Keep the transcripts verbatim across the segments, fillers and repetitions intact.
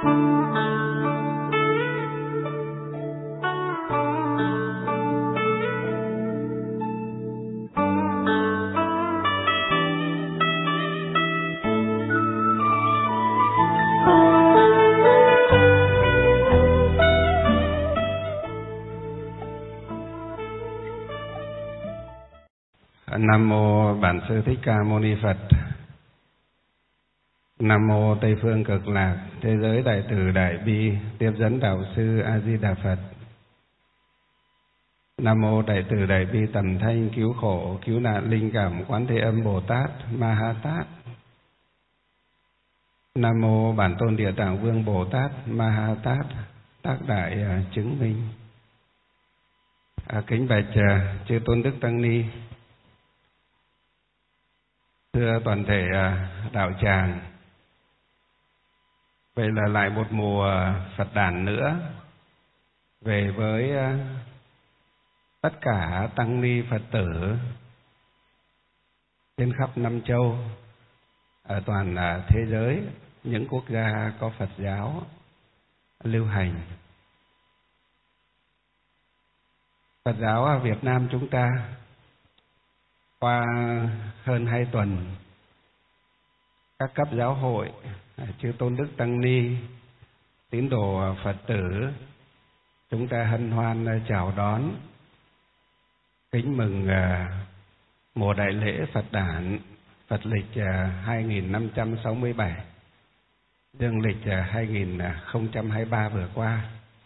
Nam mô Bản Sư Thích Ca Mâu Ni Phật. Nam mô Tây Phương Cực Lạc Thế Giới Đại Từ Đại Bi Tiếp Dẫn Đạo Sư A Di Đà Phật. Nam mô Đại Từ Đại Bi Tầm Thanh Cứu Khổ Cứu Nạn Linh Cảm Quán Thế Âm Bồ Tát Ma Ha Tát. Nam mô Bản Tôn Địa Tạng Vương Bồ Tát Ma Ha Tát Tác Đại Chứng Minh. À, kính bạch chư Tôn Đức Tăng Ni, thưa toàn thể đạo tràng, vậy là lại một mùa Phật đản nữa về với tất cả tăng ni Phật tử trên khắp năm châu, ở toàn thế giới, những quốc gia có Phật giáo lưu hành. Phật giáo ở Việt Nam chúng ta qua hơn hai tuần, các cấp giáo hội, chư Tôn Đức Tăng Ni, tín đồ Phật tử, chúng ta hân hoan chào đón, kính mừng mùa đại lễ Phật đản Phật lịch hai nghìn năm trăm sáu mươi bảy, dương lịch hai nghìn không trăm hai mươi ba vừa qua.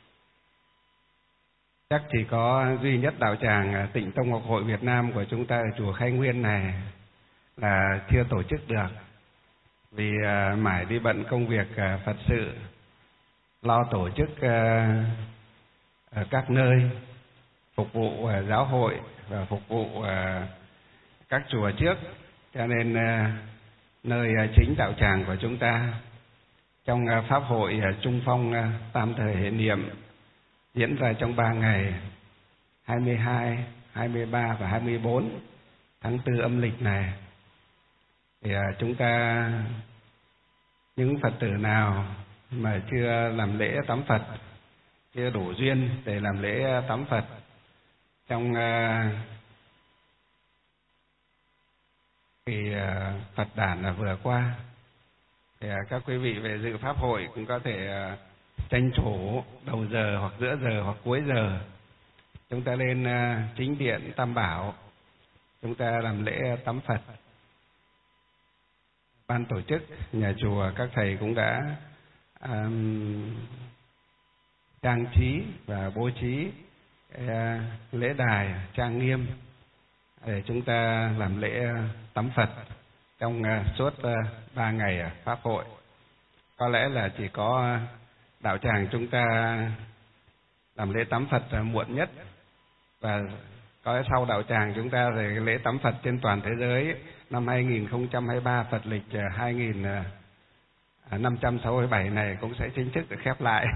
Chắc chỉ có duy nhất đạo tràng Tịnh Tông Học Hội Việt Nam của chúng ta ở chùa Khai Nguyên này là chưa tổ chức được, vì uh, mãi đi bận công việc uh, Phật sự, lo tổ chức uh, ở các nơi phục vụ uh, giáo hội và phục vụ uh, các chùa trước, cho nên uh, nơi uh, chính đạo tràng của chúng ta trong uh, pháp hội uh, Trung Phong uh, Tam Thời Hệ Niệm diễn ra trong ba ngày hai mươi hai, hai mươi ba và hai mươi bốn tháng tư âm lịch này, thì uh, chúng ta, những Phật tử nào mà chưa làm lễ tắm Phật, chưa đủ duyên để làm lễ tắm Phật trong uh, kỳ uh, Phật đản vừa qua, thì uh, các quý vị về dự pháp hội cũng có thể uh, tranh thủ đầu giờ hoặc giữa giờ hoặc cuối giờ, chúng ta lên uh, chính điện Tam Bảo, chúng ta làm lễ tắm Phật. Ban tổ chức nhà chùa, các thầy cũng đã um, trang trí và bố trí uh, lễ đài trang nghiêm để chúng ta làm lễ tắm Phật trong uh, suốt ba uh, ngày pháp hội. Có lẽ là chỉ có đạo tràng chúng ta làm lễ tắm Phật uh, muộn nhất, và có sau đạo tràng chúng ta thì lễ tắm Phật trên toàn thế giới năm hai nghìn không trăm hai mươi ba Phật lịch hai nghìn năm trăm sáu mươi bảy này cũng sẽ chính thức được khép lại.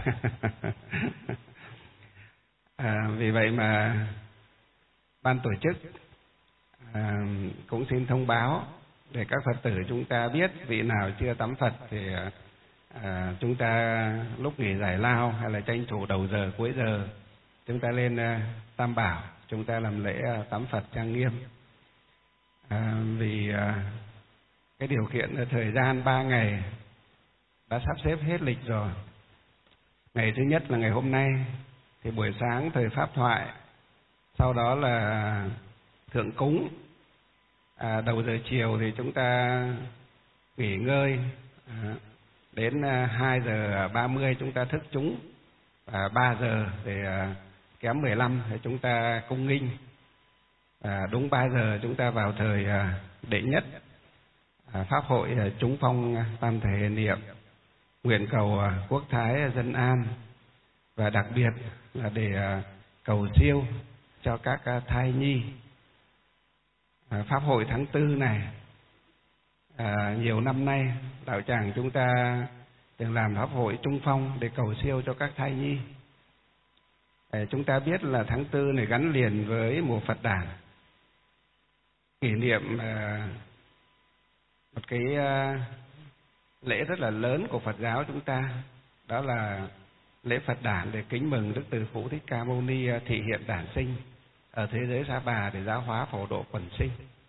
à, vì vậy mà ban tổ chức à, cũng xin thông báo để các Phật tử chúng ta biết, vị nào chưa tắm Phật thì à, chúng ta lúc nghỉ giải lao hay là tranh thủ đầu giờ cuối giờ chúng ta lên uh, Tam Bảo, chúng ta làm lễ uh, tắm Phật trang nghiêm. À, vì uh, cái điều kiện thời gian ba ngày đã sắp xếp hết lịch rồi. Ngày thứ nhất là ngày hôm nay, thì buổi sáng thời pháp thoại, sau đó là thượng cúng, à, đầu giờ chiều thì chúng ta nghỉ ngơi, à, đến hai giờ ba mươi chúng ta thức chúng, và ba giờ thì uh, kém mười lăm thì chúng ta cung nghinh, à, đúng ba giờ chúng ta vào thời à, đệ nhất à, pháp hội à, Trung Phong Tam Thời Hệ Niệm, nguyện cầu à, quốc thái dân an, và đặc biệt là để à, cầu siêu cho các à, thai nhi. À, pháp hội tháng tư này, à, nhiều năm nay đạo tràng chúng ta từng làm pháp hội Trung Phong để cầu siêu cho các thai nhi. Để chúng ta biết là tháng tư này gắn liền với mùa Phật đản, kỷ niệm uh, một cái uh, lễ rất là lớn của Phật giáo chúng ta, đó là lễ Phật đản để kính mừng Đức Từ Phụ Thích Ca Mâu Ni thị hiện đản sinh ở thế giới Sa Bà để giáo hóa phổ độ quần sinh.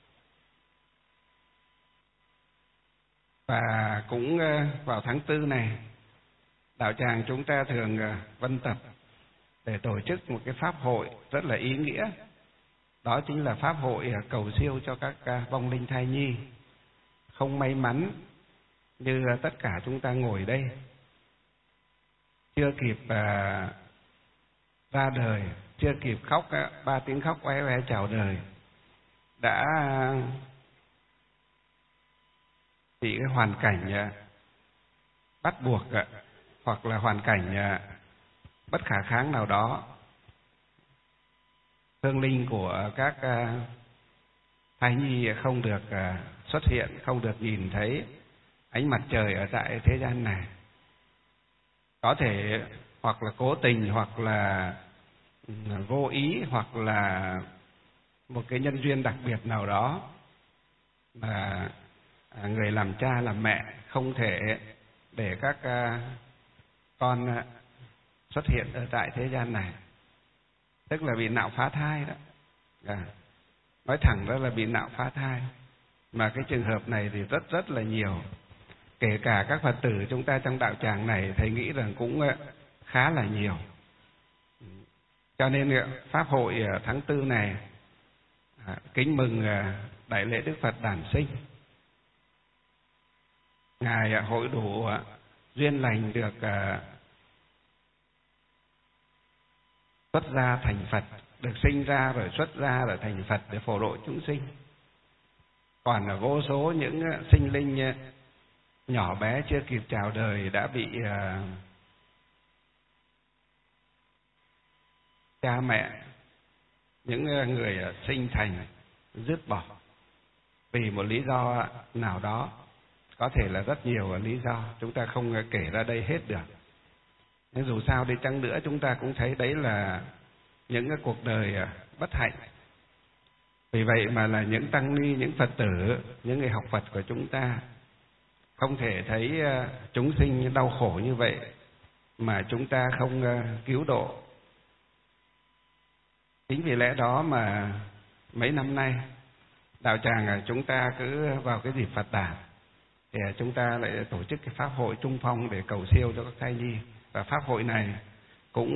Và cũng vào tháng tư này, đạo tràng chúng ta thường vân tập để tổ chức một cái pháp hội rất là ý nghĩa. Đó chính là pháp hội cầu siêu cho các vong linh thai nhi không may mắn như tất cả chúng ta ngồi đây, chưa kịp à, ra đời, chưa kịp khóc ba tiếng khóc oe oe chào đời, đã bị cái hoàn cảnh bắt buộc hoặc là hoàn cảnh bất khả kháng nào đó, hương linh của các thai nhi không được xuất hiện, không được nhìn thấy ánh mặt trời ở tại thế gian này. Có thể hoặc là cố tình, hoặc là vô ý, hoặc là một cái nhân duyên đặc biệt nào đó mà người làm cha làm mẹ không thể để các con xuất hiện ở tại thế gian này, tức là bị nạo phá thai đó. À, nói thẳng đó là bị nạo phá thai. Mà cái trường hợp này thì rất rất là nhiều. Kể cả các Phật tử chúng ta trong đạo tràng này, thầy nghĩ rằng cũng khá là nhiều. Cho nên pháp hội tháng tư này kính mừng đại lễ Đức Phật đản sinh. Ngài hội đủ duyên lành được xuất gia thành Phật, được sinh ra rồi xuất gia rồi thành Phật để phổ độ chúng sinh. Còn là vô số những sinh linh nhỏ bé chưa kịp chào đời đã bị uh, cha mẹ, những người sinh thành dứt bỏ vì một lý do nào đó, có thể là rất nhiều lý do chúng ta không kể ra đây hết được. Nhưng dù sao đi chăng nữa, chúng ta cũng thấy đấy là những cái cuộc đời bất hạnh. Vì vậy mà là những tăng ni, những Phật tử, những người học Phật của chúng ta không thể thấy chúng sinh đau khổ như vậy mà chúng ta không cứu độ. Chính vì lẽ đó mà mấy năm nay đạo tràng chúng ta cứ vào cái dịp Phật đản thì chúng ta lại tổ chức cái pháp hội trung phong để cầu siêu cho các thai nhi. Và pháp hội này cũng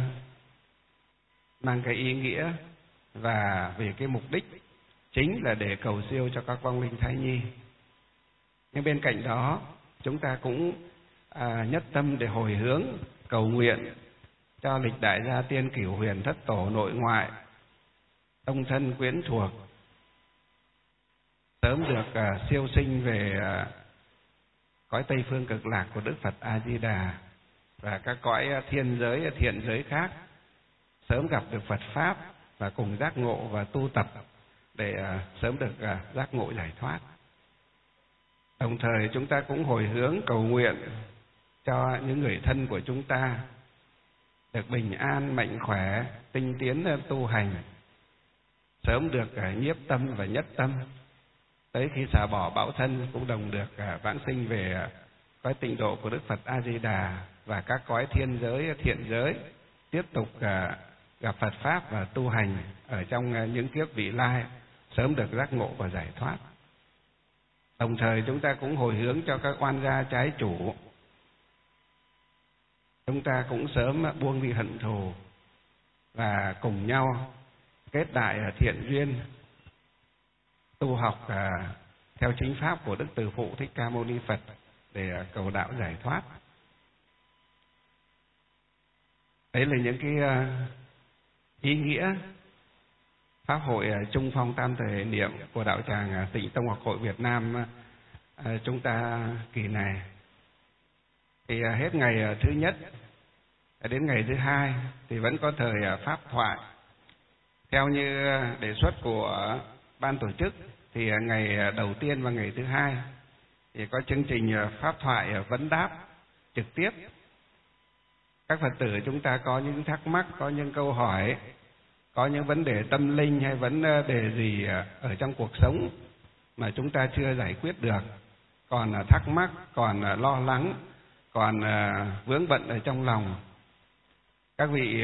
mang cái ý nghĩa và vì cái mục đích chính là để cầu siêu cho các vong linh thai nhi. Nhưng bên cạnh đó chúng ta cũng à, nhất tâm để hồi hướng cầu nguyện cho lịch đại gia tiên cửu huyền thất tổ nội ngoại, tông thân quyến thuộc sớm được à, siêu sinh về à, cõi Tây Phương Cực Lạc của Đức Phật A Di Đà và các cõi thiên giới, thiện giới khác sớm gặp được Phật pháp và cùng giác ngộ và tu tập để à, sớm được à, giác ngộ giải thoát. Đồng thời chúng ta cũng hồi hướng cầu nguyện cho những người thân của chúng ta được bình an, mạnh khỏe, tinh tiến tu hành, sớm được nhiếp tâm và nhất tâm, tới khi xả bỏ bão thân cũng đồng được vãng sinh về cõi tịnh độ của Đức Phật A Di Đà và các cõi thiên giới, thiện giới, tiếp tục gặp Phật pháp và tu hành ở trong những kiếp vị lai, sớm được giác ngộ và giải thoát. Đồng thời chúng ta cũng hồi hướng cho các oan gia trái chủ, chúng ta cũng sớm buông đi hận thù và cùng nhau kết đại thiện duyên, tu học theo chính pháp của Đức Từ Phụ Thích Ca Mâu Ni Phật để cầu đạo giải thoát. Đấy là những cái ý nghĩa pháp hội trung phong tam thời niệm của đạo tràng Tịnh Tông Học Hội Việt Nam chúng ta kỳ này. Thì hết ngày thứ nhất đến ngày thứ hai thì vẫn có thời pháp thoại. Theo như đề xuất của ban tổ chức thì ngày đầu tiên và ngày thứ hai thì có chương trình pháp thoại vấn đáp trực tiếp. Các Phật tử chúng ta có những thắc mắc, có những câu hỏi, có những vấn đề tâm linh hay vấn đề gì ở trong cuộc sống mà chúng ta chưa giải quyết được, còn thắc mắc, còn lo lắng, còn vướng bận ở trong lòng. Các vị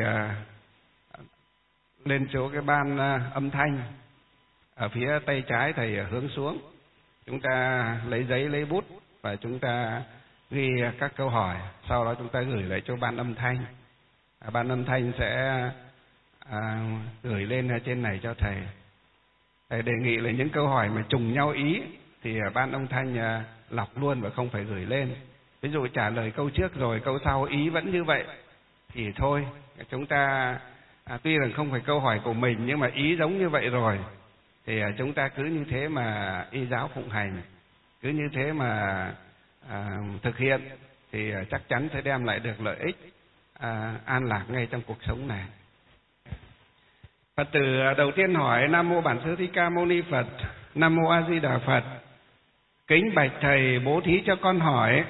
lên chỗ cái ban âm thanh ở phía tay trái thầy hướng xuống, chúng ta lấy giấy lấy bút và chúng ta ghi các câu hỏi, sau đó chúng ta gửi lại cho ban âm thanh. Ban âm thanh sẽ à, gửi lên trên này cho thầy. Thầy đề nghị là những câu hỏi mà trùng nhau ý thì ban âm thanh à, lọc luôn và không phải gửi lên. Ví dụ trả lời câu trước rồi câu sau ý vẫn như vậy thì thôi, chúng ta à, tuy là không phải câu hỏi của mình nhưng mà ý giống như vậy rồi thì à, chúng ta cứ như thế mà y giáo phụng hành, cứ như thế mà à, thực hiện thì à, chắc chắn sẽ đem lại được lợi ích à, an lạc ngay trong cuộc sống này. Phật tử đầu tiên hỏi: Nam mô Bản Sư Thích Ca Mâu Ni Phật. Nam mô A Di Đà Phật. Kính bạch thầy, bố thí cho con hỏi.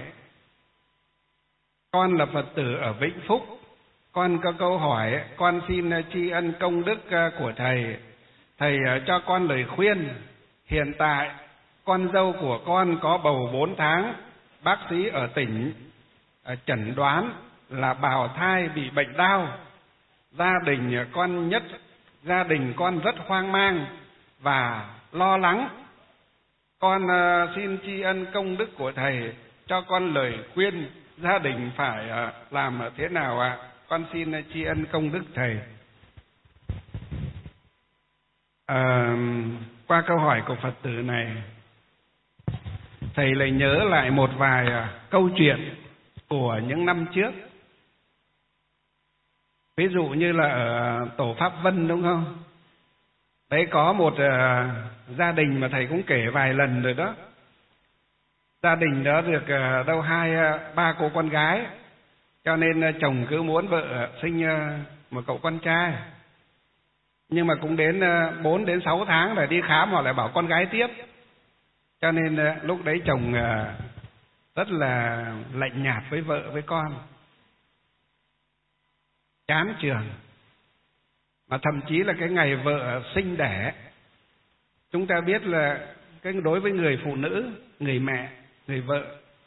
Con là Phật tử ở Vĩnh Phúc. Con có câu hỏi, con xin tri ân công đức của thầy. Thầy cho con lời khuyên. Hiện tại con dâu của con có bầu bốn tháng. Bác sĩ ở tỉnh chẩn đoán là bào thai bị bệnh đau. Gia đình con nhất gia đình con rất hoang mang và lo lắng. Con uh, xin tri ân công đức của thầy cho con lời khuyên gia đình phải uh, làm thế nào ạ? À? Con xin uh, tri ân công đức thầy. Uh, qua câu hỏi của Phật tử này, thầy lại nhớ lại một vài uh, câu chuyện của những năm trước. Ví dụ như là ở tổ Pháp Vân đúng không? Đấy có một uh, gia đình mà thầy cũng kể vài lần rồi đó. Gia đình đó được uh, đâu hai, uh, ba cô con gái. Cho nên uh, chồng cứ muốn vợ uh, sinh uh, một cậu con trai. Nhưng mà cũng đến uh, bốn đến sáu tháng rồi đi khám họ lại bảo con gái tiếp. Cho nên uh, lúc đấy chồng uh, rất là lạnh nhạt với vợ với con. Chán chường. Mà thậm chí là cái ngày vợ sinh đẻ, chúng ta biết là cái đối với người phụ nữ, người mẹ, người vợ,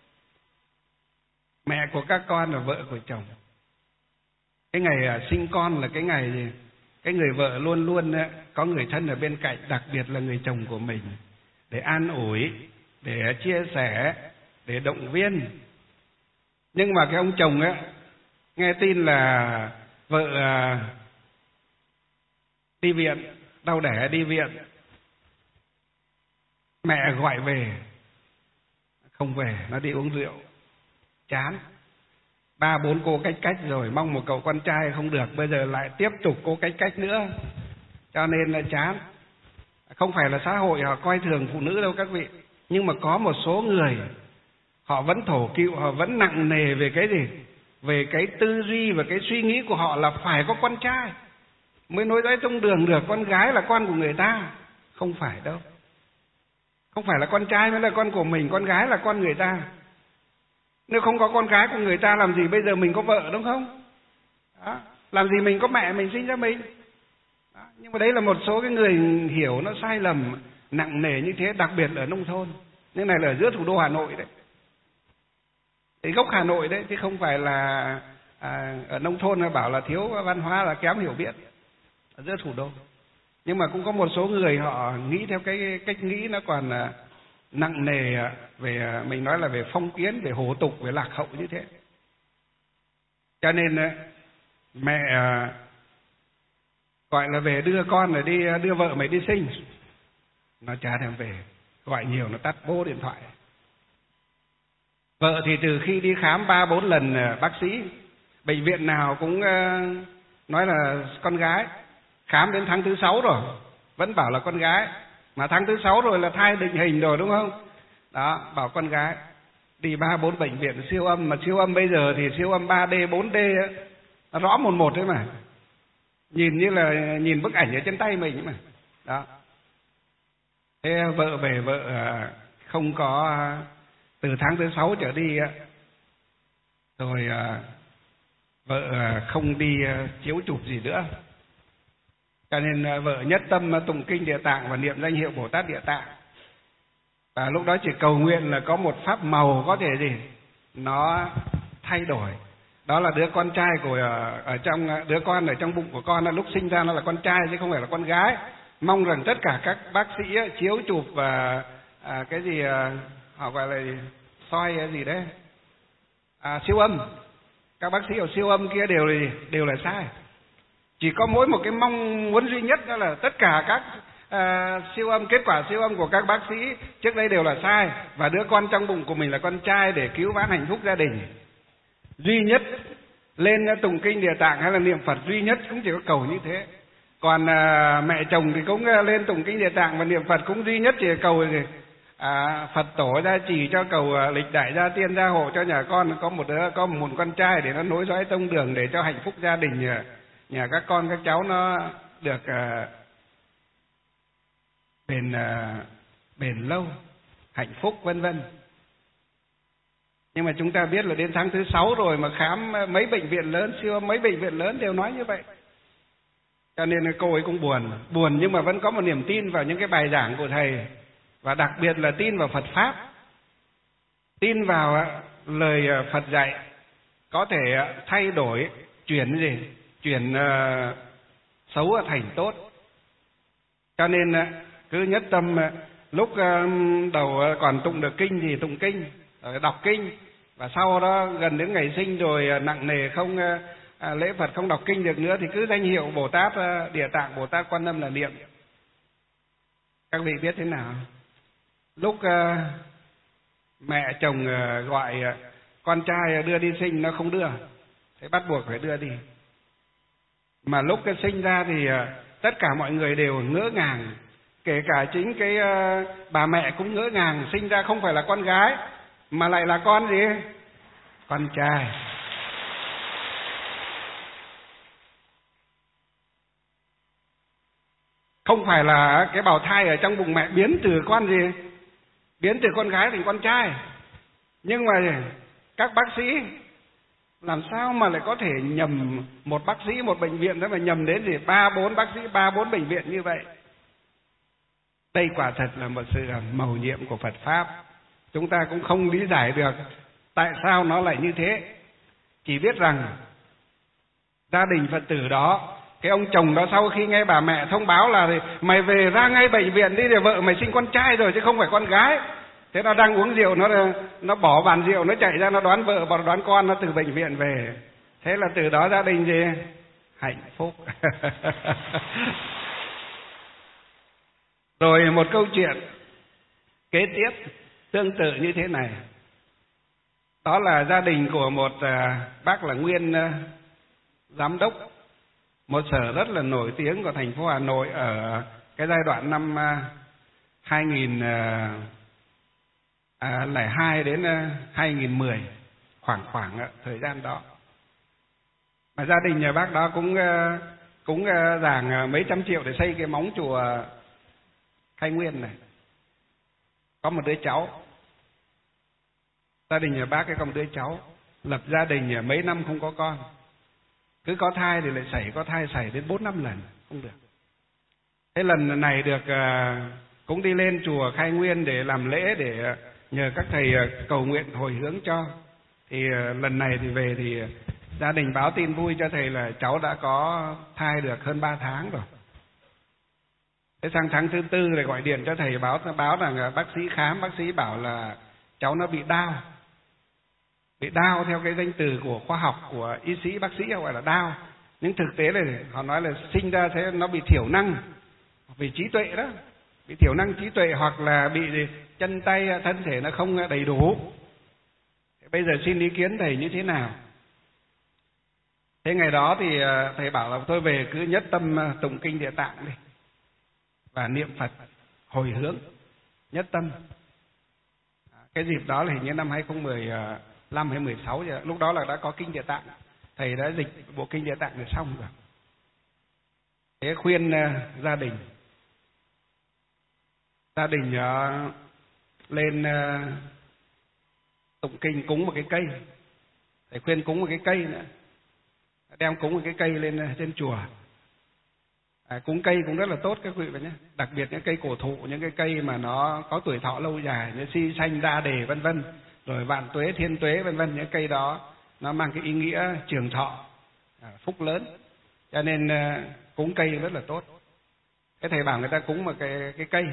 mẹ của các con là vợ của chồng. Cái ngày sinh con là cái ngày cái người vợ luôn luôn có người thân ở bên cạnh, đặc biệt là người chồng của mình, để an ủi, để chia sẻ, để động viên. Nhưng mà cái ông chồng ấy nghe tin là vợ đi viện, đau đẻ đi viện, mẹ gọi về, không về, nó đi uống rượu, chán. Ba bốn cô cách cách rồi, mong một cậu con trai không được, bây giờ lại tiếp tục cô cách cách nữa, cho nên là chán. Không phải là xã hội họ coi thường phụ nữ đâu các vị, nhưng mà có một số người họ vẫn thổ cựu, họ vẫn nặng nề về cái gì? Về cái tư duy và cái suy nghĩ của họ là phải có con trai mới nối dõi tông đường được, con gái là con của người ta. Không phải đâu. Không phải là con trai mới là con của mình, con gái là con người ta. Nếu không có con gái của người ta làm gì bây giờ mình có vợ đúng không? Đó. Làm gì mình có mẹ mình sinh ra mình. Đó. Nhưng mà đấy là một số cái người hiểu nó sai lầm nặng nề như thế, đặc biệt là ở nông thôn. Như này là ở giữa thủ đô Hà Nội đấy. Thì gốc Hà Nội đấy, chứ không phải là à, ở nông thôn bảo là thiếu văn hóa là kém hiểu biết. Ở giữa thủ đô. Nhưng mà cũng có một số người họ nghĩ theo cái cách nghĩ nó còn à, nặng nề về, mình nói là về phong kiến, về hổ tục, về lạc hậu như thế. Cho nên mẹ à, gọi là về đưa con rồi đi đưa vợ mày đi sinh, nó chả thèm về, gọi nhiều nó tắt bô điện thoại. Vợ thì từ khi đi khám ba bốn lần bác sĩ, bệnh viện nào cũng nói là con gái. Khám đến tháng thứ sáu rồi vẫn bảo là con gái, mà tháng thứ sáu rồi là thai định hình rồi đúng không? Đó, bảo con gái. Đi ba bốn bệnh viện siêu âm, mà siêu âm bây giờ thì siêu âm ba D bốn D nó rõ một một đấy mà, nhìn như là nhìn bức ảnh ở trên tay mình mà. Đó. Thế vợ về vợ không có, từ tháng thứ sáu trở đi rồi vợ không đi chiếu chụp gì nữa. Cho nên vợ nhất tâm tụng kinh Địa Tạng và niệm danh hiệu Bồ Tát Địa Tạng. Và lúc đó chỉ cầu nguyện là có một pháp màu có thể gì nó thay đổi. Đó là đứa con trai của ở, ở trong đứa con ở trong bụng của con, là lúc sinh ra nó là con trai chứ không phải là con gái. Mong rằng tất cả các bác sĩ ấy, chiếu chụp và à, cái gì à, họ gọi là soi cái gì đấy, à, siêu âm. Các bác sĩ ở siêu âm kia đều là đều là sai. Chỉ có mỗi một cái mong muốn duy nhất, đó là tất cả các à, siêu âm, kết quả siêu âm của các bác sĩ trước đây đều là sai, và đứa con trong bụng của mình là con trai để cứu vãn hạnh phúc gia đình. Duy nhất lên tụng kinh Địa Tạng hay là niệm Phật, duy nhất cũng chỉ có cầu như thế. Còn à, mẹ chồng thì cũng lên tụng kinh Địa Tạng và niệm Phật, cũng duy nhất chỉ cầu gì à, Phật tổ gia trì cho, cầu à, lịch đại gia tiên gia hộ cho nhà con có một đứa, có một con trai để nó nối dõi tông đường, để cho hạnh phúc gia đình nhà, nhà các con các cháu nó được à, bền à, bền lâu, hạnh phúc vân vân. Nhưng mà chúng ta biết là đến tháng thứ sáu rồi mà khám mấy bệnh viện lớn, siêu mấy bệnh viện lớn đều nói như vậy. Cho nên cô ấy cũng buồn, buồn nhưng mà vẫn có một niềm tin vào những cái bài giảng của thầy, và đặc biệt là tin vào Phật pháp, tin vào lời Phật dạy có thể thay đổi, chuyển gì, chuyển uh, xấu thành tốt. Cho nên cứ nhất tâm, lúc uh, đầu còn tụng được kinh thì tụng kinh, đọc kinh, và sau đó gần đến ngày sinh rồi nặng nề không à, lễ Phật không đọc kinh được nữa thì cứ danh hiệu Bồ Tát à, Địa Tạng, Bồ Tát Quan Âm là niệm. Các vị biết thế nào? Lúc à, mẹ chồng à, gọi à, con trai đưa đi sinh nó không đưa, thế bắt buộc phải đưa đi. Mà lúc cái sinh ra thì à, tất cả mọi người đều ngỡ ngàng, kể cả chính cái à, bà mẹ cũng ngỡ ngàng, sinh ra không phải là con gái mà lại là con gì? Con trai. Không phải là cái bào thai ở trong bụng mẹ biến từ con gì? Biến từ con gái thành con trai. Nhưng mà các bác sĩ làm sao mà lại có thể nhầm, một bác sĩ một bệnh viện đó mà nhầm đến gì ba bốn bác sĩ, ba bốn bệnh viện như vậy. Đây quả thật là một sự mầu nhiệm của Phật pháp. Chúng ta cũng không lý giải được tại sao nó lại như thế. Chỉ biết rằng gia đình Phật tử đó, cái ông chồng đó sau khi nghe bà mẹ thông báo là thì mày về ra ngay bệnh viện đi, để vợ mày sinh con trai rồi chứ không phải con gái. Thế nó đang uống rượu, nó nó bỏ bàn rượu, nó chạy ra nó đoán vợ và đoán con, nó từ bệnh viện về. Thế là từ đó gia đình gì? Hạnh phúc. Rồi một câu chuyện kế tiếp tương tự như thế này. Đó là gia đình của một à, bác là nguyên à, giám đốc một sở rất là nổi tiếng của thành phố Hà Nội ở cái giai đoạn năm à, hai nghìn lẻ hai đến à, hai nghìn mười, khoảng khoảng à, thời gian đó. Mà gia đình nhà bác đó cũng à, cũng à, giảng à, mấy trăm triệu để xây cái móng chùa Khai Nguyên này. Có một đứa cháu, gia đình nhà bác cái có một đứa cháu, lập gia đình mấy năm không có con, cứ có thai thì lại xảy, có thai xảy đến bốn năm lần không được. Thế lần này được cũng đi lên chùa Khai Nguyên để làm lễ, để nhờ các thầy cầu nguyện hồi hướng cho. Thì lần này thì về thì gia đình báo tin vui cho thầy là cháu đã có thai được hơn ba tháng rồi. Thế sang tháng thứ tư lại gọi điện cho thầy báo báo rằng bác sĩ khám, bác sĩ bảo là cháu nó bị đau. Bị đau theo cái danh từ của khoa học, của y sĩ, bác sĩ gọi là đau. Nhưng thực tế là họ nói là sinh ra thế nó bị thiểu năng vì trí tuệ đó, bị thiểu năng trí tuệ, hoặc là bị chân tay thân thể nó không đầy đủ. Thế bây giờ xin ý kiến thầy như thế nào? Thế ngày đó thì thầy bảo là tôi về cứ nhất tâm tụng kinh Địa Tạng đi và niệm Phật hồi hướng nhất tâm. Cái dịp đó là hình như năm hai không một lăm hay mười sáu, lúc đó là đã có kinh Địa Tạng, thầy đã dịch bộ kinh Địa Tạng này xong rồi. Thế khuyên uh, gia đình gia đình uh, lên uh, tụng kinh, cúng một cái cây. Thầy khuyên cúng một cái cây nữa, đem cúng một cái cây lên uh, trên chùa. À, cúng cây cũng rất là tốt các vị nhé, đặc biệt những cây cổ thụ, những cái cây mà nó có tuổi thọ lâu dài như si xanh đa đề vân vân, rồi vạn tuế thiên tuế vân vân, những cây đó nó mang cái ý nghĩa trường thọ, phúc lớn, cho nên cúng cây rất là tốt. Cái thầy bảo người ta cúng một cái cái cây,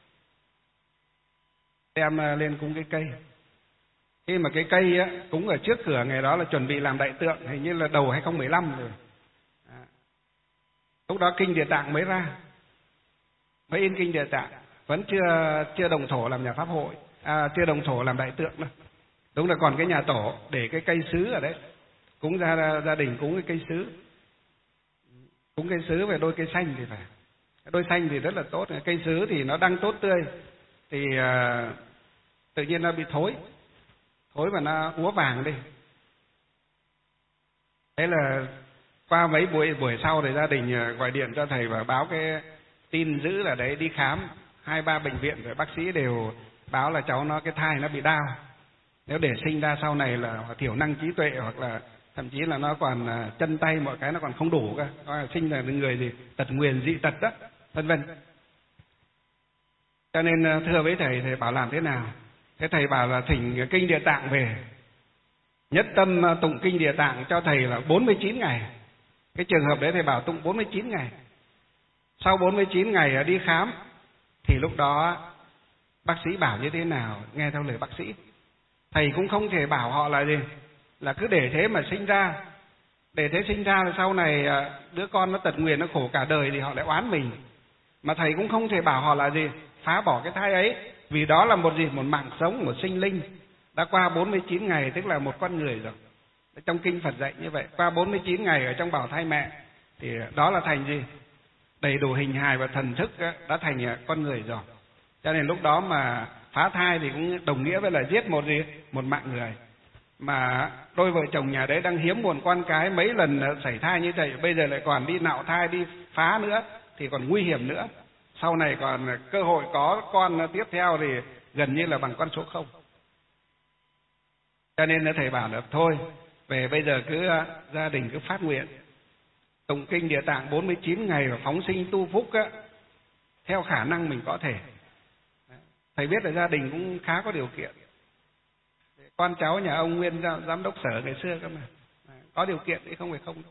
đem lên cúng cái cây. Khi mà cái cây á, cúng ở trước cửa ngày đó là chuẩn bị làm đại tượng, hình như là đầu hai không một năm rồi. À, lúc đó kinh Địa Tạng mới ra, mới in kinh Địa Tạng, vẫn chưa chưa đồng thổ làm nhà pháp hội, à, chưa đồng thổ làm đại tượng đâu. Đúng là còn cái nhà tổ để cái cây sứ ở đấy, cúng ra gia đình cúng cái cây sứ, cúng cây sứ về đôi cây xanh thì phải, đôi xanh thì rất là tốt. Cây sứ thì nó đang tốt tươi thì uh, tự nhiên nó bị thối, thối và nó úa vàng đi. Thế là qua mấy buổi buổi sau thì gia đình gọi điện cho thầy và báo cái tin dữ là đấy, đi khám hai ba bệnh viện rồi bác sĩ đều báo là cháu nó cái thai nó bị đau, nếu để sinh ra sau này là thiểu năng trí tuệ, hoặc là thậm chí là nó còn chân tay mọi cái nó còn không đủ cơ, nó sinh là người gì tật nguyền dị tật đó, vân vân. Cho nên thưa với thầy, thầy bảo làm thế nào? Thế thầy bảo là thỉnh kinh Địa Tạng về, nhất tâm tụng kinh Địa Tạng cho thầy là bốn mươi chín ngày. Cái trường hợp đấy thầy bảo tụng bốn mươi chín ngày. Sau bốn mươi chín ngày đi khám thì lúc đó bác sĩ bảo như thế nào nghe theo lời bác sĩ. Thầy cũng không thể bảo họ là gì, là cứ để thế mà sinh ra, để thế sinh ra là sau này đứa con nó tật nguyền nó khổ cả đời thì họ lại oán mình. Mà thầy cũng không thể bảo họ là gì, phá bỏ cái thai ấy, vì đó là một gì, một mạng sống, một sinh linh đã qua bốn mươi chín ngày, tức là một con người rồi. Trong kinh Phật dạy như vậy, qua bốn mươi chín ngày ở trong bào thai mẹ thì đó là thành gì, đầy đủ hình hài và thần thức đã thành con người rồi. Cho nên lúc đó mà phá thai thì cũng đồng nghĩa với là giết một gì, một mạng người. Mà đôi vợ chồng nhà đấy đang hiếm muộn con cái, mấy lần sảy thai như vậy, bây giờ lại còn đi nạo thai, đi phá nữa thì còn nguy hiểm nữa. Sau này còn cơ hội có con tiếp theo thì gần như là bằng con số không. Cho nên thầy bảo là thôi, về bây giờ cứ gia đình cứ phát nguyện tụng kinh Địa Tạng bốn mươi chín ngày và phóng sinh tu phúc á, theo khả năng mình có thể. Thầy biết là gia đình cũng khá có điều kiện, con cháu nhà ông nguyên giám đốc sở ngày xưa cơ mà, có điều kiện thì không phải không đâu.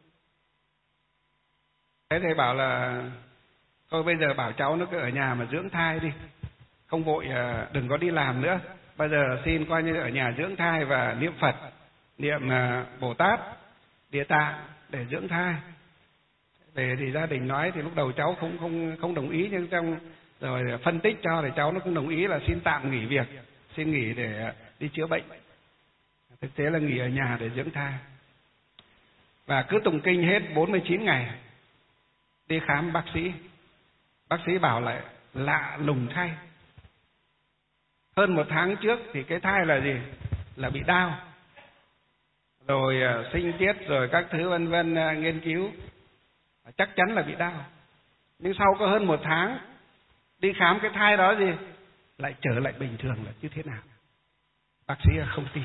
Thế thầy bảo là thôi bây giờ bảo cháu nó cứ ở nhà mà dưỡng thai đi, không vội, đừng có đi làm nữa. Bây giờ xin coi như ở nhà dưỡng thai và niệm Phật, niệm Bồ Tát, Địa Tạng để dưỡng thai. Về thì gia đình nói thì lúc đầu cháu không không không đồng ý, nhưng trong rồi phân tích cho thì cháu nó cũng đồng ý là xin tạm nghỉ việc, xin nghỉ để đi chữa bệnh. Thực tế là nghỉ ở nhà để dưỡng thai. Và cứ tụng kinh hết bốn mươi chín ngày, đi khám bác sĩ. Bác sĩ bảo lại lạ lùng thay, hơn một tháng trước thì cái thai là gì, là bị đau, rồi sinh tiết rồi các thứ vân vân, nghiên cứu chắc chắn là bị đau. Nhưng sau có hơn một tháng đi khám, cái thai đó gì lại trở lại bình thường là như thế nào? Bác sĩ không tin.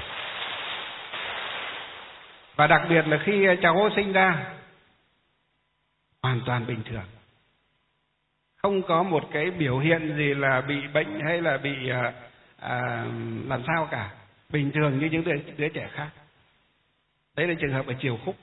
Và đặc biệt là khi cháu sinh ra hoàn toàn bình thường, không có một cái biểu hiện gì là bị bệnh hay là bị à, à, làm sao cả, bình thường như những đứa, đứa trẻ khác. Đấy là trường hợp ở Triều Khúc.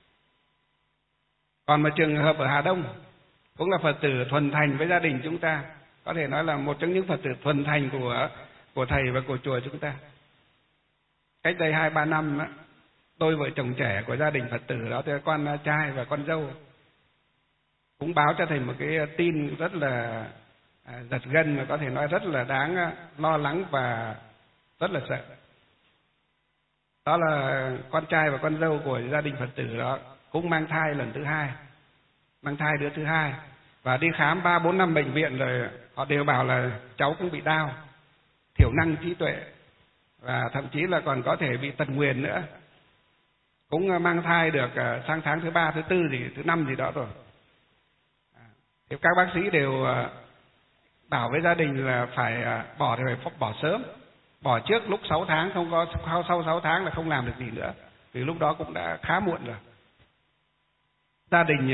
Còn một trường hợp ở Hà Đông cũng là Phật tử thuần thành với gia đình chúng ta, có thể nói là một trong những Phật tử thuần thành của của thầy và của chùa chúng ta. Cách đây hai ba năm đó, đôi vợ chồng trẻ của gia đình Phật tử đó, từ con trai và con dâu, cũng báo cho thầy một cái tin rất là à, giật gân, mà có thể nói rất là đáng lo lắng và rất là sợ. Đó là con trai và con dâu của gia đình Phật tử đó cũng mang thai lần thứ hai, mang thai đứa thứ hai, và đi khám ba bốn năm bệnh viện rồi họ đều bảo là cháu cũng bị đau, thiểu năng trí tuệ, và thậm chí là còn có thể bị tật nguyền nữa. Cũng mang thai được sang tháng thứ ba, thứ tư gì, thứ năm gì đó rồi. Thì các bác sĩ đều bảo với gia đình là phải bỏ thì phải bỏ sớm, bỏ trước lúc sáu tháng, không có sau sáu tháng là không làm được gì nữa, vì lúc đó cũng đã khá muộn rồi. Gia đình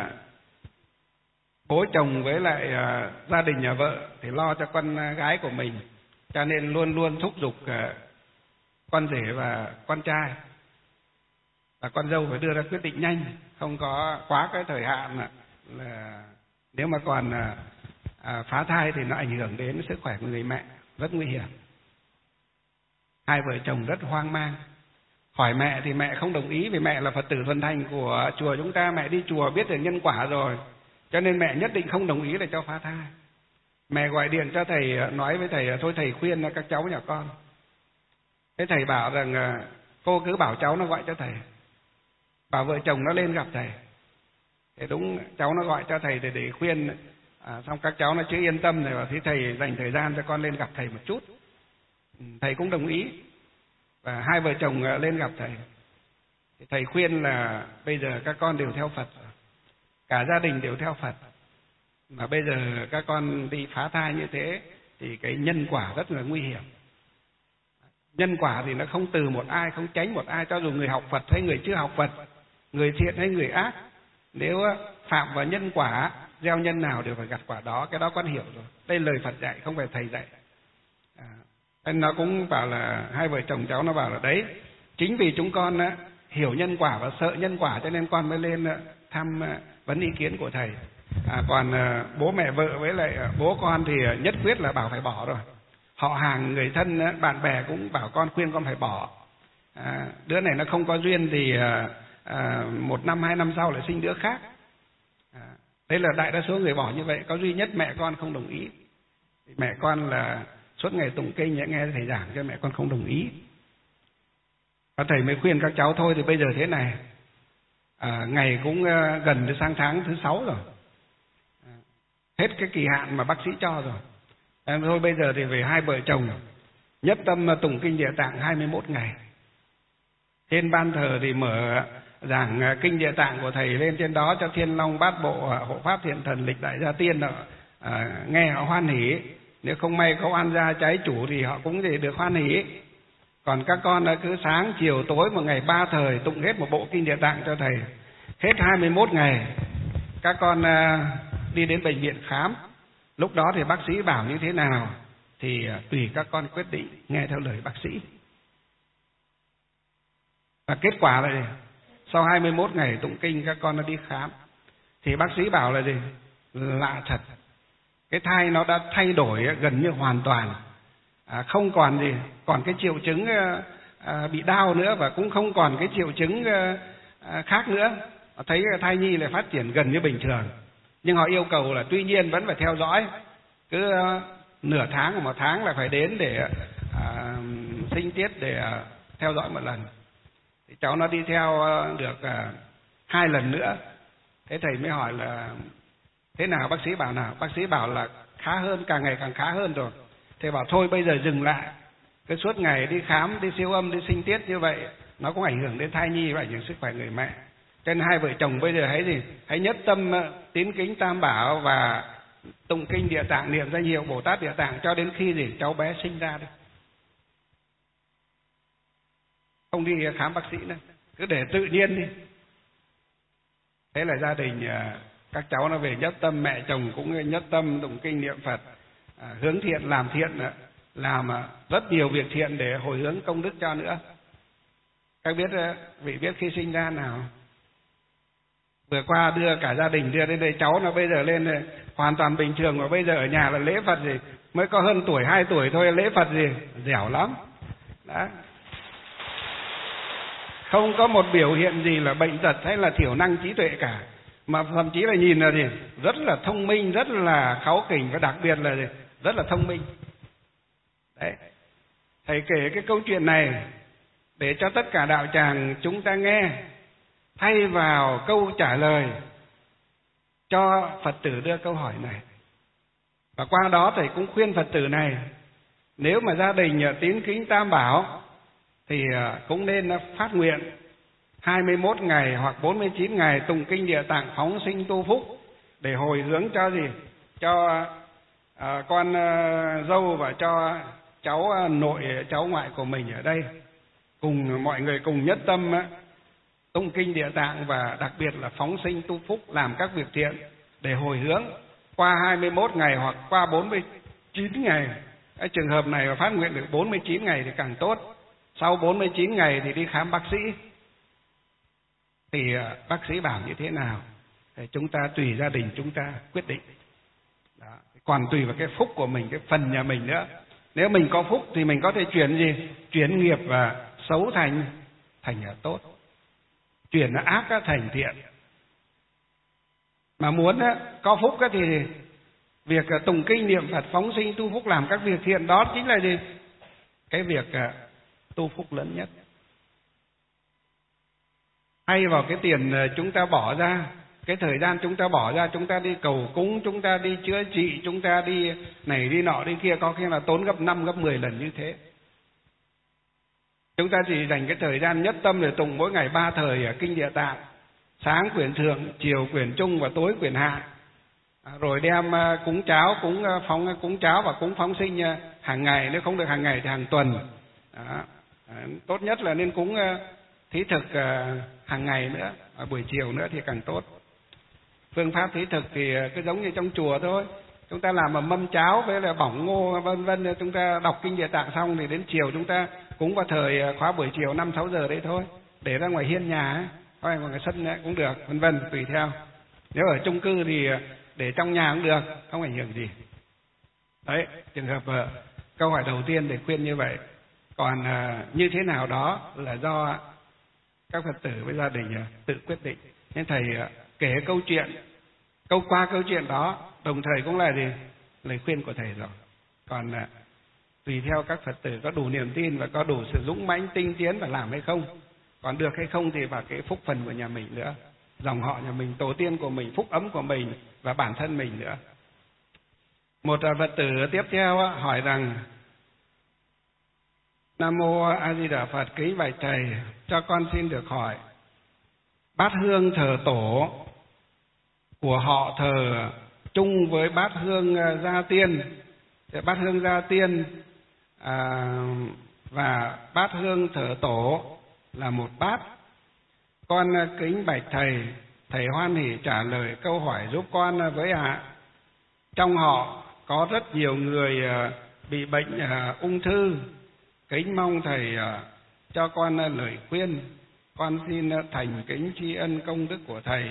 bố chồng với lại gia đình nhà vợ thì lo cho con gái của mình, cho nên luôn luôn thúc giục con rể và con trai và con dâu phải đưa ra quyết định nhanh, không có quá cái thời hạn là nếu mà còn à, à, phá thai thì nó ảnh hưởng đến sức khỏe của người mẹ, rất nguy hiểm. Hai vợ chồng rất hoang mang. Hỏi mẹ thì mẹ không đồng ý, vì mẹ là Phật tử thuần thành của chùa chúng ta, mẹ đi chùa biết được nhân quả rồi, cho nên mẹ nhất định không đồng ý là cho phá thai. Mẹ gọi điện cho thầy, nói với thầy thôi thầy khuyên các cháu nhà con. Thế thầy bảo rằng cô cứ bảo cháu nó gọi cho thầy, bảo vợ chồng nó lên gặp thầy. Thế đúng, cháu nó gọi cho thầy để, để khuyên, à, xong các cháu nó chưa yên tâm rồi, bảo thế thầy dành thời gian cho con lên gặp thầy một chút. Thầy cũng đồng ý, và hai vợ chồng lên gặp thầy. Thầy khuyên là bây giờ các con đều theo Phật, cả gia đình đều theo Phật, mà bây giờ các con đi phá thai như thế thì cái nhân quả rất là nguy hiểm. Nhân quả thì nó không từ một ai, không tránh một ai, cho dù người học Phật hay người chưa học Phật, người thiện hay người ác, nếu phạm vào nhân quả, gieo nhân nào đều phải gặt quả đó. Cái đó con hiểu rồi, đây lời Phật dạy, không phải thầy dạy. à, Nên nó cũng bảo là, hai vợ chồng cháu nó bảo là đấy, chính vì chúng con á, hiểu nhân quả và sợ nhân quả cho nên con mới lên thăm vấn ý kiến của thầy. À, còn à, bố mẹ vợ với lại bố con thì nhất quyết là bảo phải bỏ rồi. Họ hàng, người thân, bạn bè cũng bảo con, khuyên con phải bỏ. À, đứa này nó không có duyên thì à, à, một năm, hai năm sau lại sinh đứa khác. À, đây là đại đa số người bỏ như vậy, có duy nhất mẹ con không đồng ý. Mẹ con là suốt ngày tụng kinh, nghe thầy giảng cho mẹ con không đồng ý. Và thầy mới khuyên các cháu thôi thì bây giờ thế này, à, ngày cũng gần sang tháng thứ sáu rồi, à, hết cái kỳ hạn mà bác sĩ cho rồi. Em thôi bây giờ thì về hai vợ chồng nhất tâm tụng kinh Địa Tạng hai mươi mốt ngày. Trên ban thờ thì mở giảng kinh Địa Tạng của thầy lên trên đó cho Thiên Long Bát Bộ, Hộ Pháp Thiện Thần, Lịch Đại Gia Tiên à, nghe họ hoan hỉ. Nếu không may có oan gia trái chủ thì họ cũng để được hoan hỉ. Còn các con cứ sáng chiều tối một ngày ba thời tụng hết một bộ kinh Địa Tạng cho thầy. Hết hai mươi mốt ngày các con đi đến bệnh viện khám. Lúc đó thì bác sĩ bảo như thế nào thì tùy các con quyết định, nghe theo lời bác sĩ. Và kết quả là gì? Sau hai mươi mốt ngày tụng kinh các con nó đi khám thì bác sĩ bảo là gì? Lạ thật, cái thai nó đã thay đổi gần như hoàn toàn, à, không còn gì, còn cái triệu chứng à, bị đau nữa, và cũng không còn cái triệu chứng à, khác nữa. Thấy thai nhi lại phát triển gần như bình thường. Nhưng họ yêu cầu là tuy nhiên vẫn phải theo dõi, cứ uh, nửa tháng hoặc một tháng là phải đến để uh, sinh tiết để uh, theo dõi một lần. Thì cháu nó đi theo uh, được uh, hai lần nữa. Thế thầy mới hỏi là thế nào, bác sĩ bảo nào? Bác sĩ bảo là khá hơn, càng ngày càng khá hơn rồi. Thầy bảo thôi bây giờ dừng lại, cứ suốt ngày đi khám, đi siêu âm, đi sinh tiết như vậy nó cũng ảnh hưởng đến thai nhi và ảnh hưởng sức khỏe người mẹ. Cho nên hai vợ chồng bây giờ hãy gì? Hãy nhất tâm tín kính Tam Bảo và tụng kinh Địa Tạng, niệm danh hiệu Bồ Tát Địa Tạng cho đến khi gì cháu bé sinh ra đi. Không đi khám bác sĩ nữa, cứ để tự nhiên đi. Thế là gia đình các cháu nó về nhất tâm, mẹ chồng cũng nhất tâm tụng kinh niệm Phật, à, hướng thiện làm thiện, làm rất nhiều việc thiện để hồi hướng công đức cho nữa. Các biết vị biết khi sinh ra nào? Vừa qua đưa cả gia đình đưa đến đây, cháu nó bây giờ lên hoàn toàn bình thường, và bây giờ ở nhà là lễ Phật gì mới có hơn tuổi, hai tuổi thôi, lễ Phật gì dẻo lắm. Đó. Không có một biểu hiện gì là bệnh tật hay là thiểu năng trí tuệ cả, mà thậm chí là nhìn là gì rất là thông minh, rất là kháu khỉnh, và đặc biệt là gì rất là thông minh. Đấy. Thầy kể cái câu chuyện này để cho tất cả đạo tràng chúng ta nghe, thay vào câu trả lời cho Phật tử đưa câu hỏi này. Và qua đó thầy cũng khuyên Phật tử này, nếu mà gia đình tín kính Tam Bảo thì cũng nên phát nguyện hai mươi mốt ngày hoặc bốn mươi chín ngày tụng kinh Địa Tạng phóng sinh tu phúc, để hồi hướng cho gì? Cho à, con à, dâu và cho cháu à, nội, cháu ngoại của mình ở đây. Cùng mọi người cùng nhất tâm á, tụng kinh Địa Tạng và đặc biệt là phóng sinh tu phúc, làm các việc thiện để hồi hướng qua hai mươi mốt ngày hoặc qua bốn mươi chín ngày. Cái trường hợp này mà phát nguyện được bốn mươi chín ngày thì càng tốt. Sau bốn mươi chín ngày thì đi khám bác sĩ. thì bác sĩ bảo như thế nào thì chúng ta tùy gia đình chúng ta quyết định. Đó. Còn tùy vào cái phúc của mình, cái phần nhà mình nữa. Nếu mình có phúc thì mình có thể chuyển gì? Chuyển nghiệp và xấu thành thành là tốt, chuyển ác thành thiện. Mà muốn có phúc thì việc tụng kinh niệm Phật, phóng sinh tu phúc, làm các việc thiện, đó chính là gì? Cái việc tu phúc lớn nhất. Hay vào cái tiền chúng ta bỏ ra, cái thời gian chúng ta bỏ ra, chúng ta đi cầu cúng, chúng ta đi chữa trị, chúng ta đi này đi nọ đi kia, có khi là tốn gấp năm gấp mười lần như thế. Chúng ta chỉ dành cái thời gian nhất tâm để tụng mỗi ngày ba thời ở kinh Địa Tạng, sáng quyển thượng, chiều quyển trung và tối quyển hạ, rồi đem cúng cháo, cúng phóng cúng cháo và cúng phóng sinh hàng ngày, nếu không được hàng ngày thì hàng tuần. Đó. Tốt nhất là nên cúng thí thực hàng ngày nữa, và buổi chiều nữa thì càng tốt. Phương pháp thí thực thì cứ giống như trong chùa thôi, chúng ta làm một mâm cháo với là bỏng ngô vân vân, chúng ta đọc kinh Địa Tạng xong thì đến chiều chúng ta cúng vào thời khóa buổi chiều năm sáu giờ đấy thôi, để ra ngoài hiên nhà hoặc ngoài sân cũng được, vân vân tùy theo. Nếu ở chung cư thì để trong nhà cũng được, không ảnh hưởng gì. Đấy, trường hợp uh, câu hỏi đầu tiên để khuyên như vậy. Còn uh, như thế nào đó là do các Phật tử với gia đình uh, tự quyết định. Nên thầy uh, kể câu chuyện, câu qua câu chuyện đó, đồng thời cũng là gì? Lời khuyên của thầy rồi. Còn uh, tùy theo các Phật tử có đủ niềm tin và có đủ sự dũng mãnh tinh tiến và làm hay không. Còn được hay không thì vào cái phúc phần của nhà mình nữa, dòng họ nhà mình, tổ tiên của mình, phúc ấm của mình và bản thân mình nữa. Một Phật tử tiếp theo hỏi rằng: Nam mô A Di Đà Phật, kính bạch thầy, cho con xin được hỏi, bát hương thờ tổ của họ thờ chung với bát hương gia tiên, bát hương gia tiên à, và bát hương thờ tổ là một bát. Con kính bạch thầy, thầy hoan hỉ trả lời câu hỏi giúp con với ạ. Trong họ có rất nhiều người bị bệnh ung thư, kính mong thầy cho con lời khuyên. Con xin thành kính tri ân công đức của thầy.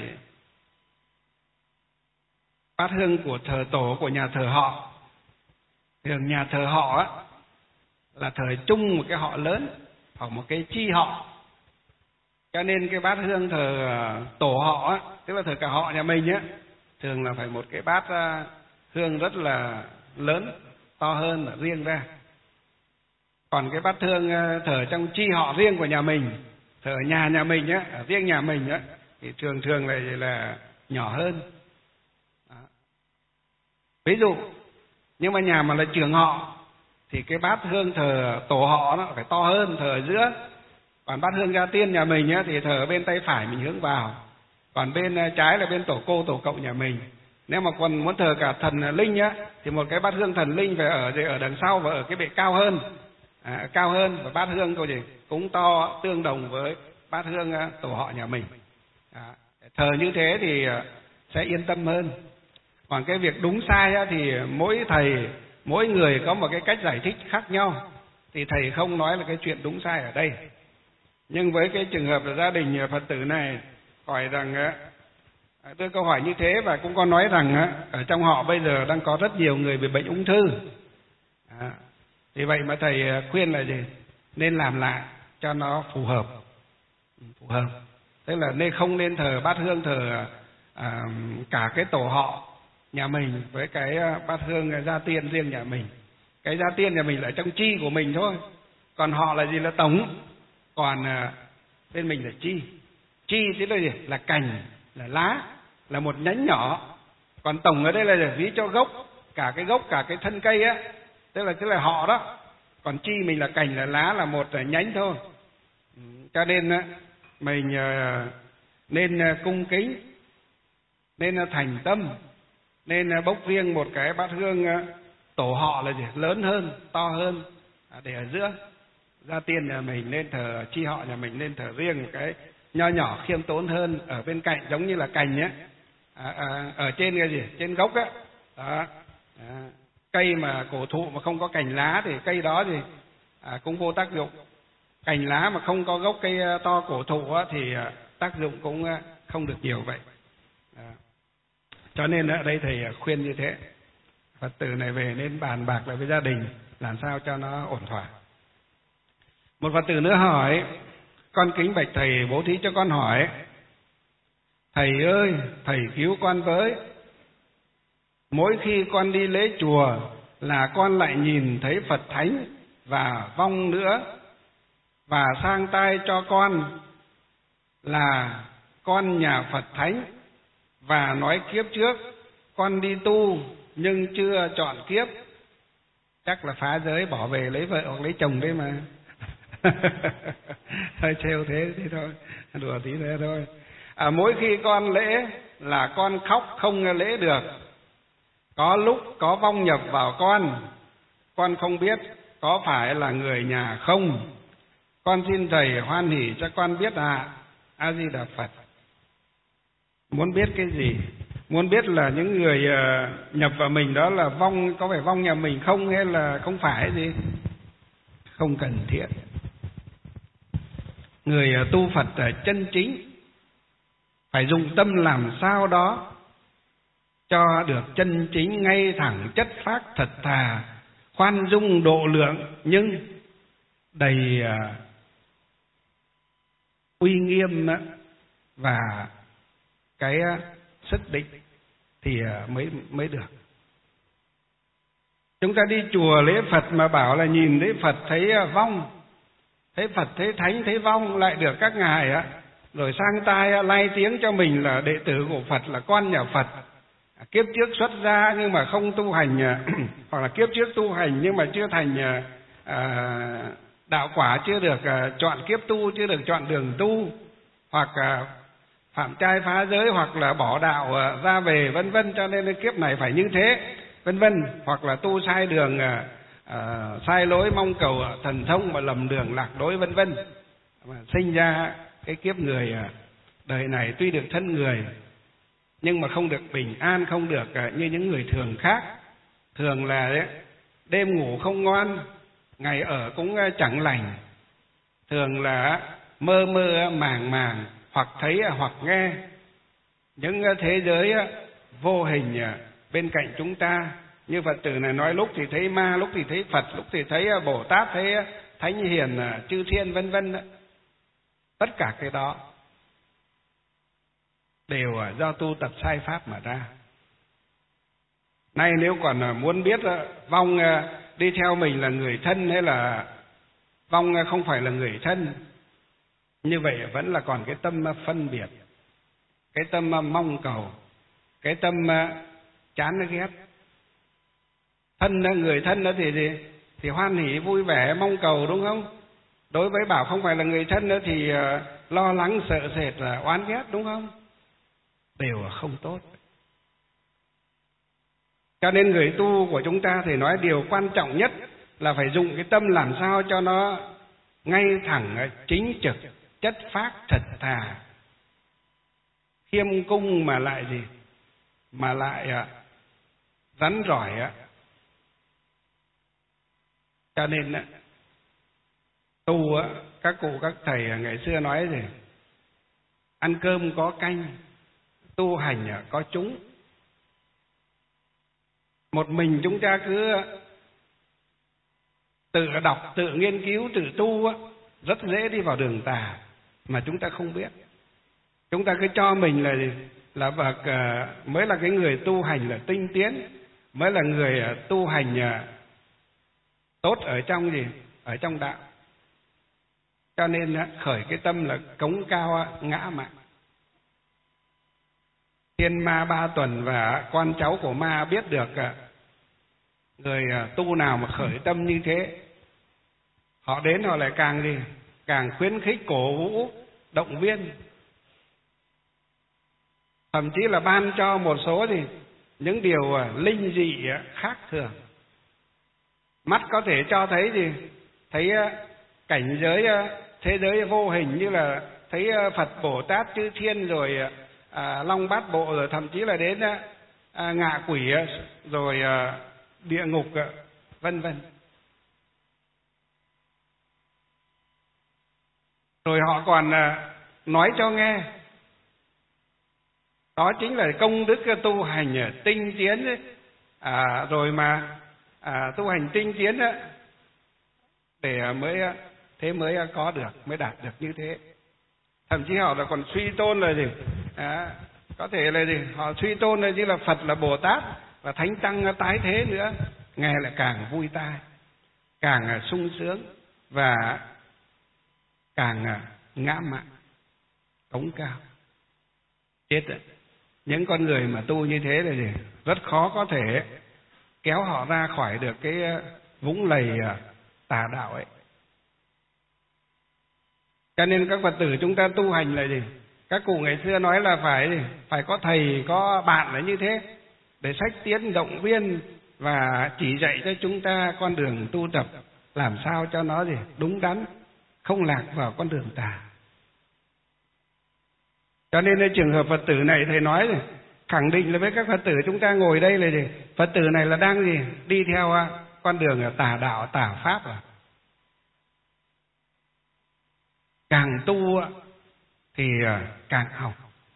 Bát hương của thờ tổ của nhà thờ họ, thường nhà thờ họ á, là thờ chung một cái họ lớn hoặc một cái chi họ, cho nên cái bát hương thờ tổ họ á, tức là thờ cả họ nhà mình á, thường là phải một cái bát hương rất là lớn, to hơn là riêng ra. Còn cái bát hương thờ trong chi họ riêng của nhà mình, thờ nhà nhà mình á, ở riêng nhà mình á, thì thường thường là là nhỏ hơn. Đó. Ví dụ, nhưng mà nhà mà là trưởng họ thì cái bát hương thờ tổ họ nó phải to hơn, thờ ở giữa. Còn bát hương gia tiên nhà mình á, thì thờ ở bên tay phải mình hướng vào, còn bên trái là bên tổ cô tổ cậu nhà mình. Nếu mà còn muốn thờ cả thần linh á, thì một cái bát hương thần linh phải ở ở đằng sau và ở cái bệ cao hơn, à, cao hơn, và bát hương cô gì cũng to tương đồng với bát hương tổ họ nhà mình. À, thờ như thế thì sẽ yên tâm hơn. Còn cái việc đúng sai á, thì mỗi thầy mỗi người có một cái cách giải thích khác nhau, thì thầy không nói là cái chuyện đúng sai ở đây. Nhưng với cái trường hợp là gia đình Phật tử này hỏi rằng, đưa câu hỏi như thế và cũng có nói rằng ở trong họ bây giờ đang có rất nhiều người bị bệnh ung thư. À, thì vậy mà thầy khuyên là gì? Nên làm lại cho nó phù hợp, phù hợp. Tức là nên không nên thờ bát hương thờ à, cả cái tổ họ nhà mình với cái bát hương gia tiên riêng nhà mình. Cái gia tiên nhà mình là trong chi của mình thôi, còn họ là gì? Là tổng. Còn à, bên mình là chi. Chi tức là gì? Là cành, là lá, là một nhánh nhỏ. Còn tổng ở đây là ví cho gốc, cả cái gốc, cả cái thân cây á, tức là tức là họ đó. Còn chi mình là cành, là lá, là một nhánh thôi. Cho nên mình nên cung kính, nên thành tâm, nên bốc riêng một cái bát hương tổ họ là gì? Lớn hơn, to hơn, để ở giữa. Gia tiên nhà mình nên thờ, chi họ nhà mình nên thờ riêng một cái nho nhỏ khiêm tốn hơn ở bên cạnh, giống như là cành nhé, à, à, ở trên cái gì? Trên gốc á. Đó. À, cây mà cổ thụ mà không có cành lá thì cây đó thì à, cũng vô tác dụng. Cành lá mà không có gốc cây to cổ thụ á, thì tác dụng cũng không được nhiều vậy. Đó. Cho nên ở đây thầy khuyên như thế, Phật tử này về nên bàn bạc lại với gia đình làm sao cho nó ổn thỏa. Một Phật tử nữa hỏi: con kính bạch thầy bố thí cho con hỏi, thầy ơi, thầy cứu con với. Mỗi khi con đi lễ chùa là con lại nhìn thấy Phật Thánh và vong nữa, và sang tai cho con là con nhà Phật Thánh, và nói kiếp trước con đi tu nhưng chưa chọn kiếp. Chắc là phá giới bỏ về lấy vợ hoặc lấy chồng đấy mà. Thôi trêu thế thế thôi, đùa tí thế thôi. À, mỗi khi con lễ là con khóc không lễ được. Có lúc có vong nhập vào con, con không biết có phải là người nhà không. Con xin thầy hoan hỷ cho con biết ạ. À. A Di Đà Phật. Muốn biết cái gì? Muốn biết là những người nhập vào mình đó là vong, có phải vong nhà mình không hay là không phải gì? Không cần thiết. Người tu Phật chân chính phải dùng tâm làm sao đó cho được chân chính, ngay thẳng, chất phác, thật thà, khoan dung độ lượng, nhưng đầy uh, uy nghiêm và cái uh, sức định thì uh, mới mới được. Chúng ta đi chùa lễ Phật mà bảo là nhìn thấy Phật thấy uh, vong, thấy Phật thấy Thánh thấy vong, lại được các ngài á uh, rồi sang tai uh, lai tiếng cho mình là đệ tử của Phật, là con nhà Phật. Kiếp trước xuất gia nhưng mà không tu hành, hoặc là kiếp trước tu hành nhưng mà chưa thành à, đạo quả, chưa được à, chọn kiếp tu, chưa được chọn đường tu, hoặc à, phạm trai phá giới, hoặc là bỏ đạo à, ra về, vân vân. Cho nên kiếp này phải như thế, vân vân. Hoặc là tu sai đường, à, à, sai lối, mong cầu thần thông mà lầm đường lạc lối, vân vân. Mà sinh ra cái kiếp người à, đời này tuy được thân người nhưng mà không được bình an, không được như những người thường khác. Thường là đấy, đêm ngủ không ngon, ngày ở cũng chẳng lành. Thường là mơ mơ màng màng, hoặc thấy hoặc nghe những thế giới vô hình bên cạnh chúng ta. Như Phật tử này nói, lúc thì thấy ma, lúc thì thấy Phật, lúc thì thấy Bồ Tát, thấy Thánh Hiền, chư thiên, vân vân. Tất cả cái đó đều do tu tập sai pháp mà ra. Nay nếu còn muốn biết vong đi theo mình là người thân hay là vong không phải là người thân, như vậy vẫn là còn cái tâm phân biệt, cái tâm mong cầu, cái tâm chán ghét. Thân người thân đó thì gì? Thì hoan hỷ vui vẻ mong cầu, đúng không? Đối với bảo không phải là người thân nữa thì lo lắng sợ sệt là oán ghét, đúng không? Đều không tốt. Cho nên người tu của chúng ta thì nói điều quan trọng nhất là phải dùng cái tâm làm sao cho nó ngay thẳng, chính trực, chất phác, thật thà, khiêm cung mà lại gì? Mà lại rắn rỏi á. Cho nên tu á, các cụ các thầy ngày xưa nói gì? Ăn cơm có canh, tu hành có chúng. Một mình chúng ta cứ tự đọc, tự nghiên cứu, tự tu á, rất dễ đi vào đường tà mà chúng ta không biết. Chúng ta cứ cho mình là là bậc mới là cái người tu hành là tinh tiến, mới là người tu hành tốt ở trong gì? Ở trong đạo. Cho nên khởi cái tâm là cống cao ngã mạn. Thiên ma ba tuần và con cháu của ma biết được người tu nào mà khởi tâm như thế, họ đến họ lại càng gì? Càng khuyến khích, cổ vũ, động viên. Thậm chí là ban cho một số gì? Những điều linh dị khác thường. Mắt có thể cho thấy gì? Thấy cảnh giới thế giới vô hình, như là thấy Phật, Bồ Tát, chư thiên, rồi à, Long Bát Bộ, rồi thậm chí là đến à, ngạ quỷ, rồi à, địa ngục, vân vân. Rồi họ còn à, nói cho nghe. Đó chính là công đức tu hành tinh tiến ấy. À, rồi mà à, tu hành tinh tiến ấy, để mới thế mới có được, mới đạt được như thế. Thậm chí họ là còn suy tôn là gì? À, có thể là gì? Họ suy tôn là như là Phật, là Bồ Tát và Thánh Tăng tái thế nữa, nghe lại càng vui tai, càng sung sướng và càng ngã mạn, cống cao. Chết rồi. Những con người mà tu như thế là gì? Rất khó có thể kéo họ ra khỏi được cái vũng lầy tà đạo ấy. Cho nên các Phật tử chúng ta tu hành là gì? Các cụ ngày xưa nói là phải phải có thầy, có bạn là như thế, để sách tiến động viên và chỉ dạy cho chúng ta con đường tu tập làm sao cho nó gì đúng đắn, không lạc vào con đường tà. Cho nênในtrường hợp Phật tử này thầy nói rồi, khẳng định là với các Phật tử chúng ta ngồi đây là gì? Phật tử này là đang gì? Đi theo con đường tà đạo, tà pháp à? Càng tu thì càng học,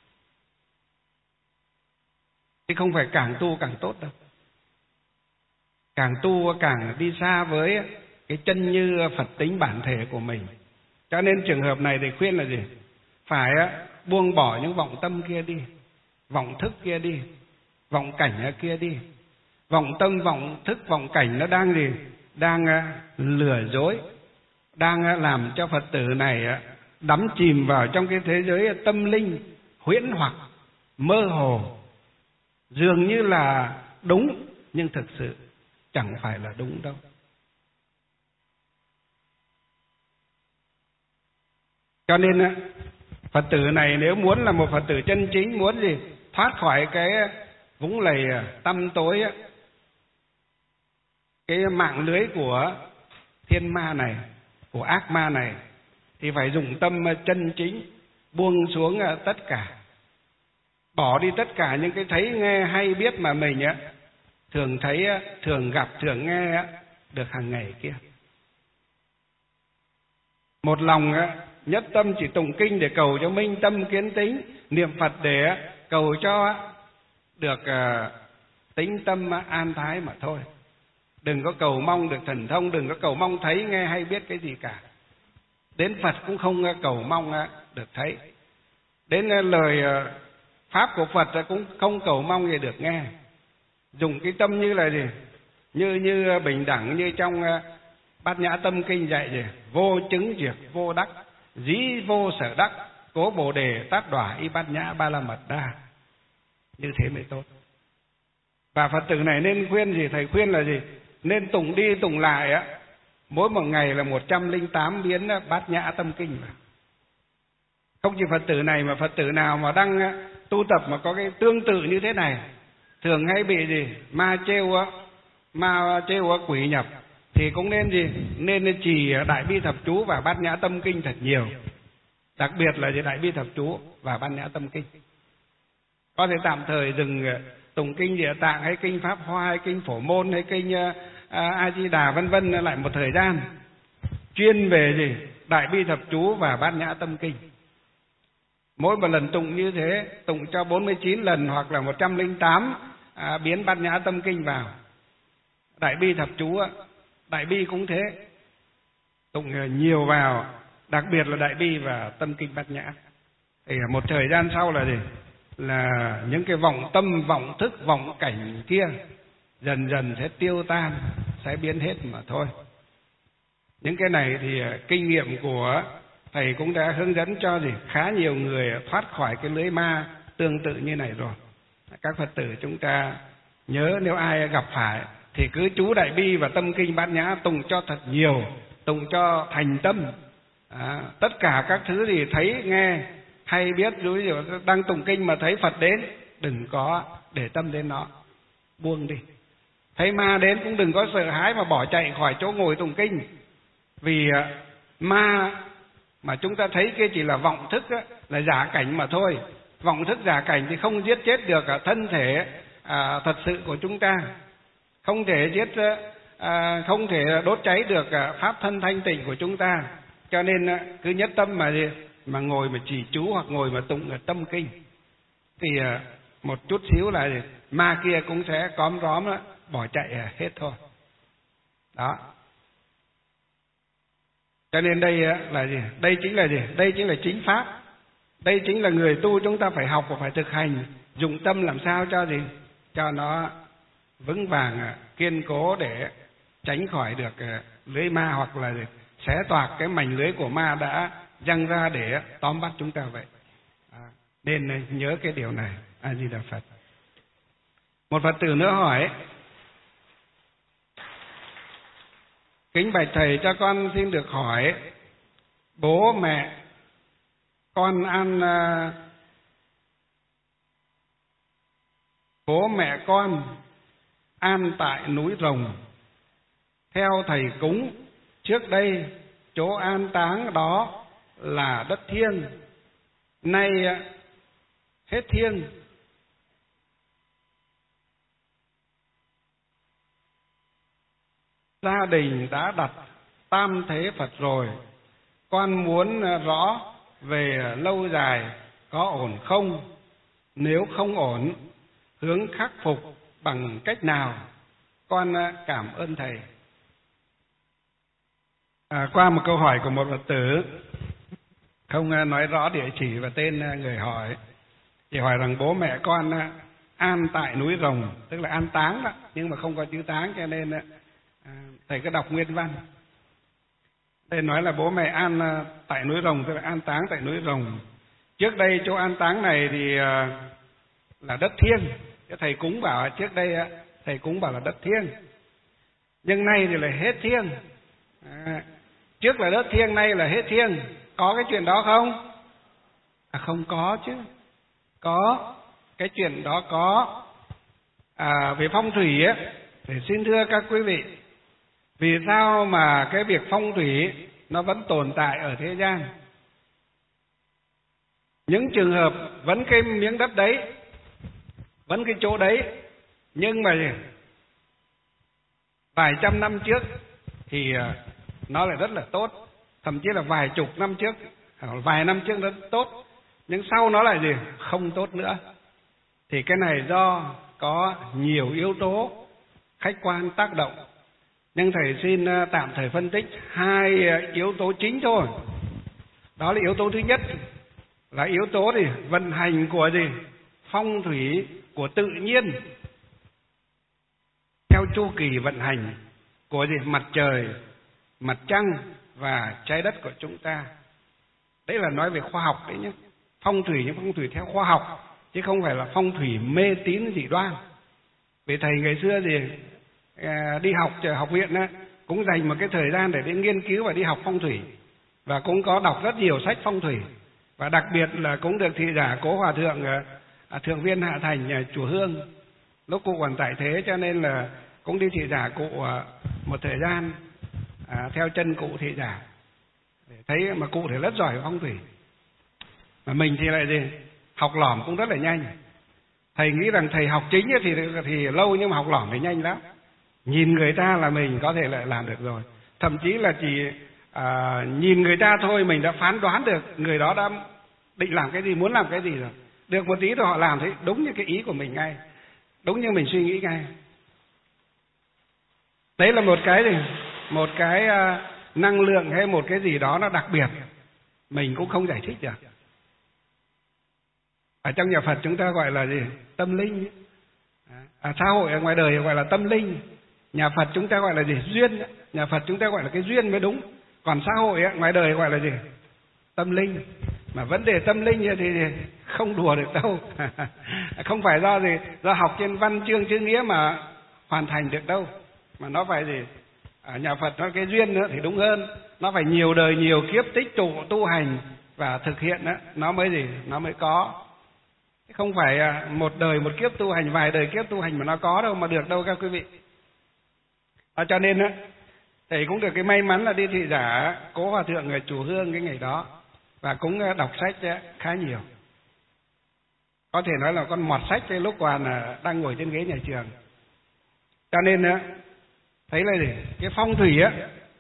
chứ không phải càng tu càng tốt đâu. Càng tu càng đi xa với cái chân như Phật tính bản thể của mình. Cho nên trường hợp này thì khuyên là gì? Phải buông bỏ những vọng tâm kia đi, vọng thức kia đi, vọng cảnh kia đi. Vọng tâm, vọng thức, vọng cảnh nó đang gì? Đang lừa dối, đang làm cho Phật tử này đắm chìm vào trong cái thế giới tâm linh huyễn hoặc, mơ hồ, dường như là đúng nhưng thực sự chẳng phải là đúng đâu. Cho nên Phật tử này nếu muốn là một Phật tử chân chính, muốn gì? Thoát khỏi cái vũng lầy tăm tối, cái mạng lưới của thiên ma này, của ác ma này, thì phải dùng tâm chân chính, buông xuống tất cả, bỏ đi tất cả những cái thấy nghe hay biết mà mình thường thấy, thường gặp, thường nghe được hàng ngày kia. Một lòng nhất tâm chỉ tụng kinh để cầu cho minh tâm kiến tính, niệm Phật để cầu cho được tính tâm an thái mà thôi. Đừng có cầu mong được thần thông, đừng có cầu mong thấy nghe hay biết cái gì cả. Đến Phật cũng không cầu mong được thấy, đến lời pháp của Phật cũng không cầu mong gì được nghe. Dùng cái tâm như là gì? Như như bình đẳng, như trong Bát Nhã Tâm Kinh dạy gì? Vô chứng diệt vô đắc, dĩ vô sở đắc, cố bồ đề tát đọa y bát nhã ba la mật đa. Như thế mới tốt. Và Phật tử này nên khuyên gì? Thầy khuyên là gì? Nên tụng đi tụng lại á, mỗi một ngày là một trăm lẻ tám biến Bát Nhã Tâm Kinh vào. Không chỉ Phật tử này mà Phật tử nào mà đang tu tập mà có cái tương tự như thế này, thường hay bị gì? Ma trêu á, ma trêu á, quỷ nhập, thì cũng nên gì? Nên trì Đại Bi Thập Chú và Bát Nhã Tâm Kinh thật nhiều. Đặc biệt là Đại Bi Thập Chú và Bát Nhã Tâm Kinh. Có thể tạm thời dừng tụng kinh Địa Tạng hay kinh Pháp Hoa hay kinh Phổ Môn hay kinh A Di Đà vân vân lại một thời gian, chuyên về gì? Đại Bi Thập Chú và Bát Nhã Tâm Kinh. Mỗi một lần tụng như thế, tụng cho bốn mươi chín lần hoặc là một trăm lẻ tám à, biến Bát Nhã Tâm Kinh vào. Đại Bi Thập Chú, Đại Bi cũng thế, tụng nhiều vào, đặc biệt là Đại Bi và Tâm Kinh Bát Nhã. Thì một thời gian sau là gì? Là những cái vọng tâm, vọng thức, vọng cảnh kia dần dần sẽ tiêu tan, sẽ biến hết mà thôi. Những cái này thì kinh nghiệm của thầy cũng đã hướng dẫn cho gì khá nhiều người thoát khỏi cái lưới ma tương tự như này rồi. Các Phật tử chúng ta nhớ, nếu ai gặp phải thì cứ chú Đại Bi và Tâm Kinh Bát Nhã tụng cho thật nhiều, tụng cho thành tâm. À, tất cả các thứ gì thấy nghe hay biết, ví dụ đang tụng kinh mà thấy Phật đến, đừng có để tâm đến nó, buông đi. Thấy ma đến cũng đừng có sợ hãi mà bỏ chạy khỏi chỗ ngồi tụng kinh. Vì ma mà chúng ta thấy kia chỉ là vọng thức á, là giả cảnh mà thôi. Vọng thức giả cảnh thì không giết chết được thân thể à, thật sự của chúng ta, không thể giết à, không thể đốt cháy được pháp thân thanh tịnh của chúng ta. Cho nên cứ nhất tâm mà gì? mà ngồi mà trì chú hoặc ngồi mà tụng ở tâm kinh thì một chút xíu là gì? Ma kia cũng sẽ cóm róm đó, bỏ chạy hết thôi. Đó. Cho nên đây là gì? Đây chính là gì? Đây chính là chính pháp. Đây chính là người tu chúng ta phải học và phải thực hành, dụng tâm làm sao cho gì? Cho nó vững vàng, kiên cố để tránh khỏi được lưới ma, hoặc là xé toạc cái mảnh lưới của ma đã giăng ra để tóm bắt chúng ta vậy. À, nên nhớ cái điều này. A Di Đà Phật. Một Phật tử nữa hỏi: kính bạch thầy, cho con xin được hỏi, bố mẹ con ăn bố mẹ con an tại núi Rồng, theo thầy cúng trước đây chỗ an táng đó là đất thiêng, nay hết thiêng, gia đình đã đặt tam thế Phật rồi, con muốn rõ về lâu dài có ổn không? Nếu không ổn, hướng khắc phục bằng cách nào? Con cảm ơn thầy. À, qua một câu hỏi của một Phật tử, không nói rõ địa chỉ và tên người hỏi, chỉ hỏi rằng bố mẹ con an tại núi Rồng, tức là an táng đó, nhưng mà không có chữ táng, cho nên à, thầy cứ đọc nguyên văn. Đây nói là bố mẹ an tại núi Rồng, tức là an táng tại núi Rồng. Trước đây chỗ an táng này thì à, là đất thiêng. Cái thầy cúng bảo trước đây thầy cúng bảo là đất thiêng, nhưng nay thì là hết thiêng. À, trước là đất thiêng, nay là hết thiêng. Có cái chuyện đó không? À, không có chứ. Có. Cái chuyện đó có. À, về phong thủy ấy, thì xin thưa các quý vị, vì sao mà cái việc phong thủy nó vẫn tồn tại ở thế gian? Những trường hợp vẫn cái miếng đất đấy, vẫn cái chỗ đấy, nhưng mà vài trăm năm trước thì nó lại rất là tốt, thậm chí là vài chục năm trước, vài năm trước nó tốt, nhưng sau nó là gì? Không tốt nữa. Thì cái này do có nhiều yếu tố khách quan tác động, nhưng thầy xin tạm thời phân tích hai yếu tố chính thôi. Đó là yếu tố thứ nhất là yếu tố gì? Vận hành của gì? Phong thủy của tự nhiên, theo chu kỳ vận hành của gì? Mặt trời, mặt trăng và trái đất của chúng ta. Đấy là nói về khoa học đấy nhé. Phong thủy, nhưng phong thủy theo khoa học, chứ không phải là phong thủy mê tín dị đoan. Vì thầy ngày xưa thì à, đi học học viện á, cũng dành một cái thời gian để đi nghiên cứu và đi học phong thủy, và cũng có đọc rất nhiều sách phong thủy, và đặc biệt là cũng được thị giả Cố Hòa Thượng à, Thượng Viên Hạ Thành à, chùa Hương lúc cụ còn tại thế, cho nên là cũng đi thị giả cụ à, một thời gian à, theo chân cụ thị giả, để thấy mà cụ thì rất giỏi phong thủy, mà mình thì lại gì? Học lỏm cũng rất là nhanh. Thầy nghĩ rằng thầy học chính thì thì lâu, nhưng mà học lỏm thì nhanh lắm. Nhìn người ta là mình có thể lại làm được rồi, thậm chí là chỉ à, nhìn người ta thôi mình đã phán đoán được người đó đã định làm cái gì, muốn làm cái gì rồi. Được một tí rồi họ làm thấy đúng như cái ý của mình ngay, đúng như mình suy nghĩ ngay. Đấy là một cái gì? Một cái uh, năng lượng hay một cái gì đó nó đặc biệt, mình cũng không giải thích được. Ở trong nhà Phật chúng ta gọi là gì? Tâm linh. À, xã hội ở ngoài đời gọi là tâm linh. Nhà Phật chúng ta gọi là gì? Duyên. Nhà Phật chúng ta gọi là cái duyên mới đúng. Còn xã hội ấy, ngoài đời gọi là gì? Tâm linh. Mà vấn đề tâm linh thì không đùa được đâu. Không phải do gì? Do học trên văn chương chữ nghĩa mà hoàn thành được đâu. Mà nó phải gì? Ở nhà Phật nó cái duyên nữa thì đúng hơn. Nó phải nhiều đời nhiều kiếp tích tụ tu hành và thực hiện đó, nó mới gì? Nó mới có. Không phải một đời một kiếp tu hành, vài đời kiếp tu hành mà nó có đâu, mà được đâu các quý vị. À, cho nên á, thầy cũng được cái may mắn là đi thị giả Cố Hòa Thượng ở chùa Hương cái ngày đó, và cũng đọc sách khá nhiều. Có thể nói là con mọt sách cái lúc còn đang ngồi trên ghế nhà trường. Cho nên á, thấy là gì? Cái phong thủy á,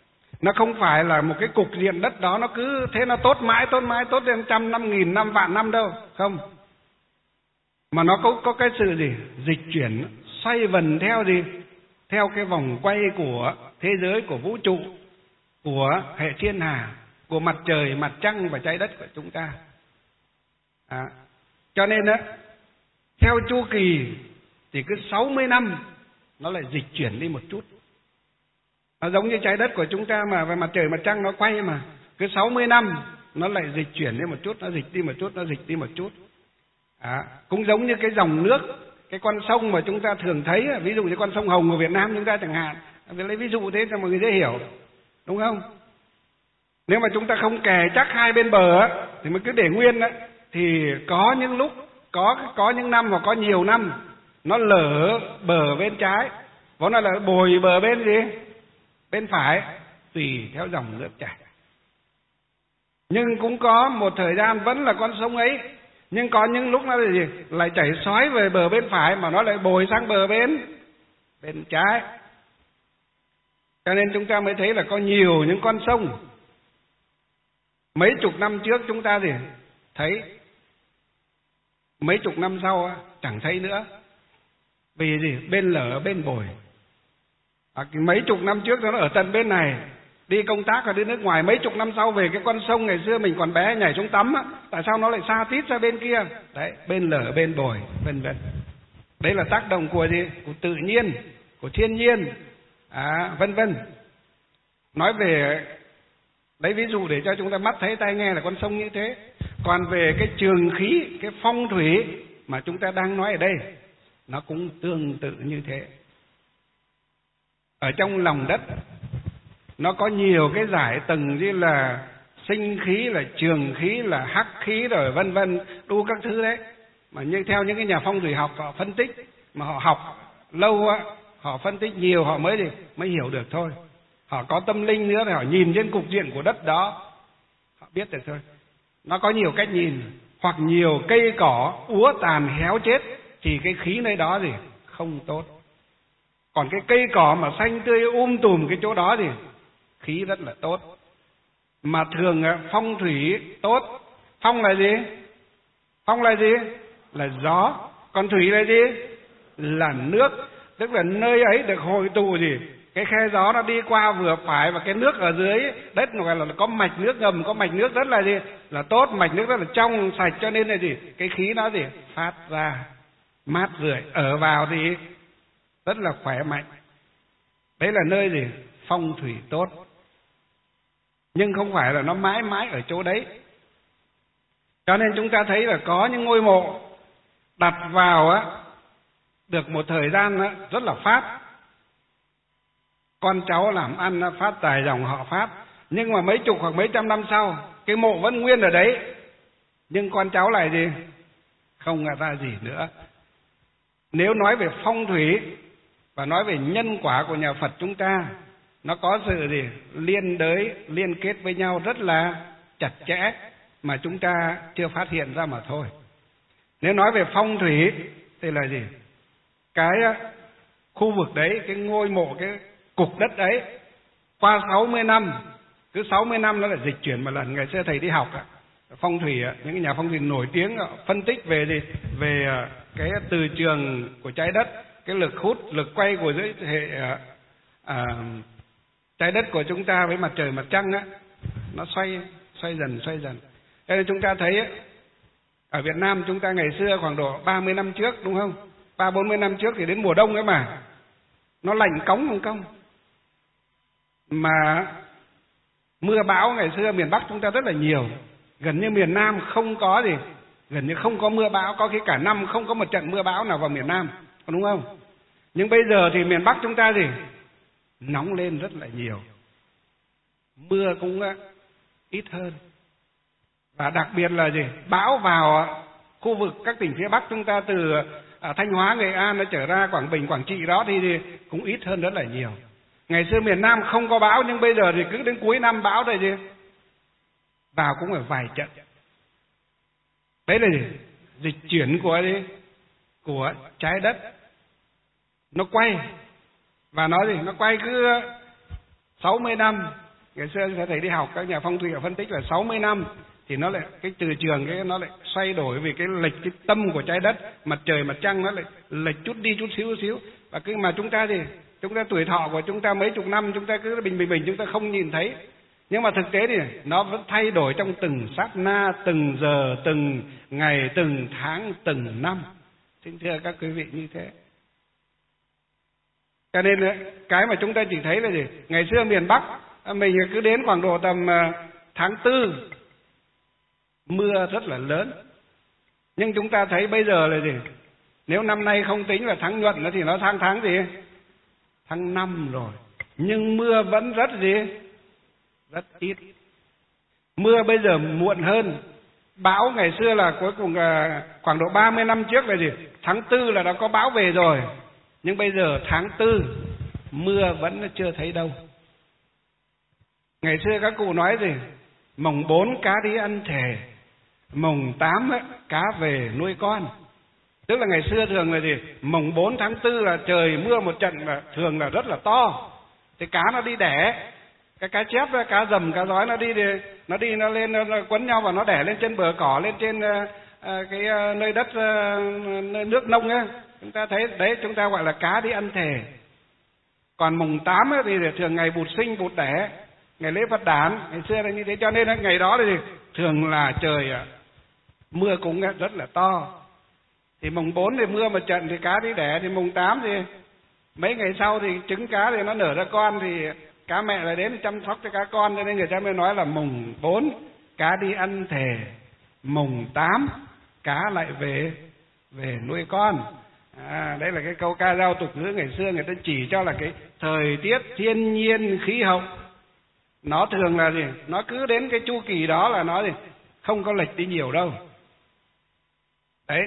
Nó không phải là một cái cục diện đất đó nó cứ thế nó tốt mãi, tốt mãi, tốt đến trăm năm, nghìn năm, vạn năm đâu. Không. Mà nó có, có cái sự gì? Dịch chuyển, xoay vần theo gì? Theo cái vòng quay của thế giới, của vũ trụ, của hệ thiên hà, của mặt trời, mặt trăng và trái đất của chúng ta. À, cho nên á, theo chu kỳ thì cứ sáu mươi năm nó lại dịch chuyển đi một chút. Nó giống như trái đất của chúng ta mà, và mặt trời, mặt trăng nó quay mà. Cứ sáu mươi năm nó lại dịch chuyển đi một chút, nó dịch đi một chút, nó dịch đi một chút. À, cũng giống như cái dòng nước, cái con sông mà chúng ta thường thấy, ví dụ như con sông Hồng của Việt Nam chúng ta chẳng hạn. Để lấy ví dụ thế cho mọi người dễ hiểu, đúng không? Nếu mà chúng ta không kè chắc hai bên bờ thì mới cứ để nguyên đó, thì có những lúc, có có những năm hoặc có nhiều năm nó lở bờ bên trái, vốn là lở bồi bờ bên gì? Bên phải, tùy theo dòng nước chảy. Nhưng cũng có một thời gian vẫn là con sông ấy, nhưng có những lúc nó là gì? Lại chảy xoáy về bờ bên phải mà nó lại bồi sang bờ bên bên trái. Cho nên chúng ta mới thấy là có nhiều những con sông mấy chục năm trước chúng ta gì thấy, mấy chục năm sau chẳng thấy nữa. Vì gì? Bên lở bên bồi. À, mấy chục năm trước nó ở tận bên này, đi công tác và đi nước ngoài, mấy chục năm sau về cái con sông ngày xưa mình còn bé nhảy xuống tắm á, tại sao nó lại xa tít ra bên kia? Đấy, bên lở bên bồi, vân vân. Đấy là tác động của gì? Của tự nhiên, của thiên nhiên, à, vân vân. Nói về lấy ví dụ để cho chúng ta mắt thấy tai nghe là con sông như thế. Còn về cái trường khí, cái phong thủy mà chúng ta đang nói ở đây, nó cũng tương tự như thế. Ở trong lòng đất nó có nhiều cái giải tầng như là sinh khí, là trường khí, là hắc khí rồi vân vân, đủ các thứ đấy. Mà như theo những cái nhà phong thủy học họ phân tích, mà họ học lâu á, họ phân tích nhiều họ mới gì mới hiểu được thôi. Họ có tâm linh nữa thì họ nhìn trên cục diện của đất đó, họ biết được thôi. Nó có nhiều cách nhìn, hoặc nhiều cây cỏ úa tàn héo chết thì cái khí nơi đó gì không tốt. Còn cái cây cỏ mà xanh tươi um tùm cái chỗ đó thì khí rất là tốt. Mà thường phong thủy tốt, phong là gì? Phong là gì? Là gió. Còn thủy là gì? Là nước. Tức là nơi ấy được hội tụ gì? Cái khe gió nó đi qua vừa phải, và cái nước ở dưới đất gọi là có mạch nước ngầm, có mạch nước rất là gì? Là tốt, mạch nước rất là trong, sạch, cho nên là gì? Cái khí nó gì? Phát ra mát rượi, ở vào thì rất là khỏe mạnh. Đấy là nơi gì? Phong thủy tốt. Nhưng không phải là nó mãi mãi ở chỗ đấy. Cho nên chúng ta thấy là có những ngôi mộ đặt vào á, được một thời gian á, rất là phát. Con cháu làm ăn phát tài dòng họ phát. Nhưng mà mấy chục hoặc mấy trăm năm sau, cái mộ vẫn nguyên ở đấy, nhưng con cháu lại gì? Không ra gì nữa. Nếu nói về phong thủy và nói về nhân quả của nhà Phật chúng ta, nó có sự gì? Liên đới, liên kết với nhau rất là chặt chẽ mà chúng ta chưa phát hiện ra mà thôi. Nếu nói về phong thủy thì là gì? Cái khu vực đấy, cái ngôi mộ, cái cục đất ấy, qua sáu mươi năm, cứ sáu mươi năm nó lại dịch chuyển một lần. Ngày xưa thầy đi học phong thủy, những cái nhà phong thủy nổi tiếng phân tích về gì? Về cái từ trường của trái đất, cái lực hút, lực quay của dưới hệ à, trái đất của chúng ta với mặt trời, mặt trăng á, nó xoay xoay dần xoay dần. Thế nên chúng ta thấy ở Việt Nam chúng ta ngày xưa khoảng độ ba mươi năm trước, đúng không? Ba bốn mươi năm trước thì đến mùa đông ấy mà nó lạnh cống không công. Mà mưa bão ngày xưa miền Bắc chúng ta rất là nhiều, gần như miền Nam không có gì, gần như không có mưa bão, có khi cả năm không có một trận mưa bão nào vào miền Nam, đúng không? Nhưng bây giờ thì miền Bắc chúng ta gì? Nóng lên rất là nhiều, mưa cũng ít hơn. Và đặc biệt là gì? Bão vào khu vực các tỉnh phía Bắc chúng ta, từ Thanh Hóa, Nghệ An nó trở ra Quảng Bình, Quảng Trị đó thì cũng ít hơn rất là nhiều. Ngày xưa miền Nam không có bão, nhưng bây giờ thì cứ đến cuối năm bão rồi gì? Vào cũng phải vài trận. Đấy là gì? Dịch chuyển của gì? Của trái đất. Nó quay. Và nói gì? Nó quay cứ sáu mươi năm, Ngày xưa chúng ta thấy đi học các nhà phong thủy họ phân tích là sáu mươi năm thì nó lại cái từ trường cái nó lại xoay đổi vì cái lệch cái tâm của trái đất, mặt trời mặt trăng nó lại lệch chút đi chút xíu xíu. Và cái mà chúng ta thì chúng ta tuổi thọ của chúng ta mấy chục năm, chúng ta cứ bình bình bình chúng ta không nhìn thấy. Nhưng mà thực tế thì nó vẫn thay đổi trong từng sát na, từng giờ, từng ngày, từng tháng, từng năm. Xin thưa các quý vị như thế. Cho nên cái mà chúng ta chỉ thấy là gì? Ngày xưa miền Bắc mình cứ đến khoảng độ tầm tháng tư mưa rất là lớn. Nhưng chúng ta thấy bây giờ là gì? Nếu năm nay không tính là tháng Nhuận thì nó sang tháng gì? Tháng năm rồi. Nhưng mưa vẫn rất gì? Rất ít. Mưa bây giờ muộn hơn. Bão ngày xưa là cuối cùng là khoảng độ ba mươi năm trước là gì? Tháng tư là đã có bão về rồi. Nhưng bây giờ tháng tư mưa vẫn chưa thấy đâu. Ngày xưa các cụ nói gì? Mồng bốn cá đi ăn thề, mồng tám cá về nuôi con. Tức là ngày xưa thường là gì? Mồng bốn tháng tư là trời mưa một trận là thường là rất là to. Thì cá nó đi đẻ, cái cá chép, cá dầm, cá giói nó đi nó đi nó lên nó quấn nhau và nó đẻ lên trên bờ cỏ, lên trên uh, cái uh, nơi đất uh, nước nông ấy. Chúng ta thấy đấy, chúng ta gọi là cá đi ăn thề. Còn mùng tám thì thường ngày bụt sinh bụt đẻ, ngày lễ Phật đản, ngày xưa là như thế. Cho nên ngày đó thì thường là trời mưa cũng rất là to. Thì mùng bốn thì mưa một trận thì cá đi đẻ, thì mùng tám thì mấy ngày sau thì trứng cá thì nó nở ra con, thì cá mẹ lại đến chăm sóc cho cá con. Cho nên người ta mới nói là mùng bốn cá đi ăn thề, mùng tám cá lại về về nuôi con. À, đây là cái câu ca dao tục ngữ ngày xưa người ta chỉ cho là cái thời tiết thiên nhiên khí hậu. Nó thường là gì? Nó cứ đến cái chu kỳ đó là nó gì? Không có lệch đi nhiều đâu. Đấy.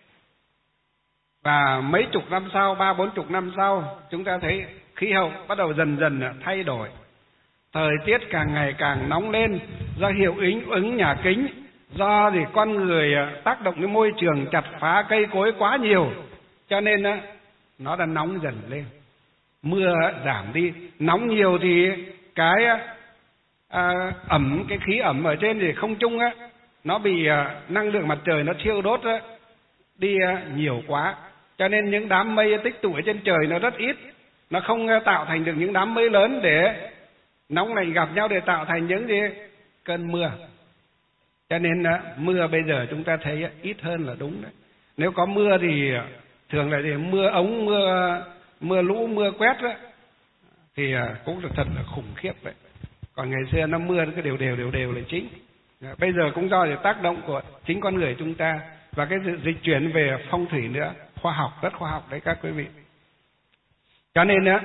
Và mấy chục năm sau, ba bốn chục năm sau, chúng ta thấy khí hậu bắt đầu dần dần thay đổi. Thời tiết càng ngày càng nóng lên do hiệu ứng ứng nhà kính, do thì con người tác động đến môi trường, chặt phá cây cối quá nhiều, cho nên nó đã nóng dần lên. Mưa giảm đi, nóng nhiều thì cái à, ẩm, cái khí ẩm ở trên thì không trung á, nó bị à, năng lượng mặt trời nó thiêu đốt á, đi à, nhiều quá, cho nên những đám mây tích tụ ở trên trời nó rất ít, nó không tạo thành được những đám mây lớn để nóng lạnh gặp nhau để tạo thành những gì cơn mưa. Cho nên à, mưa bây giờ chúng ta thấy ít hơn là đúng đấy. Nếu có mưa thì thường là gì? Mưa ống, mưa mưa lũ, mưa quét đó, thì cũng là thật là khủng khiếp vậy. Còn ngày xưa nó mưa cái đều đều đều đều là chính. Bây giờ cũng do tác động của chính con người chúng ta và cái dịch chuyển về phong thủy nữa, khoa học, rất khoa học đấy các quý vị. Cho nên á,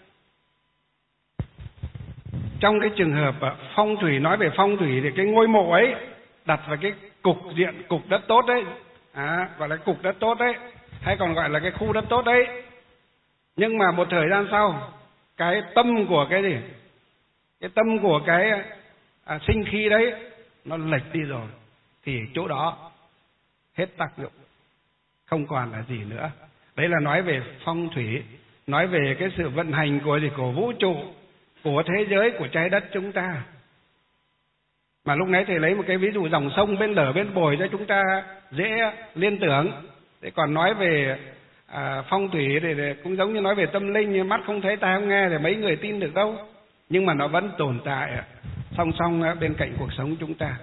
trong cái trường hợp phong thủy, nói về phong thủy thì cái ngôi mộ ấy đặt vào cái cục diện, cục đất tốt đấy, à, gọi là cục đất tốt đấy, hay còn gọi là cái khu đất tốt đấy. Nhưng mà một thời gian sau, cái tâm của cái gì? Cái tâm của cái à, sinh khí đấy nó lệch đi rồi, thì chỗ đó hết tác dụng, không còn là gì nữa. Đấy là nói về phong thủy, nói về cái sự vận hành của gì, của vũ trụ, của thế giới, của trái đất chúng ta. Mà lúc nãy thầy lấy một cái ví dụ dòng sông bên lở bên bồi cho chúng ta dễ liên tưởng. Thế còn nói về à, phong thủy thì cũng giống như nói về tâm linh, như mắt không thấy tai không nghe thì mấy người tin được đâu. Nhưng mà nó vẫn tồn tại song song bên cạnh cuộc sống chúng ta.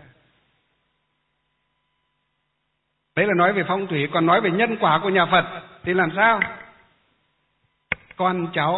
Đấy là nói về phong thủy. Còn nói về nhân quả của nhà Phật thì làm sao? Con cháu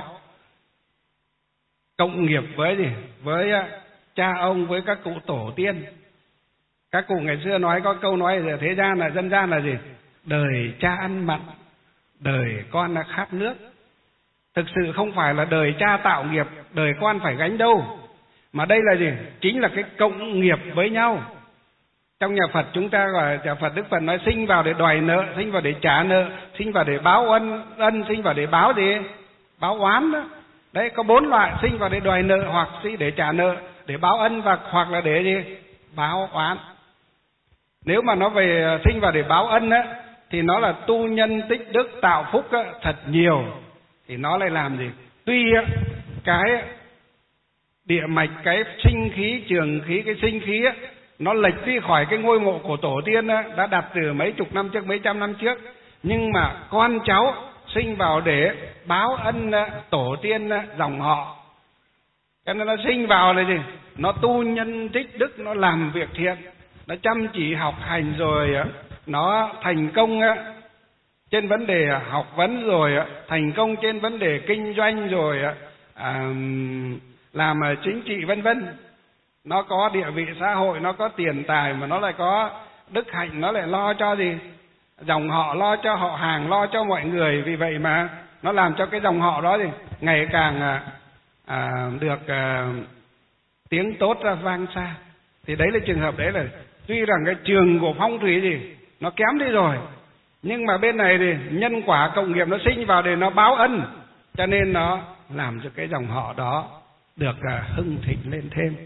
cộng nghiệp với gì? Với cha ông, với các cụ tổ tiên. Các cụ ngày xưa nói có câu nói ở thế gian là dân gian là gì? Đời cha ăn mặn, đời con là khát nước. Thực sự không phải là đời cha tạo nghiệp, đời con phải gánh đâu. Mà đây là gì? Chính là cái cộng nghiệp với nhau. Trong nhà Phật chúng ta gọi, nhà Phật Đức Phật nói sinh vào để đòi nợ, sinh vào để trả nợ, sinh vào để báo ân, ân sinh vào để báo gì? Báo oán đó. Đấy, có bốn loại: sinh vào để đòi nợ, hoặc sinh để trả nợ, để báo ân, và hoặc là để gì? Báo oán. Nếu mà nó về sinh vào để báo ân á, thì nó là tu nhân tích đức tạo phúc á, thật nhiều. Thì nó lại làm gì? Tuy á, cái địa mạch, cái sinh khí, trường khí, cái sinh khí á, nó lệch đi khỏi cái ngôi mộ của tổ tiên á, đã đặt từ mấy chục năm trước, mấy trăm năm trước. Nhưng mà con cháu sinh vào để báo ân tổ tiên dòng họ, cho nên nó sinh vào là gì? Nó tu nhân tích đức, nó làm việc thiện, nó chăm chỉ học hành, rồi nó thành công trên vấn đề học vấn, rồi thành công trên vấn đề kinh doanh, rồi à, làm chính trị vân vân. Nó có địa vị xã hội, nó có tiền tài, mà nó lại có đức hạnh, nó lại lo cho gì? Dòng họ, lo cho họ hàng, lo cho mọi người. Vì vậy mà nó làm cho cái dòng họ đó thì ngày càng à, à, được à, tiếng tốt ra vang xa. Thì đấy là trường hợp đấy, là tuy rằng cái trường của phong thủy gì nó kém đi rồi, nhưng mà bên này thì nhân quả cộng nghiệp nó sinh vào để nó báo ân, cho nên nó làm cho cái dòng họ đó được à, hưng thịnh lên thêm.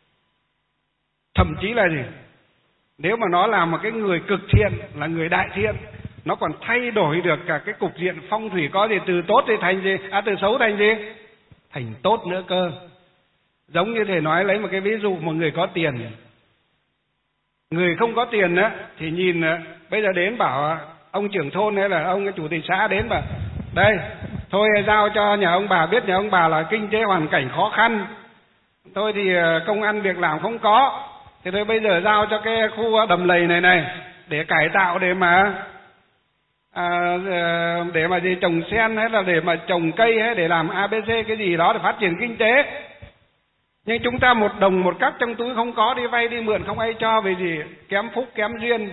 Thậm chí là gì? Nếu mà nó là một cái người cực thiện, là người đại thiện, nó còn thay đổi được cả cái cục diện phong thủy, có gì từ tốt thì thành gì? À, từ xấu thành gì? Thành tốt nữa cơ. Giống như thầy nói, lấy một cái ví dụ, một người có tiền, người không có tiền á thì nhìn bây giờ đến bảo ông trưởng thôn hay là ông cái chủ tịch xã đến bảo đây thôi giao cho nhà ông bà, biết nhà ông bà là kinh tế hoàn cảnh khó khăn, thôi thì công ăn việc làm không có, thì thôi bây giờ giao cho cái khu đầm lầy này này để cải tạo, để mà à, để mà gì trồng sen, hay là để mà trồng cây, hay để làm a bê xê cái gì đó để phát triển kinh tế. Nhưng chúng ta một đồng một cắc trong túi không có, đi vay đi mượn không ai cho, vì gì? Kém phúc kém duyên,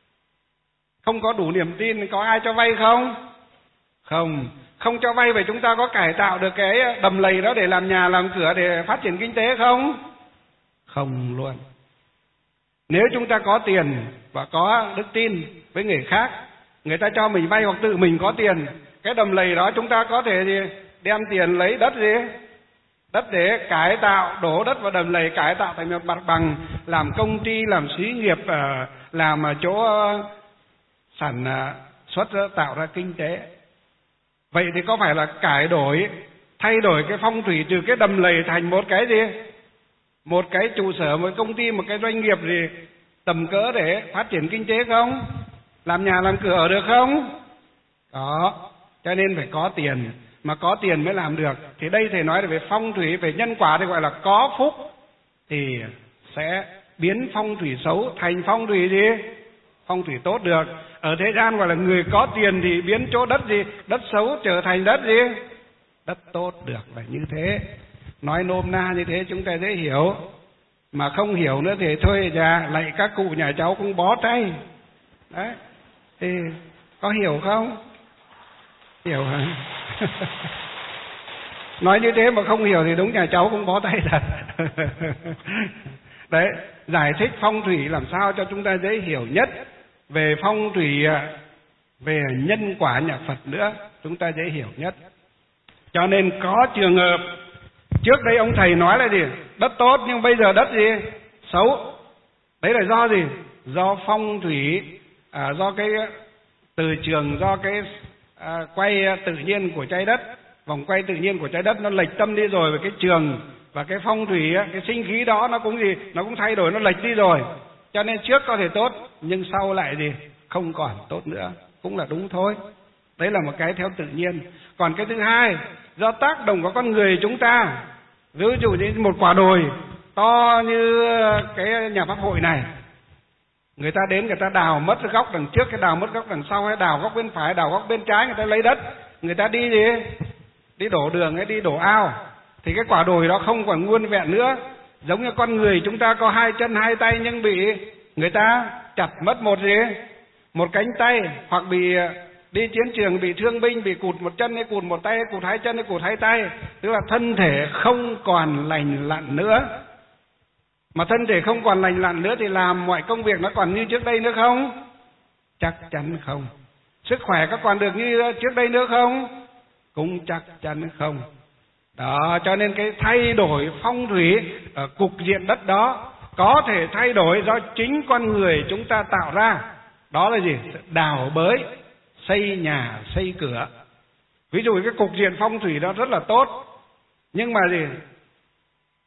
không có đủ niềm tin. Có ai cho vay không? Không. Không cho vay, vậy chúng ta có cải tạo được cái đầm lầy đó để làm nhà làm cửa để phát triển kinh tế không? Không luôn. Nếu chúng ta có tiền và có đức tin với người khác, người ta cho mình vay hoặc tự mình có tiền, cái đầm lầy đó chúng ta có thể gì? Đem tiền lấy đất gì? Đất để cải tạo, đổ đất vào đầm lầy, cải tạo thành một mặt bằng, làm công ty, làm xí nghiệp, làm chỗ sản xuất tạo ra kinh tế. Vậy thì có phải là cải đổi, thay đổi cái phong thủy từ cái đầm lầy thành một cái gì? Một cái trụ sở, một công ty, một cái doanh nghiệp gì tầm cỡ để phát triển kinh tế không? Làm nhà làm cửa ở được không? Có. Cho nên phải có tiền, mà có tiền mới làm được. Thì đây thầy nói là về phong thủy, về nhân quả thì gọi là có phúc thì sẽ biến phong thủy xấu thành phong thủy gì? Phong thủy tốt được. Ở thế gian gọi là người có tiền thì biến chỗ đất gì? Đất xấu trở thành đất gì? Đất tốt được, là như thế. Nói nôm na như thế chúng ta dễ hiểu. Mà không hiểu nữa thì thôi già, lạy các cụ nhà cháu cũng bó tay. Đấy. Thì có hiểu không? Hiểu hả? Nói như thế mà không hiểu thì đúng nhà cháu cũng bó tay thật. Đấy, giải thích phong thủy làm sao cho chúng ta dễ hiểu nhất. Về phong thủy, về nhân quả nhà Phật nữa, chúng ta dễ hiểu nhất. Cho nên có trường hợp trước đây ông thầy nói là gì? Đất tốt, nhưng bây giờ đất gì? Xấu. Đấy là do gì? Do phong thủy, à, do cái từ trường, do cái à, quay tự nhiên của trái đất, vòng quay tự nhiên của trái đất nó lệch tâm đi rồi, và cái trường và cái phong thủy, cái sinh khí đó nó cũng gì? Nó cũng thay đổi, nó lệch đi rồi. Cho nên trước có thể tốt, nhưng sau lại gì? Không còn tốt nữa. Cũng là đúng thôi. Đấy là một cái theo tự nhiên. Còn cái thứ hai, do tác động của con người chúng ta. Ví dụ như một quả đồi to như cái nhà Pháp Hội này, người ta đến người ta đào mất góc đằng trước, cái đào mất góc đằng sau, hay đào góc bên phải, đào góc bên trái, người ta lấy đất, người ta đi gì? Đi đổ đường hay đi đổ ao. Thì cái quả đồi đó không còn nguyên vẹn nữa. Giống như con người chúng ta có hai chân hai tay, nhưng bị người ta chặt mất một gì? Một cánh tay, hoặc bị đi chiến trường bị thương binh, bị cụt một chân hay cụt một tay hay cụt hai chân hay cụt hai tay, tức là thân thể không còn lành lặn nữa. Mà thân thể không còn lành lặn nữa thì làm mọi công việc nó còn như trước đây nữa không? Chắc chắn không. Sức khỏe có còn được như trước đây nữa không? Cũng chắc chắn không. Đó, cho nên cái thay đổi phong thủy ở cục diện đất đó có thể thay đổi do chính con người chúng ta tạo ra. Đó là gì? Đào bới, xây nhà, xây cửa. Ví dụ cái cục diện phong thủy đó rất là tốt, nhưng mà gì?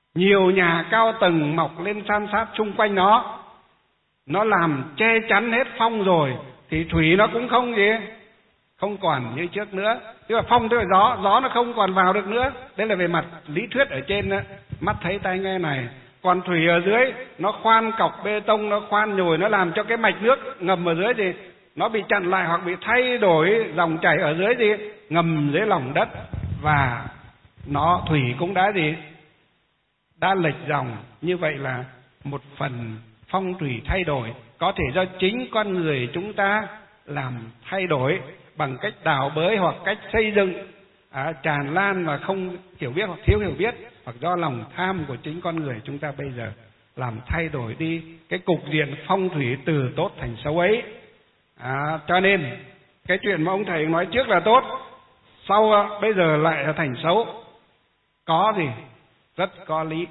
nhiều nhà cao tầng mọc lên san sát xung quanh nó, nó làm che chắn hết phong rồi, thì thủy nó cũng không gì, không còn như trước nữa. Tức là phong tức là gió, gió nó không còn vào được nữa. Đây là về mặt lý thuyết ở trên mắt thấy tai nghe này. Còn thủy ở dưới, nó khoan cọc bê tông, nó khoan nhồi, nó làm cho cái mạch nước ngầm ở dưới thì nó bị chặn lại hoặc bị thay đổi dòng chảy ở dưới gì, ngầm dưới lòng đất, và nó thủy cũng đã gì, đã lệch dòng. Như vậy là một phần phong thủy thay đổi có thể do chính con người chúng ta làm thay đổi bằng cách đào bới hoặc cách xây dựng à, tràn lan và không hiểu biết hoặc thiếu hiểu biết, hoặc do lòng tham của chính con người chúng ta bây giờ làm thay đổi đi cái cục diện phong thủy từ tốt thành xấu ấy. À, cho nên cái chuyện mà ông thầy nói trước là tốt, sau à, bây giờ lại là thành xấu, có gì rất có lý.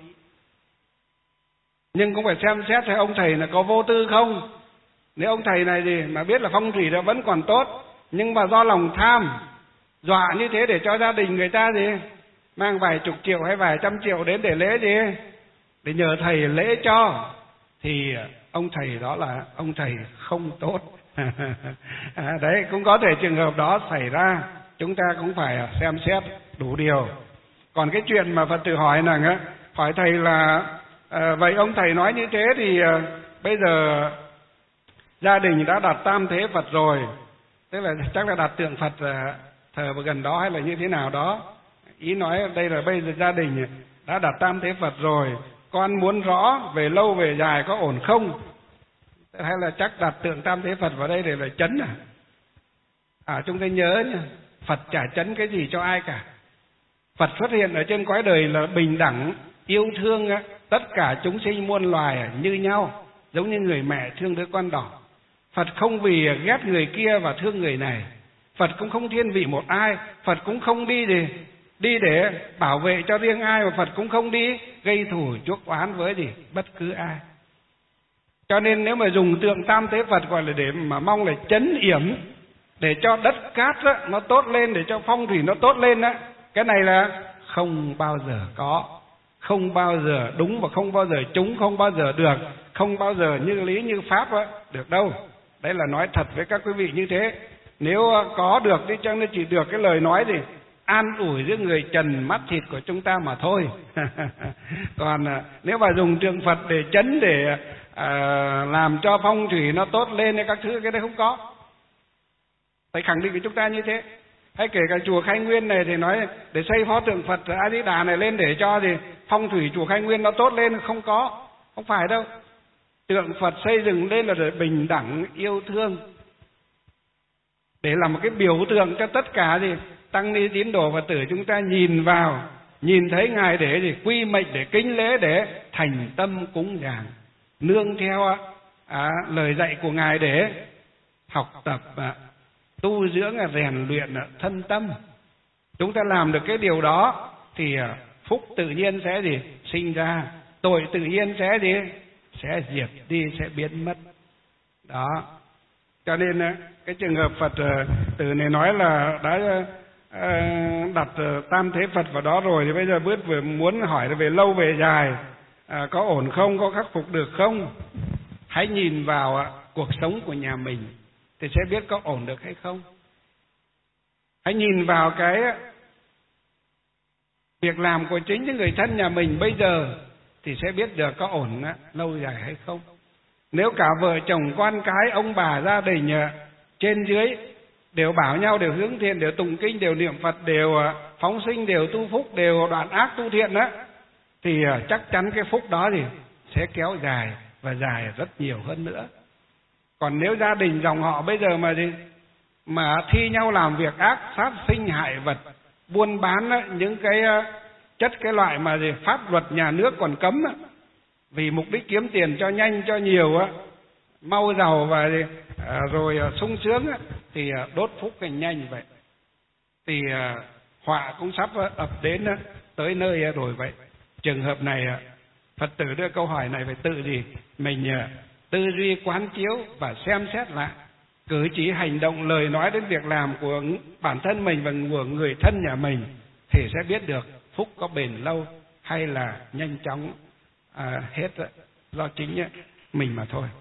Nhưng cũng phải xem xét thấy ông thầy là có vô tư không. Nếu ông thầy này gì mà biết là phong thủy nó vẫn còn tốt, nhưng mà do lòng tham dọa như thế để cho gia đình người ta gì mang vài chục triệu hay vài trăm triệu đến để lễ gì, để nhờ thầy lễ cho, thì ông thầy đó là ông thầy không tốt. À, đấy cũng có thể trường hợp đó xảy ra, chúng ta cũng phải xem xét đủ điều. Còn cái chuyện mà Phật tử hỏi là hỏi thầy là à, vậy ông thầy nói như thế thì à, bây giờ gia đình đã đặt tam thế Phật rồi, tức là chắc là đặt tượng Phật à, thờ vào gần đó hay là như thế nào đó. Ý nói đây là bây giờ gia đình đã đặt tam thế Phật rồi, con muốn rõ về lâu về dài có ổn không, hay là chắc đặt tượng tam thế Phật vào đây để là chấn à? À chúng ta nhớ nha, Phật chả chấn cái gì cho ai cả. Phật xuất hiện ở trên cõi đời là bình đẳng, yêu thương tất cả chúng sinh muôn loài như nhau, giống như người mẹ thương đứa con đỏ. Phật không vì ghét người kia và thương người này. Phật cũng không thiên vị một ai. Phật cũng không đi gì đi để bảo vệ cho riêng ai, và Phật cũng không đi gây thù chuốc oán với gì bất cứ ai. Cho nên nếu mà dùng tượng tam thế Phật gọi là để mà mong là chấn yểm, để cho đất cát đó, nó tốt lên, để cho phong thủy nó tốt lên đó, cái này là không bao giờ có, không bao giờ đúng, và không bao giờ trúng, không bao giờ được, không bao giờ như lý như pháp đó, được đâu. Đấy là nói thật với các quý vị như thế. Nếu có được đi chăng nên chỉ được cái lời nói gì an ủi giữa người trần mắt thịt của chúng ta mà thôi. Còn nếu mà dùng tượng Phật để chấn, để à, làm cho phong thủy nó tốt lên hay các thứ, cái đấy không có. Phải khẳng định với chúng ta như thế. Hay kể cả chùa Khai Nguyên này thì nói để xây phó tượng Phật A Di Đà này lên để cho gì phong thủy chùa Khai Nguyên nó tốt lên, không có, không phải đâu. Tượng Phật xây dựng lên là để bình đẳng yêu thương, để làm một cái biểu tượng cho tất cả gì tăng ni tín đồ Phật tử chúng ta nhìn vào, nhìn thấy Ngài để gì quy mệnh, để kính lễ, để thành tâm cúng dường, nương theo à, lời dạy của Ngài để học tập à, tu dưỡng, rèn luyện thân tâm. Chúng ta làm được cái điều đó thì phúc tự nhiên sẽ gì sinh ra, tội tự nhiên sẽ gì sẽ diệt đi, sẽ biến mất. Đó. Cho nên cái trường hợp Phật tử này nói là đã đặt tam thế Phật vào đó rồi, thì bây giờ bước vừa muốn hỏi về lâu về dài à, có ổn không, có khắc phục được không. Hãy nhìn vào cuộc sống của nhà mình thì sẽ biết có ổn được hay không. Hãy nhìn vào cái việc làm của chính những người thân nhà mình bây giờ thì sẽ biết được có ổn lâu dài hay không. Nếu cả vợ chồng con cái, ông bà, gia đình trên dưới đều bảo nhau, đều hướng thiện, đều tụng kinh, đều niệm Phật, đều phóng sinh, đều tu phúc, đều đoạn ác tu thiện đó, thì chắc chắn cái phúc đó thì sẽ kéo dài và dài rất nhiều hơn nữa. Còn nếu gia đình dòng họ bây giờ mà gì mà thi nhau làm việc ác, sát sinh hại vật, buôn bán những cái chất cái loại mà gì pháp luật nhà nước còn cấm, vì mục đích kiếm tiền cho nhanh cho nhiều, mau giàu và rồi sung sướng, thì đốt phúc càng nhanh vậy, thì họa cũng sắp ập đến tới nơi rồi vậy. Trường hợp này Phật tử đưa câu hỏi này phải tự gì mình tư duy quán chiếu và xem xét lại cử chỉ hành động, lời nói đến việc làm của bản thân mình và của người thân nhà mình, thì sẽ biết được phúc có bền lâu hay là nhanh chóng à, hết do chính mình mà thôi.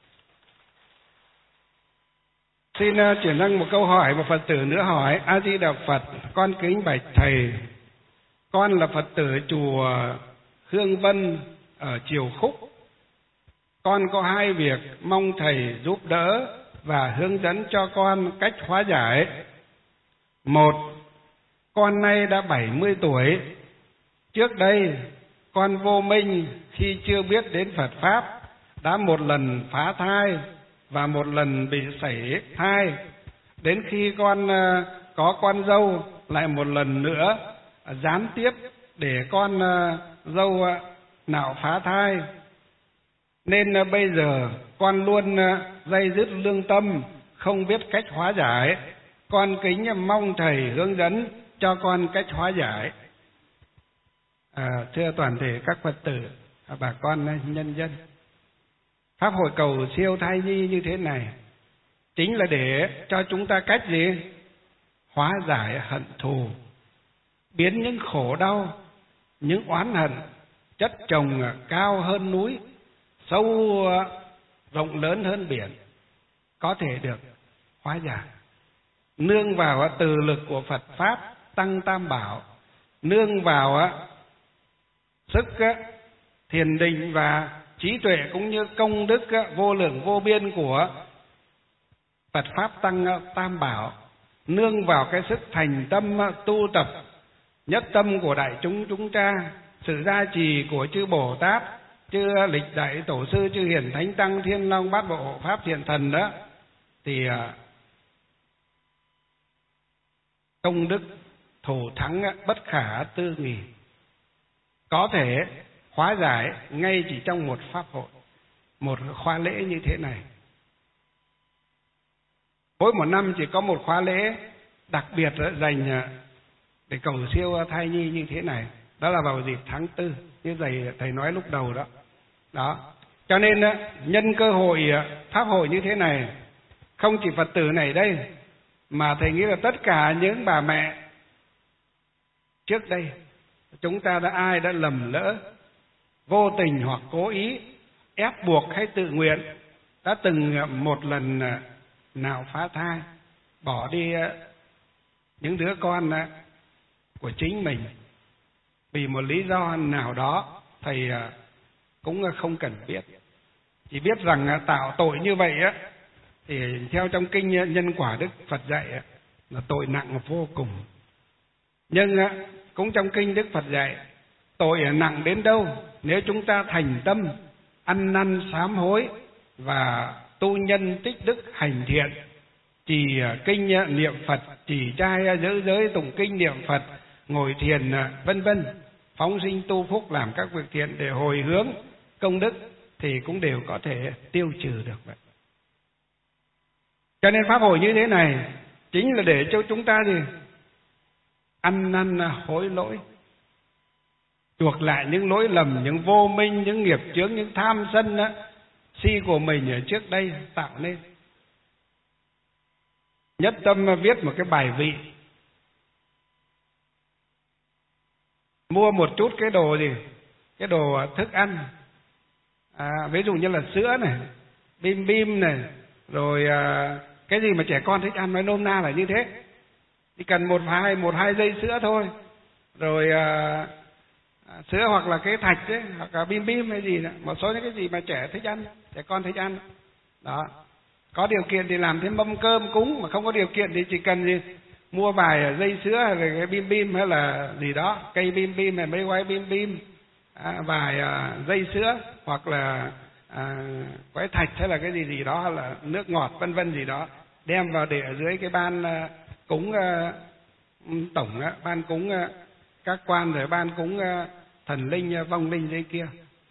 Xin uh, chuyển sang một câu hỏi, một Phật tử nữa hỏi: A Di Đà Phật, con kính bạch thầy, con là Phật tử chùa Hương Vân ở Triều Khúc. Con có hai việc mong thầy giúp đỡ và hướng dẫn cho con cách hóa giải. Một, con nay đã bảy mươi tuổi. Trước đây con vô minh khi chưa biết đến Phật Pháp, đã một lần phá thai và một lần bị sảy thai. Đến khi con có con dâu, lại một lần nữa gián tiếp để con dâu nào phá thai. Nên bây giờ con luôn day dứt lương tâm, không biết cách hóa giải. Con kính mong thầy hướng dẫn cho con cách hóa giải. À, thưa toàn thể các Phật tử, bà con nhân dân, Pháp hội cầu siêu thai nhi như thế này chính là để cho chúng ta cách gì? Hóa giải hận thù, biến những khổ đau, những oán hận chất chồng cao hơn núi, sâu rộng lớn hơn biển, có thể được hóa giải. Nương vào từ lực của Phật Pháp Tăng Tam Bảo, nương vào sức thiền định và trí tuệ cũng như công đức vô lượng vô biên của Phật Pháp Tăng Tam Bảo, nương vào cái sức thành tâm tu tập nhất tâm của đại chúng chúng ta, sự gia trì của chư Bồ Tát, chư lịch đại tổ sư, chư hiền thánh tăng, thiên long bát bộ hộ pháp thiện thần đó, thì công đức thù thắng bất khả tư nghì, có thể hóa giải ngay chỉ trong một pháp hội, một khóa lễ như thế này. Mỗi một năm chỉ có một khóa lễ đặc biệt dành để cầu siêu thai nhi như thế này, đó là vào dịp tháng tư, như thầy thầy nói lúc đầu đó. Đó, cho nên nhân cơ hội pháp hội như thế này, không chỉ Phật tử này đây, mà thầy nghĩ là tất cả những bà mẹ trước đây chúng ta đã ai đã lầm lỡ, vô tình hoặc cố ý, ép buộc hay tự nguyện, đã từng một lần nào phá thai, bỏ đi những đứa con của chính mình vì một lý do nào đó, thầy cũng không cần biết, chỉ biết rằng tạo tội như vậy á thì theo trong kinh Nhân Quả Đức Phật dạy là tội nặng vô cùng. Nhưng cũng trong kinh Đức Phật dạy tội nặng đến đâu nếu chúng ta thành tâm ăn năn sám hối và tu nhân tích đức hành thiện, trì kinh niệm Phật, trì trai giữ giới, tụng kinh niệm Phật, ngồi thiền vân vân, phóng sinh tu phúc, làm các việc thiện để hồi hướng công đức, thì cũng đều có thể tiêu trừ được vậy. Cho nên pháp hội như thế này chính là để cho chúng ta gì ăn năn hối lỗi, chuộc lại những lỗi lầm, những vô minh, những nghiệp chướng, những tham sân đó, si của mình ở trước đây tạo nên. Nhất tâm viết một cái bài vị, mua một chút cái đồ gì, cái đồ thức ăn, à, ví dụ như là sữa này, bim bim này, rồi à, cái gì mà trẻ con thích ăn, nói nôm na là như thế, chỉ cần một hai một hai giây sữa thôi, rồi à, sữa hoặc là cái thạch ấy, hoặc là bim bim hay gì đó, một số những cái gì mà trẻ thích ăn, trẻ con thích ăn đó. Có điều kiện thì làm thêm mâm cơm cúng, mà không có điều kiện thì chỉ cần gì mua vài dây sữa hay là cái bim bim hay là gì đó, cây bim bim hay mấy quái bim bim, à, vài à, dây sữa hoặc là à, quái thạch hay là cái gì gì đó, hay là nước ngọt vân vân gì đó, đem vào để ở dưới cái ban à, cúng à, tổng á, ban cúng à, các quan, rồi ban cúng à, thần linh, vong linh dưới kia.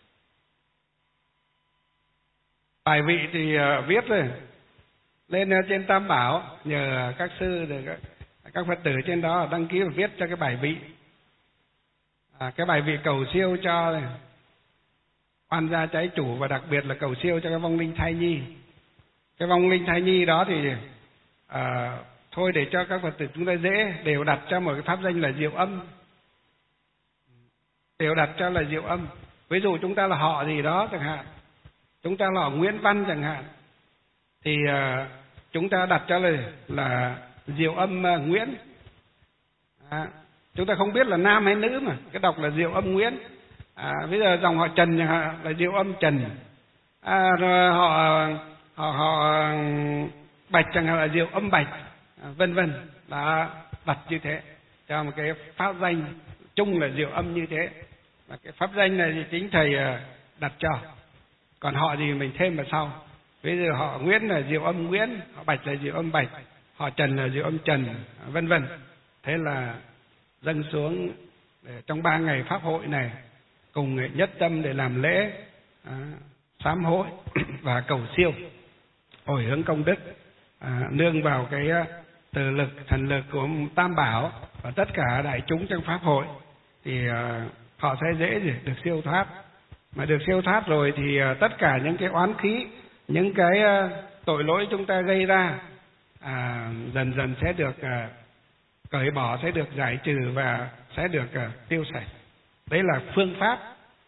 Bài vị thì uh, viết rồi lên uh, trên Tam Bảo, nhờ các sư rồi các, các Phật tử trên đó đăng ký và viết cho cái bài vị, à, cái bài vị cầu siêu cho oan gia trái chủ, và đặc biệt là cầu siêu cho cái vong linh thai nhi. Cái vong linh thai nhi đó thì uh, thôi để cho các Phật tử chúng ta dễ đều đặt cho một cái pháp danh là Diệu Âm. đều đặt cho là diệu âm. Ví dụ chúng ta là họ gì đó chẳng hạn, chúng ta là họ Nguyễn Văn chẳng hạn, thì uh, chúng ta đặt cho là là diệu âm uh, Nguyễn. À, chúng ta không biết là nam hay nữ mà cái đọc là diệu âm Nguyễn. À, bây giờ dòng họ Trần chẳng hạn là diệu âm Trần. À, rồi họ họ họ Bạch chẳng hạn là diệu âm Bạch, à, vân vân. Đã đặt như thế cho một cái pháp danh chung là diệu âm như thế. Và cái pháp danh này thì chính thầy đặt cho. Còn họ gì mình thêm vào sau. Ví dụ họ Nguyễn là diệu âm Nguyễn, họ Bạch là diệu âm Bạch, họ Trần là diệu âm Trần, vân vân. Thế là dâng xuống để trong ba ngày pháp hội này cùng nhất tâm để làm lễ à, sám hối và cầu siêu hồi hướng công đức, à, nương vào cái từ lực thần lực của Tam Bảo và tất cả đại chúng trong pháp hội thì à, họ sẽ dễ được siêu thoát. Mà được siêu thoát rồi thì à, tất cả những cái oán khí, những cái à, tội lỗi chúng ta gây ra à, dần dần sẽ được à, cởi bỏ, sẽ được giải trừ và sẽ được à, tiêu sạch. Đấy là phương pháp.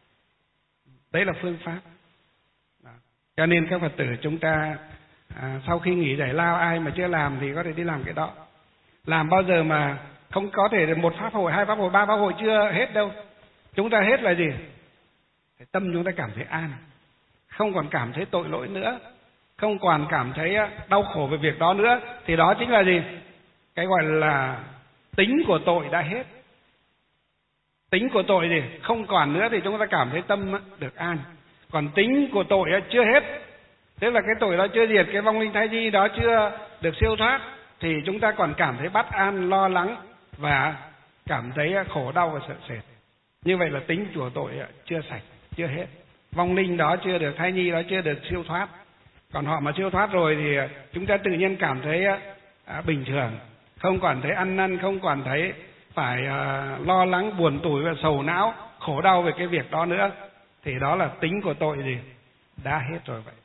Đấy là phương pháp. Đó. Cho nên các Phật tử chúng ta à, sau khi nghỉ giải lao, ai mà chưa làm thì có thể đi làm cái đó. Làm bao giờ mà không có thể một pháp hội, hai pháp hội, ba pháp hội chưa hết đâu. Chúng ta hết là gì? Tâm chúng ta cảm thấy an, không còn cảm thấy tội lỗi nữa, không còn cảm thấy đau khổ về việc đó nữa. Thì đó chính là gì? Cái gọi là tính của tội đã hết. Tính của tội gì? Không còn nữa thì chúng ta cảm thấy tâm được an. Còn tính của tội chưa hết, tức là cái tội đó chưa diệt, cái vong linh thai nhi đó chưa được siêu thoát, thì chúng ta còn cảm thấy bất an, lo lắng và cảm thấy khổ đau và sợ sệt. Như vậy là tính của tội chưa sạch, chưa hết. Vong linh đó chưa được, thai nhi đó chưa được siêu thoát. Còn họ mà siêu thoát rồi thì chúng ta tự nhiên cảm thấy à, bình thường, không còn thấy ăn năn, không còn thấy phải à, lo lắng, buồn tủi và sầu não, khổ đau về cái việc đó nữa. Thì đó là tính của tội gì? Đã hết rồi vậy.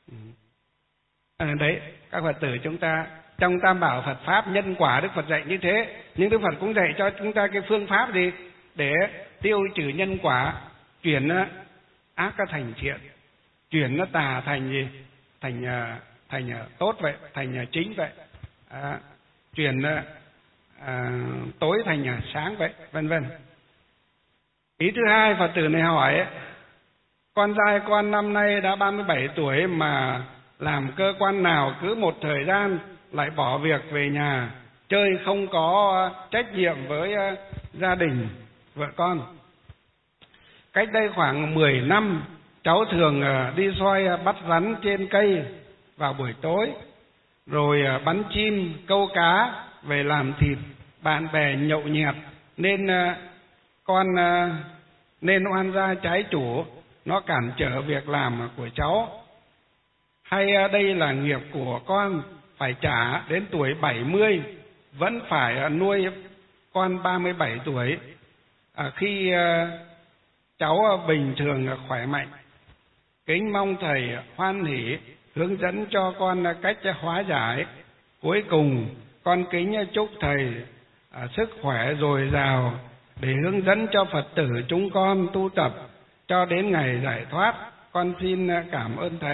À, đấy, các Phật tử chúng ta trong Tam Bảo Phật Pháp nhân quả Đức Phật dạy như thế. Nhưng Đức Phật cũng dạy cho chúng ta cái phương pháp gì? Để tiêu trừ nhân quả, chuyển ác thành thiện, chuyển nó tà thành gì? Thành thành tốt vậy, thành chính vậy, à, chuyển à, tối thành sáng vậy, vân vân. Ý thứ hai, Phật tử này hỏi: con trai con năm nay đã ba mươi bảy tuổi mà làm cơ quan nào cứ một thời gian lại bỏ việc về nhà chơi, không có trách nhiệm với gia đình vợ con. Cách đây khoảng mười năm, cháu thường đi soi bắt rắn trên cây vào buổi tối, rồi bắn chim, câu cá về làm thịt, bạn bè nhậu nhẹt, nên con nên oan gia trái chủ, nó cản trở việc làm của cháu. Hay đây là nghiệp của con, phải trả đến tuổi bảy mươi vẫn phải nuôi con ba mươi bảy tuổi, à, khi cháu bình thường khỏe mạnh. Kính mong thầy hoan hỷ hướng dẫn cho con cách hóa giải. Cuối cùng con kính chúc thầy à, sức khỏe dồi dào để hướng dẫn cho Phật tử chúng con tu tập cho đến ngày giải thoát. Con xin cảm ơn thầy.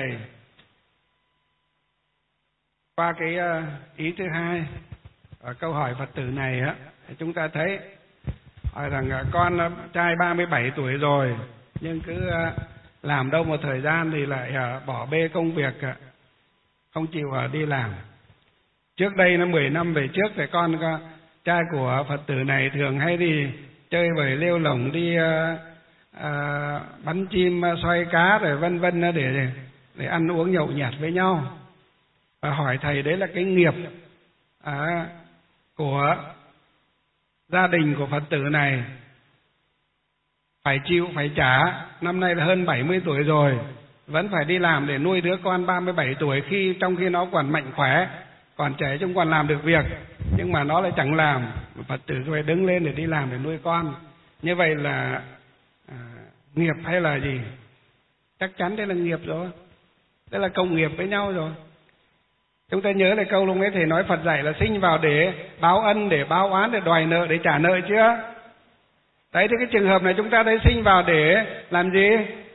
Qua cái ý thứ hai ở câu hỏi Phật tử này á, chúng ta thấy hỏi rằng con trai ba mươi bảy tuổi rồi nhưng cứ làm đâu một thời gian thì lại bỏ bê công việc, không chịu đi làm. Trước đây nó mười năm về trước thì con trai của Phật tử này thường hay đi chơi bời lêu lổng, đi à, à, bắn chim, xoay cá rồi vân vân để để ăn uống nhậu nhẹt với nhau. Và hỏi thầy đấy là cái nghiệp à, của gia đình của Phật tử này, phải chịu, phải trả. Năm nay là hơn bảy mươi tuổi rồi, vẫn phải đi làm để nuôi đứa con ba mươi bảy tuổi, khi trong khi nó còn mạnh khỏe, còn trẻ, chúng còn làm được việc, nhưng mà nó lại chẳng làm. Phật tử phải đứng lên để đi làm để nuôi con. Như vậy là à, nghiệp hay là gì? Chắc chắn đây là nghiệp rồi, đây là cộng nghiệp với nhau rồi. Chúng ta nhớ lại câu lúc ấy thầy nói Phật dạy là sinh vào để báo ân, để báo oán, để đòi nợ, để trả nợ chưa? Đấy, thì cái trường hợp này chúng ta thấy sinh vào để làm gì?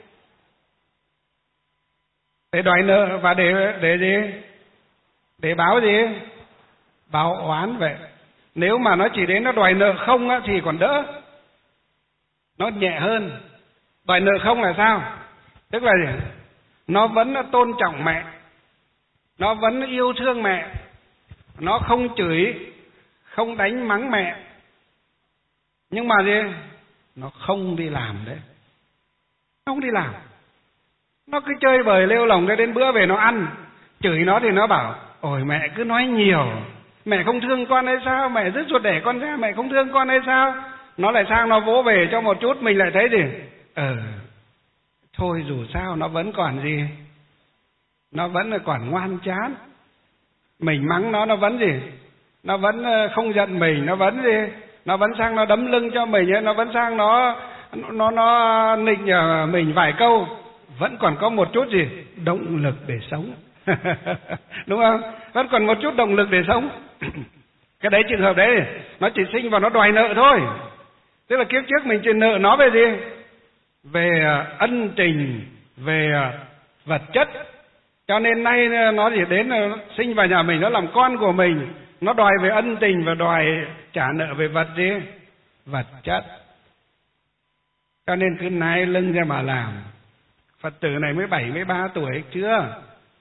Để đòi nợ và để để gì? Để báo gì? Báo oán vậy. Nếu mà nó chỉ đến nó đòi nợ không á, thì còn đỡ, nó nhẹ hơn. Đòi nợ không là sao? Tức là gì? Nó vẫn tôn trọng mẹ, nó vẫn yêu thương mẹ, nó không chửi, không đánh mắng mẹ, nhưng mà gì? Nó không đi làm đấy, nó không đi làm, nó cứ chơi bời lêu lồng cái đến bữa về nó ăn. Chửi nó thì nó bảo ôi mẹ cứ nói nhiều, mẹ không thương con hay sao, mẹ rứt ruột đẻ con ra, mẹ không thương con hay sao. Nó lại sang nó vỗ về cho một chút, mình lại thấy gì? Ờ thôi dù sao nó vẫn còn gì, nó vẫn là còn ngoan chán. Mình mắng nó nó vẫn gì? Nó vẫn không giận mình, nó vẫn gì? Nó vẫn sang nó đấm lưng cho mình, nó vẫn sang nó nó nó nịnh mình vài câu, vẫn còn có một chút gì? Động lực để sống. Đúng không? Vẫn còn một chút động lực để sống. Cái đấy trường hợp đấy nó chỉ sinh vào nó đòi nợ thôi. Tức là kiếp trước mình chỉ nợ nó về gì? Về ân tình, về vật chất. Cho nên nay nó chỉ đến sinh vào nhà mình, nó làm con của mình, nó đòi về ân tình và đòi trả nợ về vật gì? Vật chất. Cho nên cứ nái lưng ra mà làm. Phật tử này mới bảy mươi ba tuổi chưa?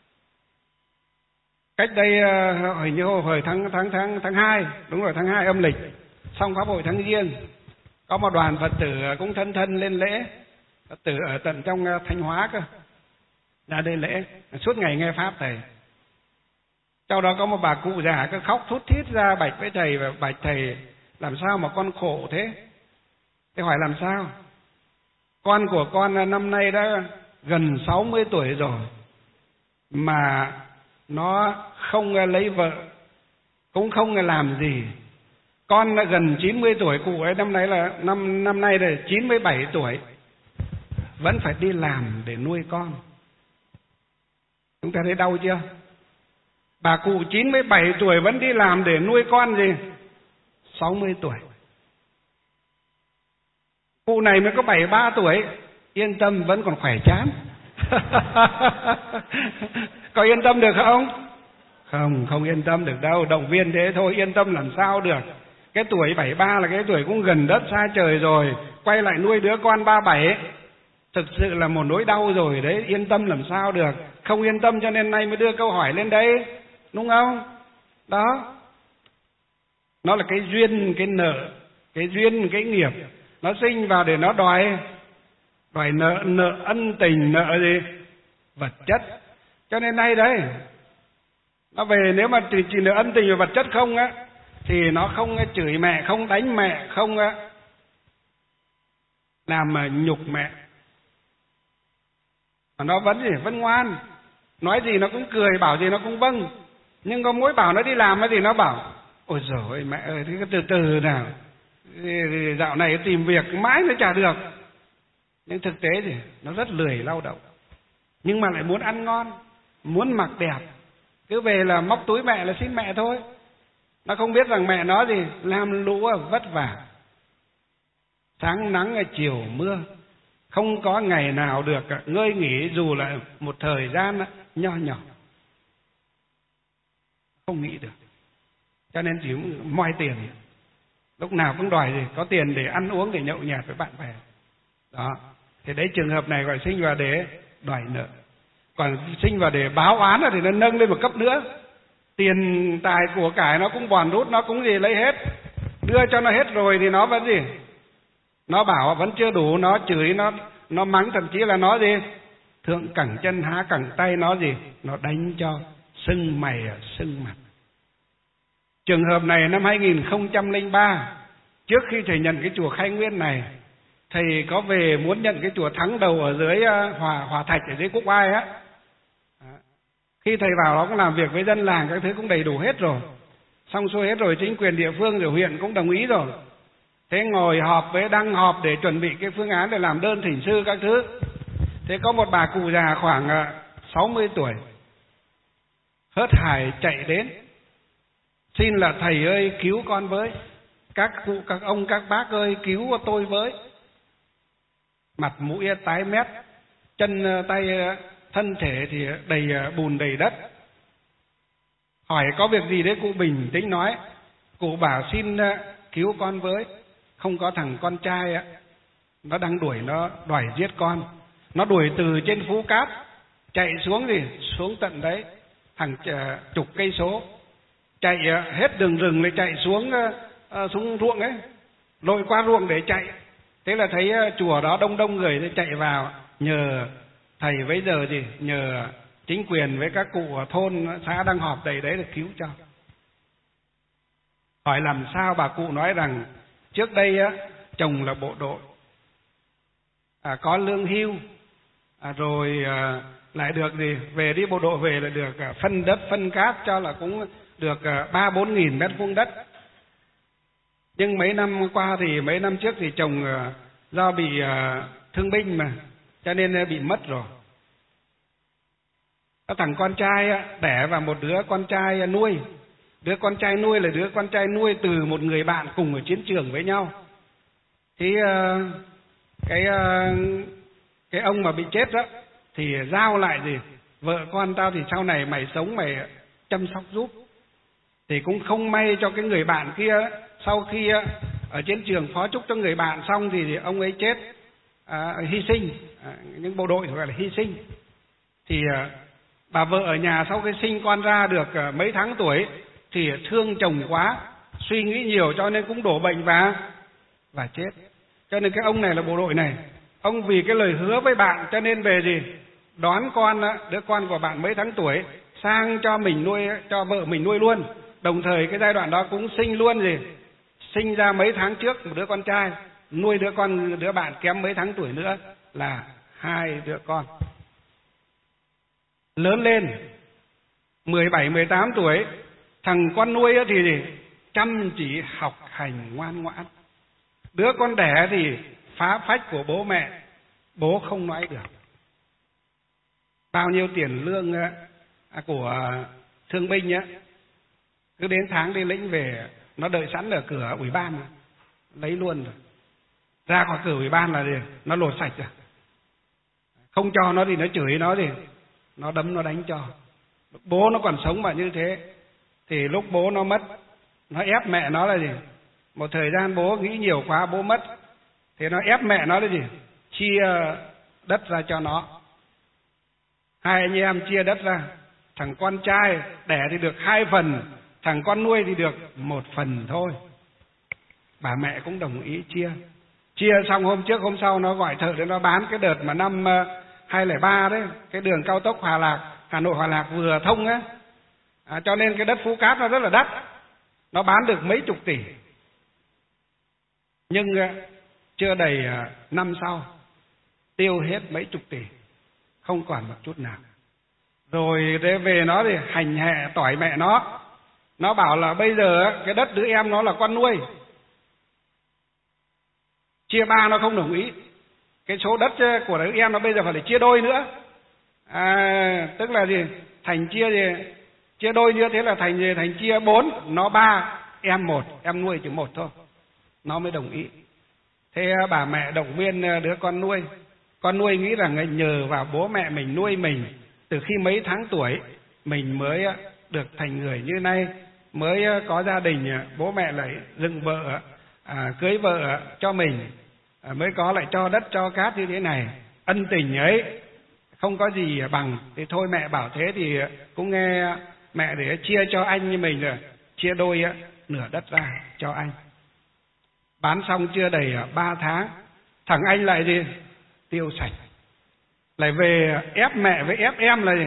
Cách đây hồi như hồi tháng tháng tháng tháng hai, đúng rồi, tháng hai âm lịch, xong pháp hội tháng Giêng, có một đoàn Phật tử cũng thân thân lên lễ. Phật tử ở tận trong Thanh Hóa cơ, ra đây lễ, suốt ngày nghe pháp thầy. Sau đó có một bà cụ già cứ khóc thút thít ra bạch với thầy, và bạch thầy làm sao mà con khổ thế? Thế hỏi làm sao? Con của con năm nay đã gần sáu mươi tuổi rồi mà nó không lấy vợ, cũng không làm gì. Con đã gần chín mươi tuổi, cụ ấy năm nay là năm năm nay là chín mươi bảy tuổi, vẫn phải đi làm để nuôi con. Chúng ta thấy đau chưa? Bà cụ chín mươi bảy tuổi vẫn đi làm để nuôi con gì? sáu mươi tuổi. Cụ này mới có bảy mươi ba tuổi, yên tâm vẫn còn khỏe chán. Có yên tâm được không? Không, không yên tâm được đâu. Động viên thế thôi, yên tâm làm sao được. Cái tuổi bảy mươi ba là cái tuổi cũng gần đất xa trời rồi, quay lại nuôi đứa con ba mươi bảy, thực sự là một nỗi đau rồi đấy. Yên tâm làm sao được. Không yên tâm cho nên nay mới đưa câu hỏi lên đây, đúng không? Đó, nó là cái duyên, cái nợ, cái duyên, cái nghiệp. Nó sinh vào để nó đòi đòi nợ, nợ ân tình, nợ gì? Vật chất. Cho nên nay đấy, nó về nếu mà chỉ, chỉ nợ ân tình và vật chất không á, thì nó không chửi mẹ, không đánh mẹ, không làm nhục mẹ, mà nó vẫn gì? Vẫn ngoan. Nói gì nó cũng cười, bảo gì nó cũng vâng. Nhưng có mỗi bảo nó đi làm thì nó bảo ôi giời ơi mẹ ơi, thế từ từ nào, dạo này tìm việc mãi nó chả được. Nhưng thực tế thì nó rất lười lao động, nhưng mà lại muốn ăn ngon, muốn mặc đẹp, cứ về là móc túi mẹ là xin mẹ thôi. Nó không biết rằng mẹ nó gì? Làm lũ vất vả, sáng nắng chiều mưa, không có ngày nào được ngơi nghỉ dù là một thời gian nho nhỏ, không nghĩ được. Cho nên chỉ moi tiền, lúc nào cũng đòi gì? Có tiền để ăn uống, để nhậu nhẹt với bạn bè. Đó, thì đấy trường hợp này gọi sinh vào để đòi nợ. Còn sinh vào để báo oán thì nó nâng lên một cấp nữa. Tiền tài của cải nó cũng bòn rút, nó cũng gì lấy hết. Đưa cho nó hết rồi thì nó vẫn gì? Nó bảo vẫn chưa đủ, nó chửi, nó nó mắng, thậm chí là nó gì? Thượng cẳng chân há cẳng tay, nó gì? Nó đánh cho sưng mày sưng mặt. Trường hợp này năm hai nghìn không trăm lẻ ba, trước khi thầy nhận cái chùa Khai Nguyên này, thầy có về muốn nhận cái chùa Thắng Đầu ở dưới Hòa Hòa Thạch ở dưới Quốc Oai á. Khi thầy vào đó cũng làm việc với dân làng, các thứ cũng đầy đủ hết rồi, xong xuôi hết rồi, chính quyền địa phương rồi huyện cũng đồng ý rồi. Thế ngồi họp với đăng họp để chuẩn bị cái phương án để làm đơn thỉnh sư các thứ. Thế có một bà cụ già khoảng sáu mươi tuổi hớt hải chạy đến, xin là thầy ơi cứu con với. các cụ các ông các bác ơi cứu tôi với. Mặt mũi tái mét, chân tay thân thể thì đầy bùn đầy đất. Hỏi có việc gì đấy, cụ bình tĩnh nói. Cụ bảo xin cứu con với, không có thằng con trai nó đang đuổi, nó đòi giết con. Nó đuổi từ trên Phú Cát chạy xuống gì xuống tận đấy hàng chục cây số, chạy hết đường rừng lại chạy xuống uh, xuống ruộng ấy, lội qua ruộng để chạy. Thế là thấy uh, chùa đó đông đông người, thì chạy vào nhờ thầy bây giờ gì nhờ chính quyền với các cụ ở thôn xã đang họp đầy đấy là cứu cho. Hỏi làm sao, bà cụ nói rằng trước đây á, chồng là bộ đội, à, có lương hưu, à, rồi à, lại được gì về đi bộ đội về là được à, phân đất phân cát cho là cũng được à, ba bốn nghìn mét vuông đất. Nhưng mấy năm qua thì mấy năm trước thì chồng à, do bị à, thương binh mà cho nên bị mất rồi. Có thằng con trai á, đẻ vào một đứa con trai nuôi. Đứa con trai nuôi là đứa con trai nuôi từ một người bạn cùng ở chiến trường với nhau. Thì uh, cái uh, cái ông mà bị chết đó thì giao lại gì vợ con tao thì sau này mày sống mày chăm sóc giúp. Thì cũng không may cho cái người bạn kia, sau khi uh, ở chiến trường phó chúc cho người bạn xong thì, thì ông ấy chết, uh, hy sinh, uh, những bộ đội gọi là hy sinh. Thì uh, bà vợ ở nhà sau khi sinh con ra được uh, mấy tháng tuổi thì thương chồng quá, suy nghĩ nhiều cho nên cũng đổ bệnh và và chết. Cho nên cái ông này là bộ đội này, ông vì cái lời hứa với bạn cho nên về gì đón con, đứa con của bạn mấy tháng tuổi sang cho mình nuôi, cho vợ mình nuôi luôn. Đồng thời cái giai đoạn đó cũng sinh luôn gì sinh ra mấy tháng trước một đứa con trai, nuôi đứa con đứa bạn kém mấy tháng tuổi nữa là hai đứa con. Lớn lên mười bảy mười tám tuổi, thằng con nuôi thì gì? Chăm chỉ học hành ngoan ngoãn. Đứa con đẻ thì phá phách của bố mẹ, bố không nói được. Bao nhiêu tiền lương của thương binh á, cứ đến tháng đi lĩnh về, nó đợi sẵn ở cửa ủy ban, lấy luôn rồi. Ra khỏi cửa ủy ban là gì? Nó lột sạch rồi. Không cho nó thì nó chửi nó thì nó đấm nó đánh cho. Bố nó còn sống mà như thế. Thì lúc bố nó mất, nó ép mẹ nó là gì? Một thời gian bố nghĩ nhiều quá, bố mất. Thì nó ép mẹ nó là gì? Chia đất ra cho nó. Hai anh em chia đất ra. Thằng con trai đẻ thì được hai phần, thằng con nuôi thì được một phần thôi. Bà mẹ cũng đồng ý chia. Chia xong hôm trước hôm sau nó gọi thợ để nó bán cái đợt mà năm hai không không ba đấy, cái đường cao tốc Hòa Lạc, Hà Nội Hòa Lạc vừa thông á. À, cho nên cái đất Phú Cát nó rất là đắt, nó bán được mấy chục tỷ. Nhưng chưa đầy năm sau tiêu hết mấy chục tỷ, không còn một chút nào. Rồi để về nó thì hành hạ tỏi mẹ nó. Nó bảo là bây giờ cái đất đứa em nó là con nuôi, chia ba nó không đồng ý. Cái số đất của đứa em nó bây giờ phải là chia đôi nữa. À, tức là gì? Thành chia gì? Chia đôi như thế là thành gì? Thành chia bốn, nó ba, em một, em nuôi chỉ một thôi. Nó mới đồng ý. Thế bà mẹ động viên đứa con nuôi. Con nuôi nghĩ rằng nhờ vào bố mẹ mình nuôi mình từ khi mấy tháng tuổi, mình mới được thành người như nay, mới có gia đình, bố mẹ lại dựng vợ, à, cưới vợ cho mình, à, mới có lại cho đất cho cát như thế này. Ân tình ấy không có gì bằng. Thì thôi mẹ bảo thế thì cũng nghe mẹ để chia cho anh như mình rồi, chia đôi nửa đất ra cho anh. Bán xong chưa đầy ba tháng, thằng anh lại gì? Tiêu sạch. Lại về ép mẹ với ép em là gì?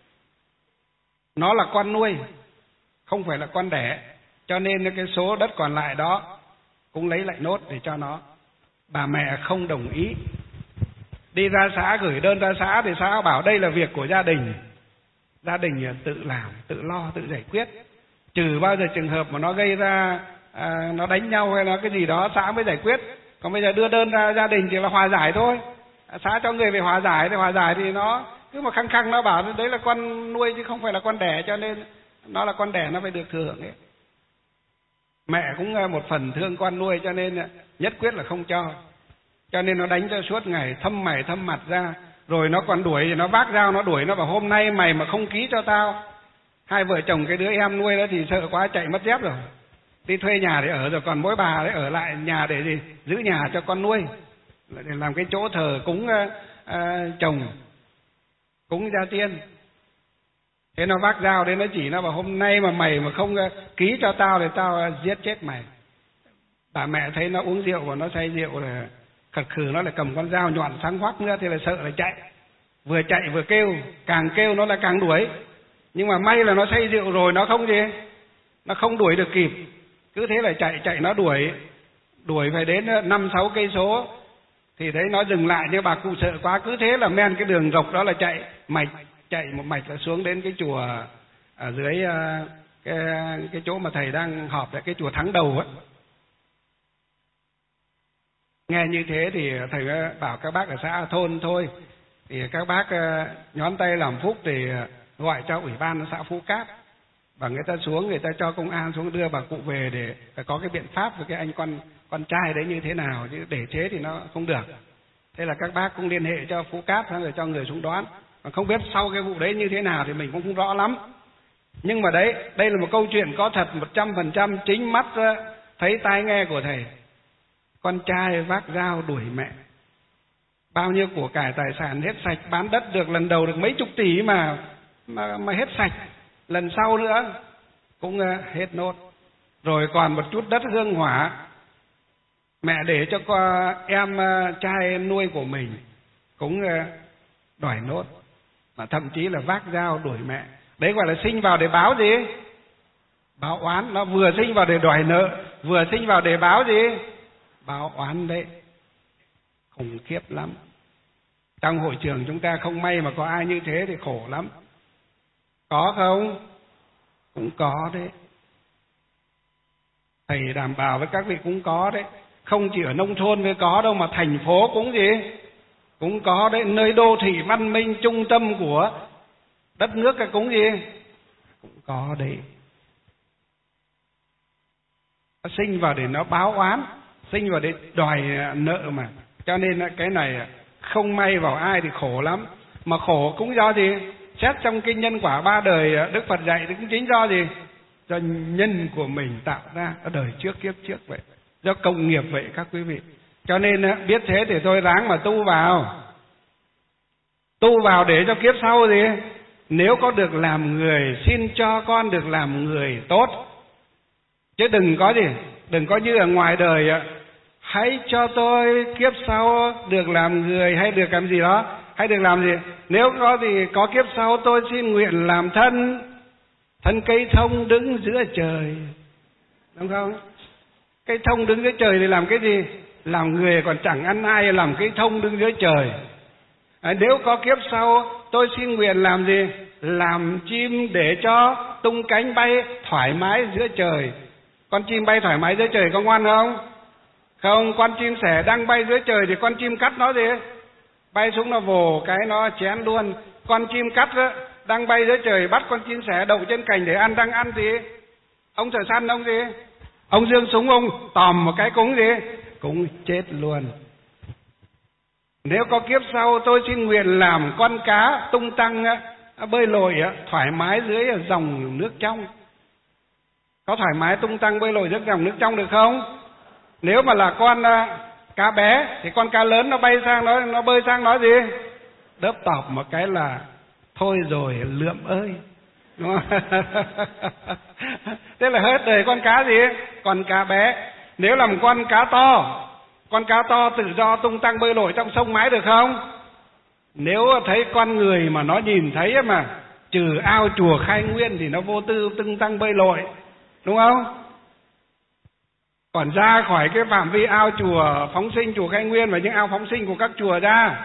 Nó là con nuôi, không phải là con đẻ. Cho nên cái số đất còn lại đó cũng lấy lại nốt để cho nó. Bà mẹ không đồng ý. Đi ra xã gửi đơn ra xã thì xã bảo đây là việc của gia đình. Gia đình tự làm, tự lo, tự giải quyết. Trừ bao giờ trường hợp mà nó gây ra à, nó đánh nhau hay là cái gì đó xã mới giải quyết. Còn bây giờ đưa đơn ra gia đình thì là hòa giải thôi. À, xã cho người về hòa giải thì hòa giải thì nó cứ mà khăng khăng nó bảo đấy là con nuôi chứ không phải là con đẻ, cho nên nó là con đẻ nó phải được thừa hưởng ấy. Mẹ cũng một phần thương con nuôi cho nên nhất quyết là không cho. Cho nên nó đánh cho suốt ngày, thâm mày thâm mặt ra. Rồi nó còn đuổi, nó vác dao nó đuổi, nó bảo hôm nay mày mà không ký cho tao. Hai vợ chồng cái đứa em nuôi đó thì sợ quá chạy mất dép rồi. Đi thuê nhà để ở rồi, còn mỗi bà đấy ở lại nhà để gì? Giữ nhà cho con nuôi, để làm cái chỗ thờ cúng uh, uh, chồng, cúng gia tiên. Thế nó vác dao đến nó chỉ nó bảo hôm nay mà mày mà không uh, ký cho tao thì tao uh, giết chết mày. Bà mẹ thấy nó uống rượu và nó say rượu là khật khừ, nó lại cầm con dao nhọn sáng hoắc nữa, thì là sợ là chạy. Vừa chạy vừa kêu, càng kêu nó là càng đuổi. Nhưng mà may là nó say rượu rồi, nó không gì, nó không đuổi được kịp. Cứ thế là chạy chạy nó đuổi, đuổi phải đến năm sáu cây số thì thấy nó dừng lại, nhưng bà cụ sợ quá, cứ thế là men cái đường rộc đó là chạy mạch, chạy một mạch là xuống đến cái chùa ở dưới cái cái chỗ mà thầy đang họp là cái chùa Thắng Đầu ấy. Nghe như thế thì thầy bảo các bác ở xã thôn thôi, thì các bác nhón tay làm phúc thì gọi cho ủy ban xã Phú Cát, và người ta xuống, người ta cho công an xuống đưa bà cụ về để có cái biện pháp với cái anh con con trai đấy như thế nào, chứ để chế thì nó không được. Thế là các bác cũng liên hệ cho Phú Cát rồi cho người xuống đón. Mà không biết sau cái vụ đấy như thế nào thì mình cũng không rõ lắm. Nhưng mà đấy, đây là một câu chuyện có thật một trăm phần trăm, chính mắt thấy tai nghe của thầy. Con trai vác dao đuổi mẹ, bao nhiêu của cải tài sản hết sạch, bán đất được lần đầu được mấy chục tỷ mà mà mà hết sạch, lần sau nữa cũng hết nốt. Rồi còn một chút đất hương hỏa mẹ để cho con em trai nuôi của mình cũng đòi nốt, mà thậm chí là vác dao đuổi mẹ. Đấy gọi là sinh vào để báo gì? Báo oán. Nó vừa sinh vào để đòi nợ, vừa sinh vào để báo gì? Báo oán đấy. Khủng khiếp lắm. Trong hội trường chúng ta không may mà có ai như thế thì khổ lắm. Có không? Cũng có đấy. Thầy đảm bảo với các vị cũng có đấy. Không chỉ ở nông thôn mới có đâu, mà thành phố cũng gì? Cũng có đấy. Nơi đô thị văn minh trung tâm của đất nước cũng gì? Cũng có đấy. Nó sinh vào để nó báo oán, sinh vào để đòi nợ mà. Cho nên cái này không may vào ai thì khổ lắm. Mà khổ cũng do gì? Xét trong kinh nhân quả ba đời Đức Phật dạy thì cũng chính do gì? Do nhân của mình tạo ra ở đời trước kiếp trước vậy, do cộng nghiệp vậy các quý vị. Cho nên biết thế thì tôi ráng mà tu vào, tu vào để cho kiếp sau gì? Nếu có được làm người, xin cho con được làm người tốt. Chứ đừng có gì, đừng có như ở ngoài đời, hãy cho tôi kiếp sau được làm người hay được làm gì đó, hay được làm gì. Nếu có thì có kiếp sau tôi xin nguyện làm thân, thân cây thông đứng giữa trời, đúng không? Cây thông đứng giữa trời thì làm cái gì? Làm người còn chẳng ăn ai, làm cây thông đứng giữa trời. À, nếu có kiếp sau tôi xin nguyện làm gì? Làm chim để cho tung cánh bay thoải mái giữa trời. Con chim bay thoải mái giữa trời có ngoan không? Không, con chim sẻ đang bay giữa trời thì con chim cắt nó gì? Bay xuống nó vồ cái nó chén luôn. Con chim cắt đó, đang bay giữa trời bắt con chim sẻ đậu trên cành để ăn, đang ăn gì? Ông thợ săn ông gì? Ông giương súng ông tòm một cái cũng gì? Cũng chết luôn. Nếu có kiếp sau tôi xin nguyện làm con cá tung tăng bơi lội thoải mái dưới dòng nước trong. Có thoải mái tung tăng bơi lội dưới dòng nước trong được không? Nếu mà là con cá bé thì con cá lớn nó bay sang nó nó bơi sang nó gì? Đớp tọp một cái là thôi rồi lượm ơi. Đúng không? Thế là hết đời con cá gì? Con cá bé. Nếu làm con cá to, con cá to tự do tung tăng bơi lội trong sông mái được không? Nếu thấy con người mà nó nhìn thấy mà trừ ao chùa Khai Nguyên thì nó vô tư tung tăng bơi lội, đúng không? Còn ra khỏi cái phạm vi ao chùa phóng sinh chùa Khai Nguyên và những ao phóng sinh của các chùa ra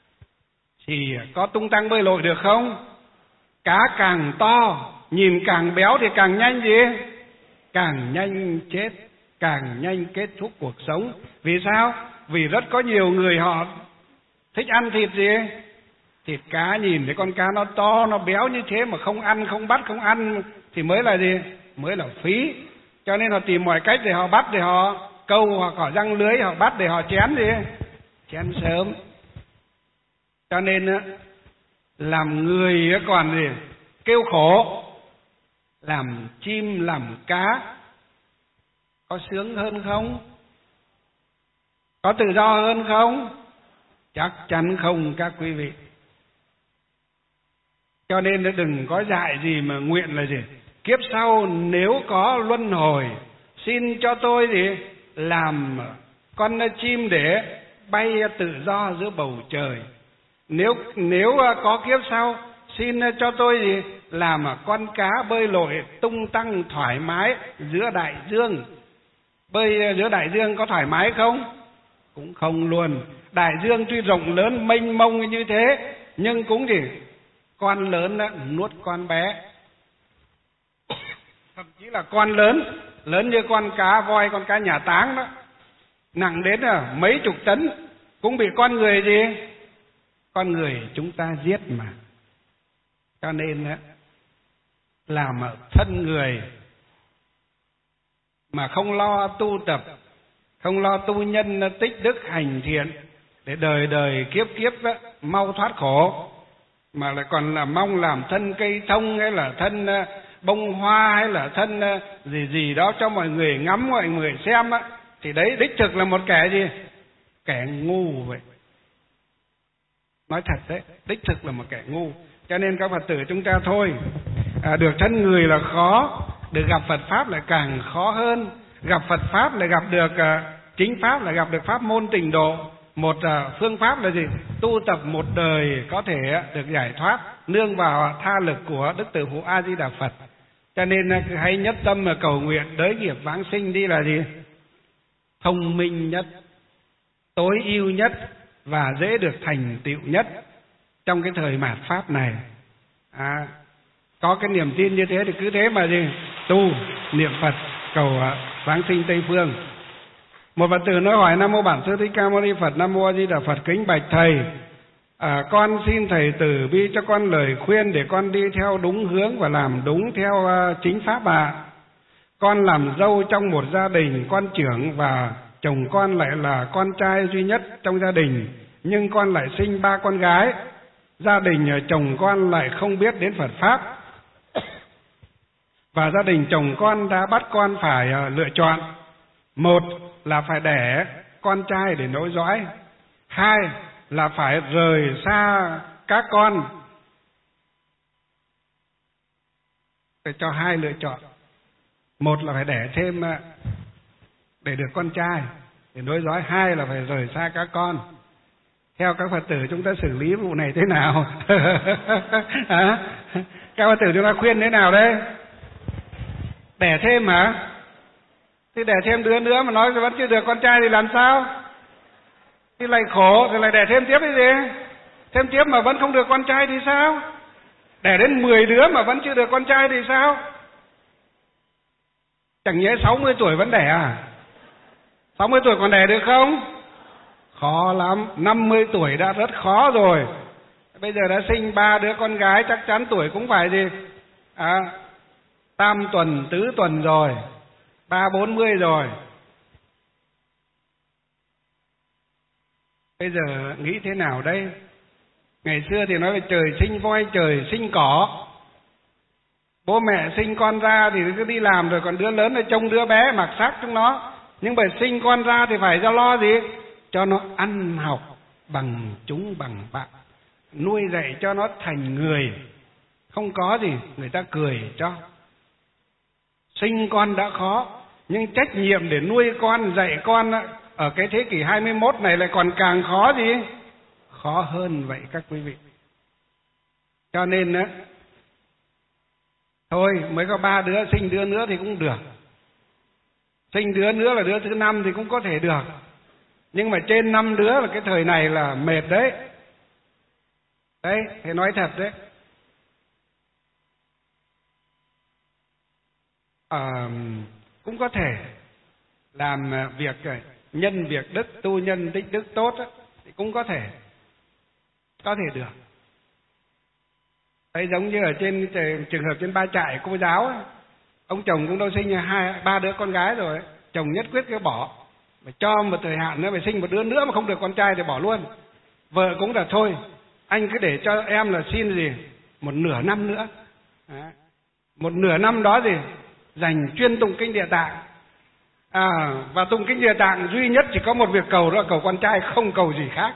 thì có tung tăng bơi lội được không? Cá càng to, nhìn càng béo thì càng nhanh gì? Càng nhanh chết, càng nhanh kết thúc cuộc sống. Vì sao? Vì rất có nhiều người họ thích ăn thịt gì? Thịt cá, nhìn thấy con cá nó to, nó béo như thế mà không ăn, không bắt, không ăn thì mới là gì? Mới là phí. Cho nên họ tìm mọi cách để họ bắt, để họ câu, hoặc họ răng lưới, họ bắt để họ chén đi, chén sớm. Cho nên làm người còn gì kêu khổ, làm chim làm cá có sướng hơn không? Có tự do hơn không? Chắc chắn không các quý vị. Cho nên đừng có dại gì mà nguyện là gì? Kiếp sau nếu có luân hồi, xin cho tôi gì? Làm con chim để bay tự do giữa bầu trời. Nếu nếu có kiếp sau, xin cho tôi gì? Làm con cá bơi lội tung tăng thoải mái giữa đại dương. Bơi giữa đại dương có thoải mái không? Cũng không luôn. Đại dương tuy rộng lớn mênh mông như thế, nhưng cũng gì? Con lớn đó, nuốt con bé. Thậm chí là con lớn, lớn như con cá voi, con cá nhà táng đó, nặng đến là mấy chục tấn, cũng bị con người gì? Con người chúng ta giết mà. Cho nên đó, làm thân người mà không lo tu tập, không lo tu nhân tích đức hành thiện để đời đời kiếp kiếp đó, mau thoát khổ, mà lại còn là mong làm thân cây thông, hay là thân bông hoa, hay là thân gì gì đó cho mọi người ngắm, mọi người xem á, thì đấy đích thực là một kẻ gì? Kẻ ngu vậy. Nói thật đấy, đích thực là một kẻ ngu. Cho nên các Phật tử chúng ta thôi, à, được thân người là khó, được gặp Phật Pháp lại càng khó hơn. Gặp Phật Pháp lại gặp được à, chính Pháp, lại gặp được Pháp môn tịnh độ. Một à, phương pháp là gì? Tu tập một đời có thể được giải thoát, nương vào tha lực của Đức Từ Phụ A Di Đà Phật. Cho nên hãy nhất tâm mà cầu nguyện đới nghiệp vãng sinh đi là gì? Thông minh nhất, tối ưu nhất và dễ được thành tựu nhất trong cái thời mạt Pháp này. À, có cái niềm tin như thế thì cứ thế mà gì? Tu, niệm Phật, cầu vãng sinh Tây Phương. Một Phật tử nói hỏi: Nam mô Bản Sư Thích Ca Mâu Ni Phật. Nam mô A Di Đà Phật. Kính bạch thầy, à, con xin thầy từ bi cho con lời khuyên để con đi theo đúng hướng và làm đúng theo uh, chính pháp ạ. À. Con làm dâu trong một gia đình, con trưởng và chồng con lại là con trai duy nhất trong gia đình, nhưng con lại sinh ba con gái. Gia đình chồng con lại không biết đến Phật Pháp, và gia đình chồng con đã bắt con phải uh, lựa chọn: một là phải đẻ con trai để nối dõi, hai là phải rời xa các con. Phải cho hai lựa chọn: một là phải đẻ thêm uh, để được con trai để nối dõi, hai là phải rời xa các con. Theo các Phật tử chúng ta xử lý vụ này thế nào? À, các Phật tử chúng ta khuyên thế nào đây? Đẻ thêm hả? Thì đẻ thêm đứa nữa mà nói vẫn chưa được con trai thì làm sao? Thì lại khổ, thì lại đẻ thêm tiếp cái gì? Thêm tiếp mà vẫn không được con trai thì sao? Đẻ đến mười đứa mà vẫn chưa được con trai thì sao? Chẳng nhẽ sáu mươi tuổi vẫn đẻ à? sáu mươi tuổi còn đẻ được không? Khó lắm. Năm mươi tuổi đã rất khó rồi, bây giờ đã sinh ba đứa con gái, chắc chắn tuổi cũng phải gì? À, tam tuần tứ tuần rồi, ba bốn mươi rồi. Bây giờ nghĩ thế nào đây? Ngày xưa thì nói là trời sinh voi trời sinh cỏ, bố mẹ sinh con ra thì cứ đi làm, rồi còn đứa lớn là trông đứa bé mặc sắc trong nó. Nhưng bởi sinh con ra thì phải cho lo gì? Cho nó ăn học bằng chúng bằng bạn, nuôi dạy cho nó thành người. Không có gì người ta cười cho. Sinh con đã khó, nhưng trách nhiệm để nuôi con, dạy con ở cái thế kỷ hai mươi mốt này lại còn càng khó gì? Khó hơn vậy các quý vị. Cho nên á, thôi mới có ba đứa, sinh đứa nữa thì cũng được. Sinh đứa nữa là đứa thứ năm thì cũng có thể được. Nhưng mà trên năm đứa là cái thời này là mệt đấy. Đấy, thì nói thật đấy. À, cũng có thể làm việc nhân việc đức, tu nhân tích đức tốt á, thì cũng có thể có thể được. Đấy, giống như ở trên trường hợp trên Ba Trại Cô Giáo ấy, Ông chồng cũng đâu sinh hai ba đứa con gái rồi, chồng nhất quyết cứ bỏ, mà cho một thời hạn nữa phải sinh một đứa nữa mà không được con trai thì bỏ luôn. Vợ cũng là thôi, anh cứ để cho em là xin gì một nửa năm nữa. Đấy. Một nửa năm đó gì dành chuyên tụng kinh Địa Tạng. À, và tụng kinh Địa Tạng duy nhất chỉ có một việc cầu, đó là cầu con trai, không cầu gì khác.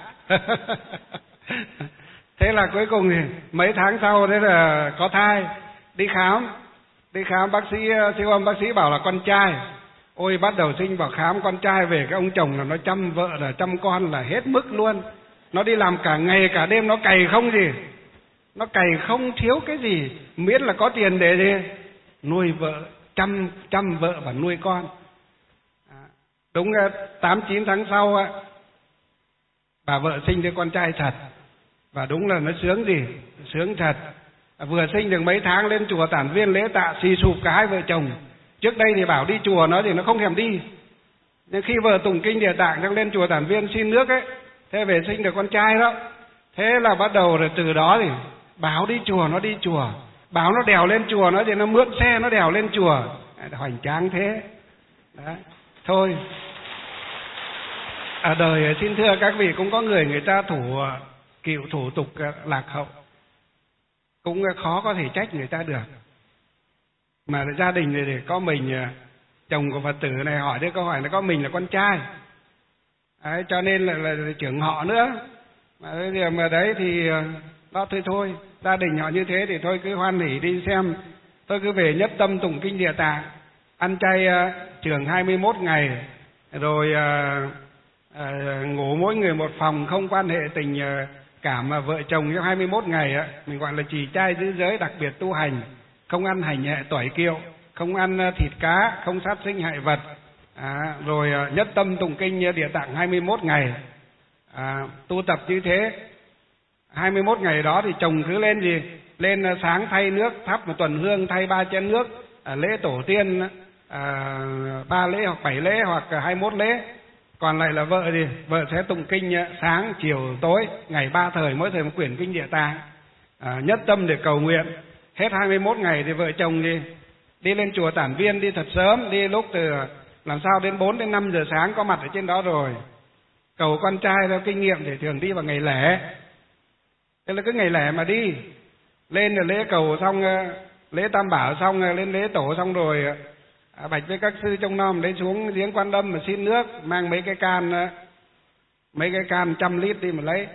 Thế là cuối cùng thì mấy tháng sau thế là có thai, đi khám, đi khám bác sĩ siêu âm, bác sĩ bảo là con trai. Ôi bắt đầu sinh vào khám con trai về, cái ông chồng là nó chăm vợ là chăm con là hết mức luôn. Nó đi làm cả ngày cả đêm, nó cày không gì, nó cày không thiếu cái gì, miễn là có tiền để gì nuôi vợ, chăm chăm vợ và nuôi con. Đúng tám chín tháng sau bà vợ sinh đứa con trai thật, và đúng là nó sướng gì, sướng thật. Vừa sinh được mấy tháng lên chùa Tản Viên lễ tạ xì sụp cả hai vợ chồng. Trước đây thì bảo đi chùa nó thì nó không thèm đi, nhưng khi vợ tụng kinh Địa Tạng xong lên chùa Tản Viên xin nước ấy, thế về sinh được con trai đó. Thế là bắt đầu rồi từ đó thì báo đi chùa nó đi chùa, báo nó đèo lên chùa nó thì nó mượn xe nó đèo lên chùa, hoành tráng thế. Đấy. Thôi ở đời xin thưa các vị, cũng có người người ta thủ cựu thủ tục lạc hậu, cũng khó có thể trách người ta được. Mà gia đình này để có mình, chồng của Phật tử này hỏi đến câu hỏi là có mình là con trai. Đấy, cho nên là, là, là trưởng họ nữa. Mà, mà đấy thì đó thôi thôi, gia đình họ như thế thì thôi cứ hoan hỉ đi xem. Tôi cứ về nhất tâm tụng kinh Địa Tạng, ăn chay uh, trường hai mươi mốt ngày, rồi uh, uh, ngủ mỗi người một phòng, không quan hệ tình uh, cảm mà vợ chồng trong hai mươi mốt ngày. Uh, mình gọi là trì trai giữ giới, đặc biệt tu hành, không ăn hành hệ tỏi kiệu, không ăn uh, thịt cá, không sát sinh hại vật. À, rồi uh, nhất tâm tụng kinh Địa Tạng hai mươi mốt ngày, à, tu tập như thế. Hai mươi mốt ngày đó thì chồng cứ lên gì, lên uh, sáng thay nước, thắp một tuần hương, thay ba chén nước, uh, lễ tổ tiên à, ba lễ hoặc bảy lễ hoặc hai mươi mốt lễ. Còn lại là vợ thì vợ sẽ tụng kinh uh, sáng chiều tối, ngày ba thời, mỗi thời một quyển kinh Địa Tạng, à, nhất tâm để cầu nguyện. Hết hai mươi mốt ngày thì vợ chồng thì đi lên chùa Tản Viên, đi thật sớm, đi lúc từ làm sao đến bốn đến năm giờ sáng có mặt ở trên đó rồi. Cầu con trai theo kinh nghiệm thì thường đi vào ngày lẻ. Thế là cứ ngày lẻ mà đi. Lên là lễ cầu xong, lễ Tam Bảo xong, lên lễ tổ xong rồi à, bạch với các sư trông nom, lấy xuống giếng Quan Âm mà xin nước, mang mấy cái can, mấy cái can trăm lít đi mà lấy.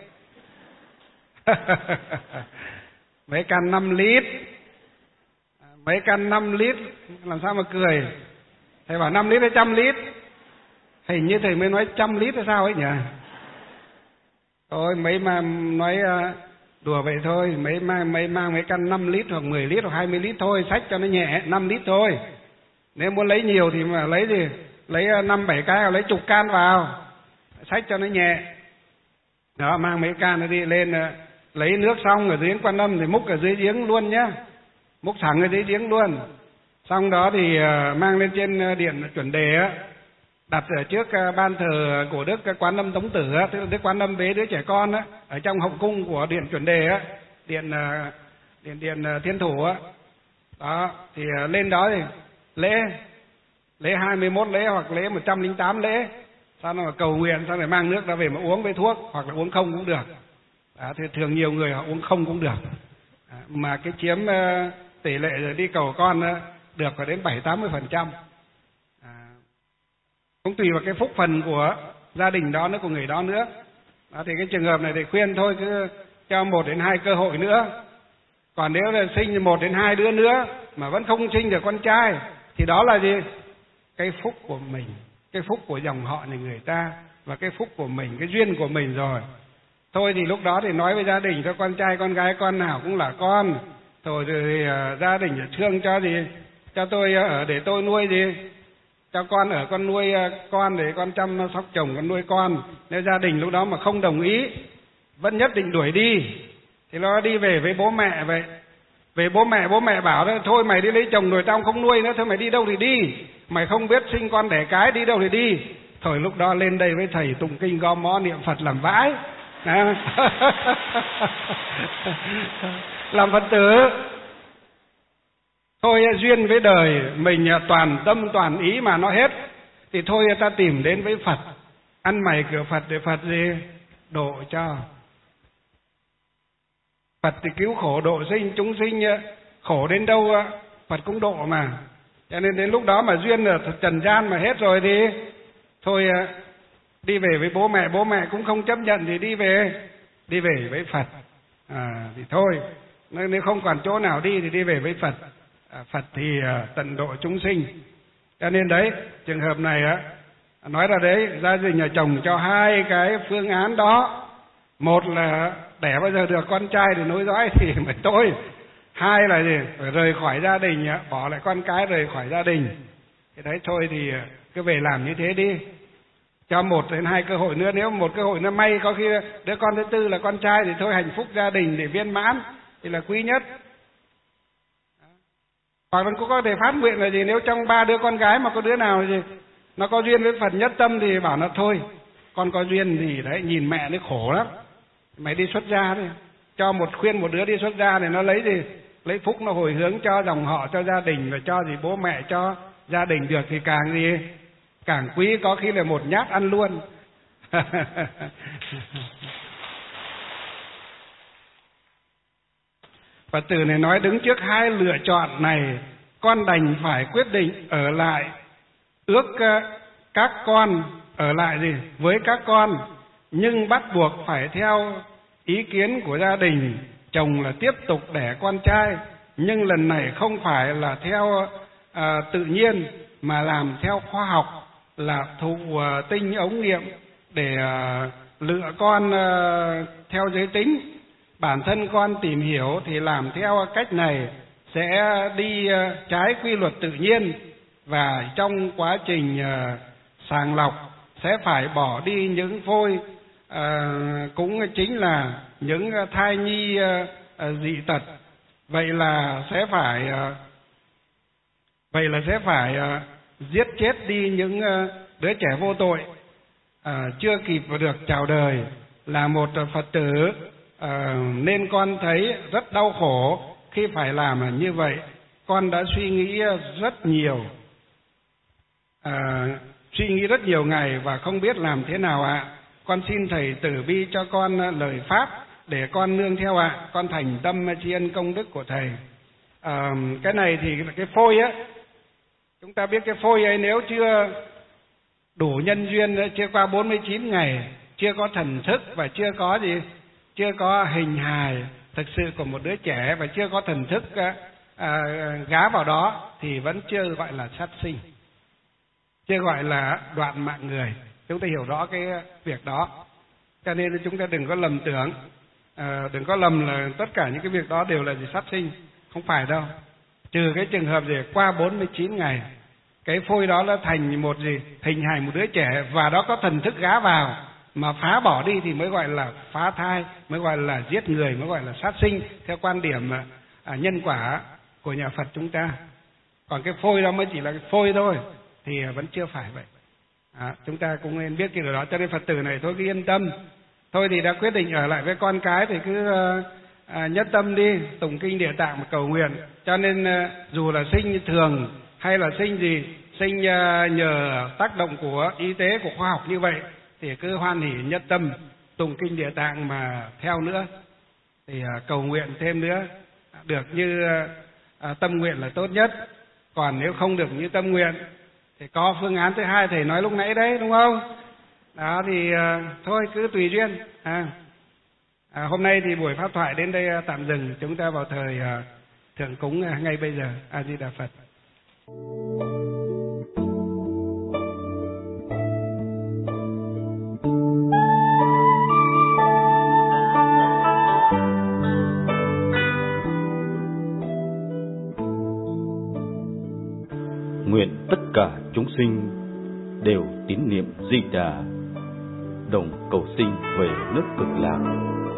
Mấy can năm lít, mấy can năm lít, làm sao mà cười. Thầy bảo năm lít hay trăm lít? Hình như thầy mới nói trăm lít hay sao ấy nhỉ? Thôi mấy mà nói đùa vậy thôi, mấy mang mấy mang mấy căn năm lít hoặc mười lít hoặc hai mươi lít thôi, xách cho nó nhẹ, năm lít thôi. Nếu muốn lấy nhiều thì mà lấy gì, lấy năm bảy cái hoặc lấy chục can vào, xách cho nó nhẹ. Đó, mang mấy can nó đi lên, lấy nước xong ở dưới Quan Âm thì múc ở dưới giếng luôn nhá, múc thẳng ở dưới giếng luôn. Xong đó thì mang lên trên điện chuẩn đề á, đặt ở trước ban thờ của Đức Quán Âm Tống Tử á, tức là Đức Quán Âm bế đứa trẻ con á, ở trong hậu cung của điện chuẩn đề á, điện điện điện Thiên Thủ á. Đó, thì lên đó thì lễ lễ hai mươi mốt lễ hoặc lễ một trăm lẻ tám lễ, sau đó cầu nguyện, sau rồi mang nước ra về mà uống với thuốc, hoặc là uống không cũng được. Đó, thì thường nhiều người họ uống không cũng được. À, mà cái chiếm uh, tỷ lệ rồi đi cầu con uh, được có đến bảy tám mươi phần trăm. Cũng tùy vào cái phúc phần của gia đình đó nữa, của người đó nữa. Đó, thì cái trường hợp này thì khuyên thôi cứ cho một đến hai cơ hội nữa. Còn nếu là sinh một đến hai đứa nữa mà vẫn không sinh được con trai thì đó là gì? Cái phúc của mình, cái phúc của dòng họ này người ta, và cái phúc của mình, cái duyên của mình rồi. Thôi thì lúc đó thì nói với gia đình cho con trai con gái con nào cũng là con. Thôi thì uh, gia đình thương cho gì? Cho tôi ở uh, để tôi nuôi gì? Cho con ở con nuôi con để con chăm sóc chồng con nuôi con. Nếu gia đình lúc đó mà không đồng ý, vẫn nhất định đuổi đi, thì nó đi về với bố mẹ vậy. Về bố mẹ, bố mẹ bảo đó, thôi mày đi lấy chồng rồi tao không nuôi nữa, thôi mày đi đâu thì đi. Mày không biết sinh con đẻ cái, đi đâu thì đi. Thôi lúc đó lên đây với thầy tụng kinh gom mó niệm Phật làm vãi. Làm Phật tử. Thôi duyên với đời mình toàn tâm toàn ý mà nó hết, thì thôi ta tìm đến với Phật, ăn mày cửa Phật để Phật gì độ cho. Phật thì cứu khổ độ sinh, chúng sinh khổ đến đâu Phật cũng độ mà. Cho nên đến lúc đó mà duyên ở trần gian mà hết rồi thì thôi đi về với bố mẹ, bố mẹ cũng không chấp nhận thì đi về đi về với Phật. À, thì thôi, nếu không còn chỗ nào đi thì đi về với Phật. À, Phật thì tận độ chúng sinh. Cho nên đấy, trường hợp này á, nói ra đấy, gia đình nhà chồng cho hai cái phương án đó. Một là đẻ bao giờ được con trai để nối dõi thì phải tôi. Hai là gì? Phải rời khỏi gia đình, bỏ lại con cái rời khỏi gia đình. Cái đấy thôi thì cứ về làm như thế đi. Cho một đến hai cơ hội nữa, nếu một cơ hội nó may có khi đứa con thứ tư là con trai thì thôi hạnh phúc gia đình để viên mãn thì là quý nhất. Hoặc là cũng có thể phát nguyện là gì, nếu trong ba đứa con gái mà có đứa nào gì nó có duyên với Phật nhất tâm thì bảo nó thôi, con có duyên thì đấy, nhìn mẹ nó khổ lắm, mày đi xuất gia đi, cho một khuyên một đứa đi xuất gia thì nó lấy gì, lấy phúc nó hồi hướng cho dòng họ, cho gia đình, và cho gì bố mẹ, cho gia đình được thì càng gì càng quý, có khi là một nhát ăn luôn. Phật tử này nói đứng trước hai lựa chọn này, con đành phải quyết định ở lại, ước các con ở lại gì với các con, nhưng bắt buộc phải theo ý kiến của gia đình. Chồng là tiếp tục đẻ con trai, nhưng lần này không phải là theo à, tự nhiên mà làm theo khoa học, là thụ à, tinh ống nghiệm để à, lựa con à, theo giới tính. Bản thân con tìm hiểu thì làm theo cách này sẽ đi à, trái quy luật tự nhiên, và trong quá trình à, sàng lọc sẽ phải bỏ đi những phôi à, cũng chính là những thai nhi à, à, dị tật. Vậy là sẽ phải à, vậy là sẽ phải à, giết chết đi những à, đứa trẻ vô tội à, chưa kịp được chào đời. Là một Phật tử à, nên con thấy rất đau khổ khi phải làm như vậy. Con đã suy nghĩ rất nhiều à, suy nghĩ rất nhiều ngày và không biết làm thế nào ạ. Con xin thầy từ bi cho con lời pháp để con nương theo ạ. Con thành tâm tri ân công đức của thầy. À, cái này thì cái phôi á, chúng ta biết cái phôi ấy nếu chưa đủ nhân duyên, chưa qua bốn mươi chín ngày, chưa có thần thức và chưa có gì, chưa có hình hài thực sự của một đứa trẻ và chưa có thần thức à, gá vào đó thì vẫn chưa gọi là sát sinh, chưa gọi là đoạn mạng người. Chúng ta hiểu rõ cái việc đó, cho nên chúng ta đừng có lầm tưởng, à, đừng có lầm là tất cả những cái việc đó đều là gì sát sinh, không phải đâu. Trừ cái trường hợp gì qua bốn mươi chín ngày, cái phôi đó nó thành một gì hình hài một đứa trẻ và đó có thần thức gá vào mà phá bỏ đi thì mới gọi là phá thai, mới gọi là giết người, mới gọi là sát sinh theo quan điểm à, nhân quả của nhà Phật chúng ta. Còn cái phôi đó mới chỉ là cái phôi thôi thì vẫn chưa phải vậy. À, chúng ta cũng nên biết cái điều đó. Cho nên Phật tử này thôi cứ yên tâm. Thôi thì đã quyết định ở lại với con cái thì cứ à, nhất tâm đi, tụng kinh Địa Tạng mà cầu nguyện. Cho nên à, dù là sinh thường hay là sinh gì, sinh à, nhờ tác động của y tế, của khoa học như vậy, thì cứ hoan hỉ nhất tâm tụng kinh Địa Tạng mà theo nữa, thì à, cầu nguyện thêm nữa, được như à, tâm nguyện là tốt nhất. Còn nếu không được như tâm nguyện thì có phương án thứ hai thầy nói lúc nãy đấy, đúng không? Đó thì à, thôi cứ tùy duyên. À, à, hôm nay thì buổi pháp thoại đến đây tạm dừng, chúng ta vào thời à, thượng cúng ngay bây giờ. A Di Đà Phật. Nguyện tất cả chúng sinh đều tín niệm Di Đà, đồng cầu sinh về nước Cực Lạc.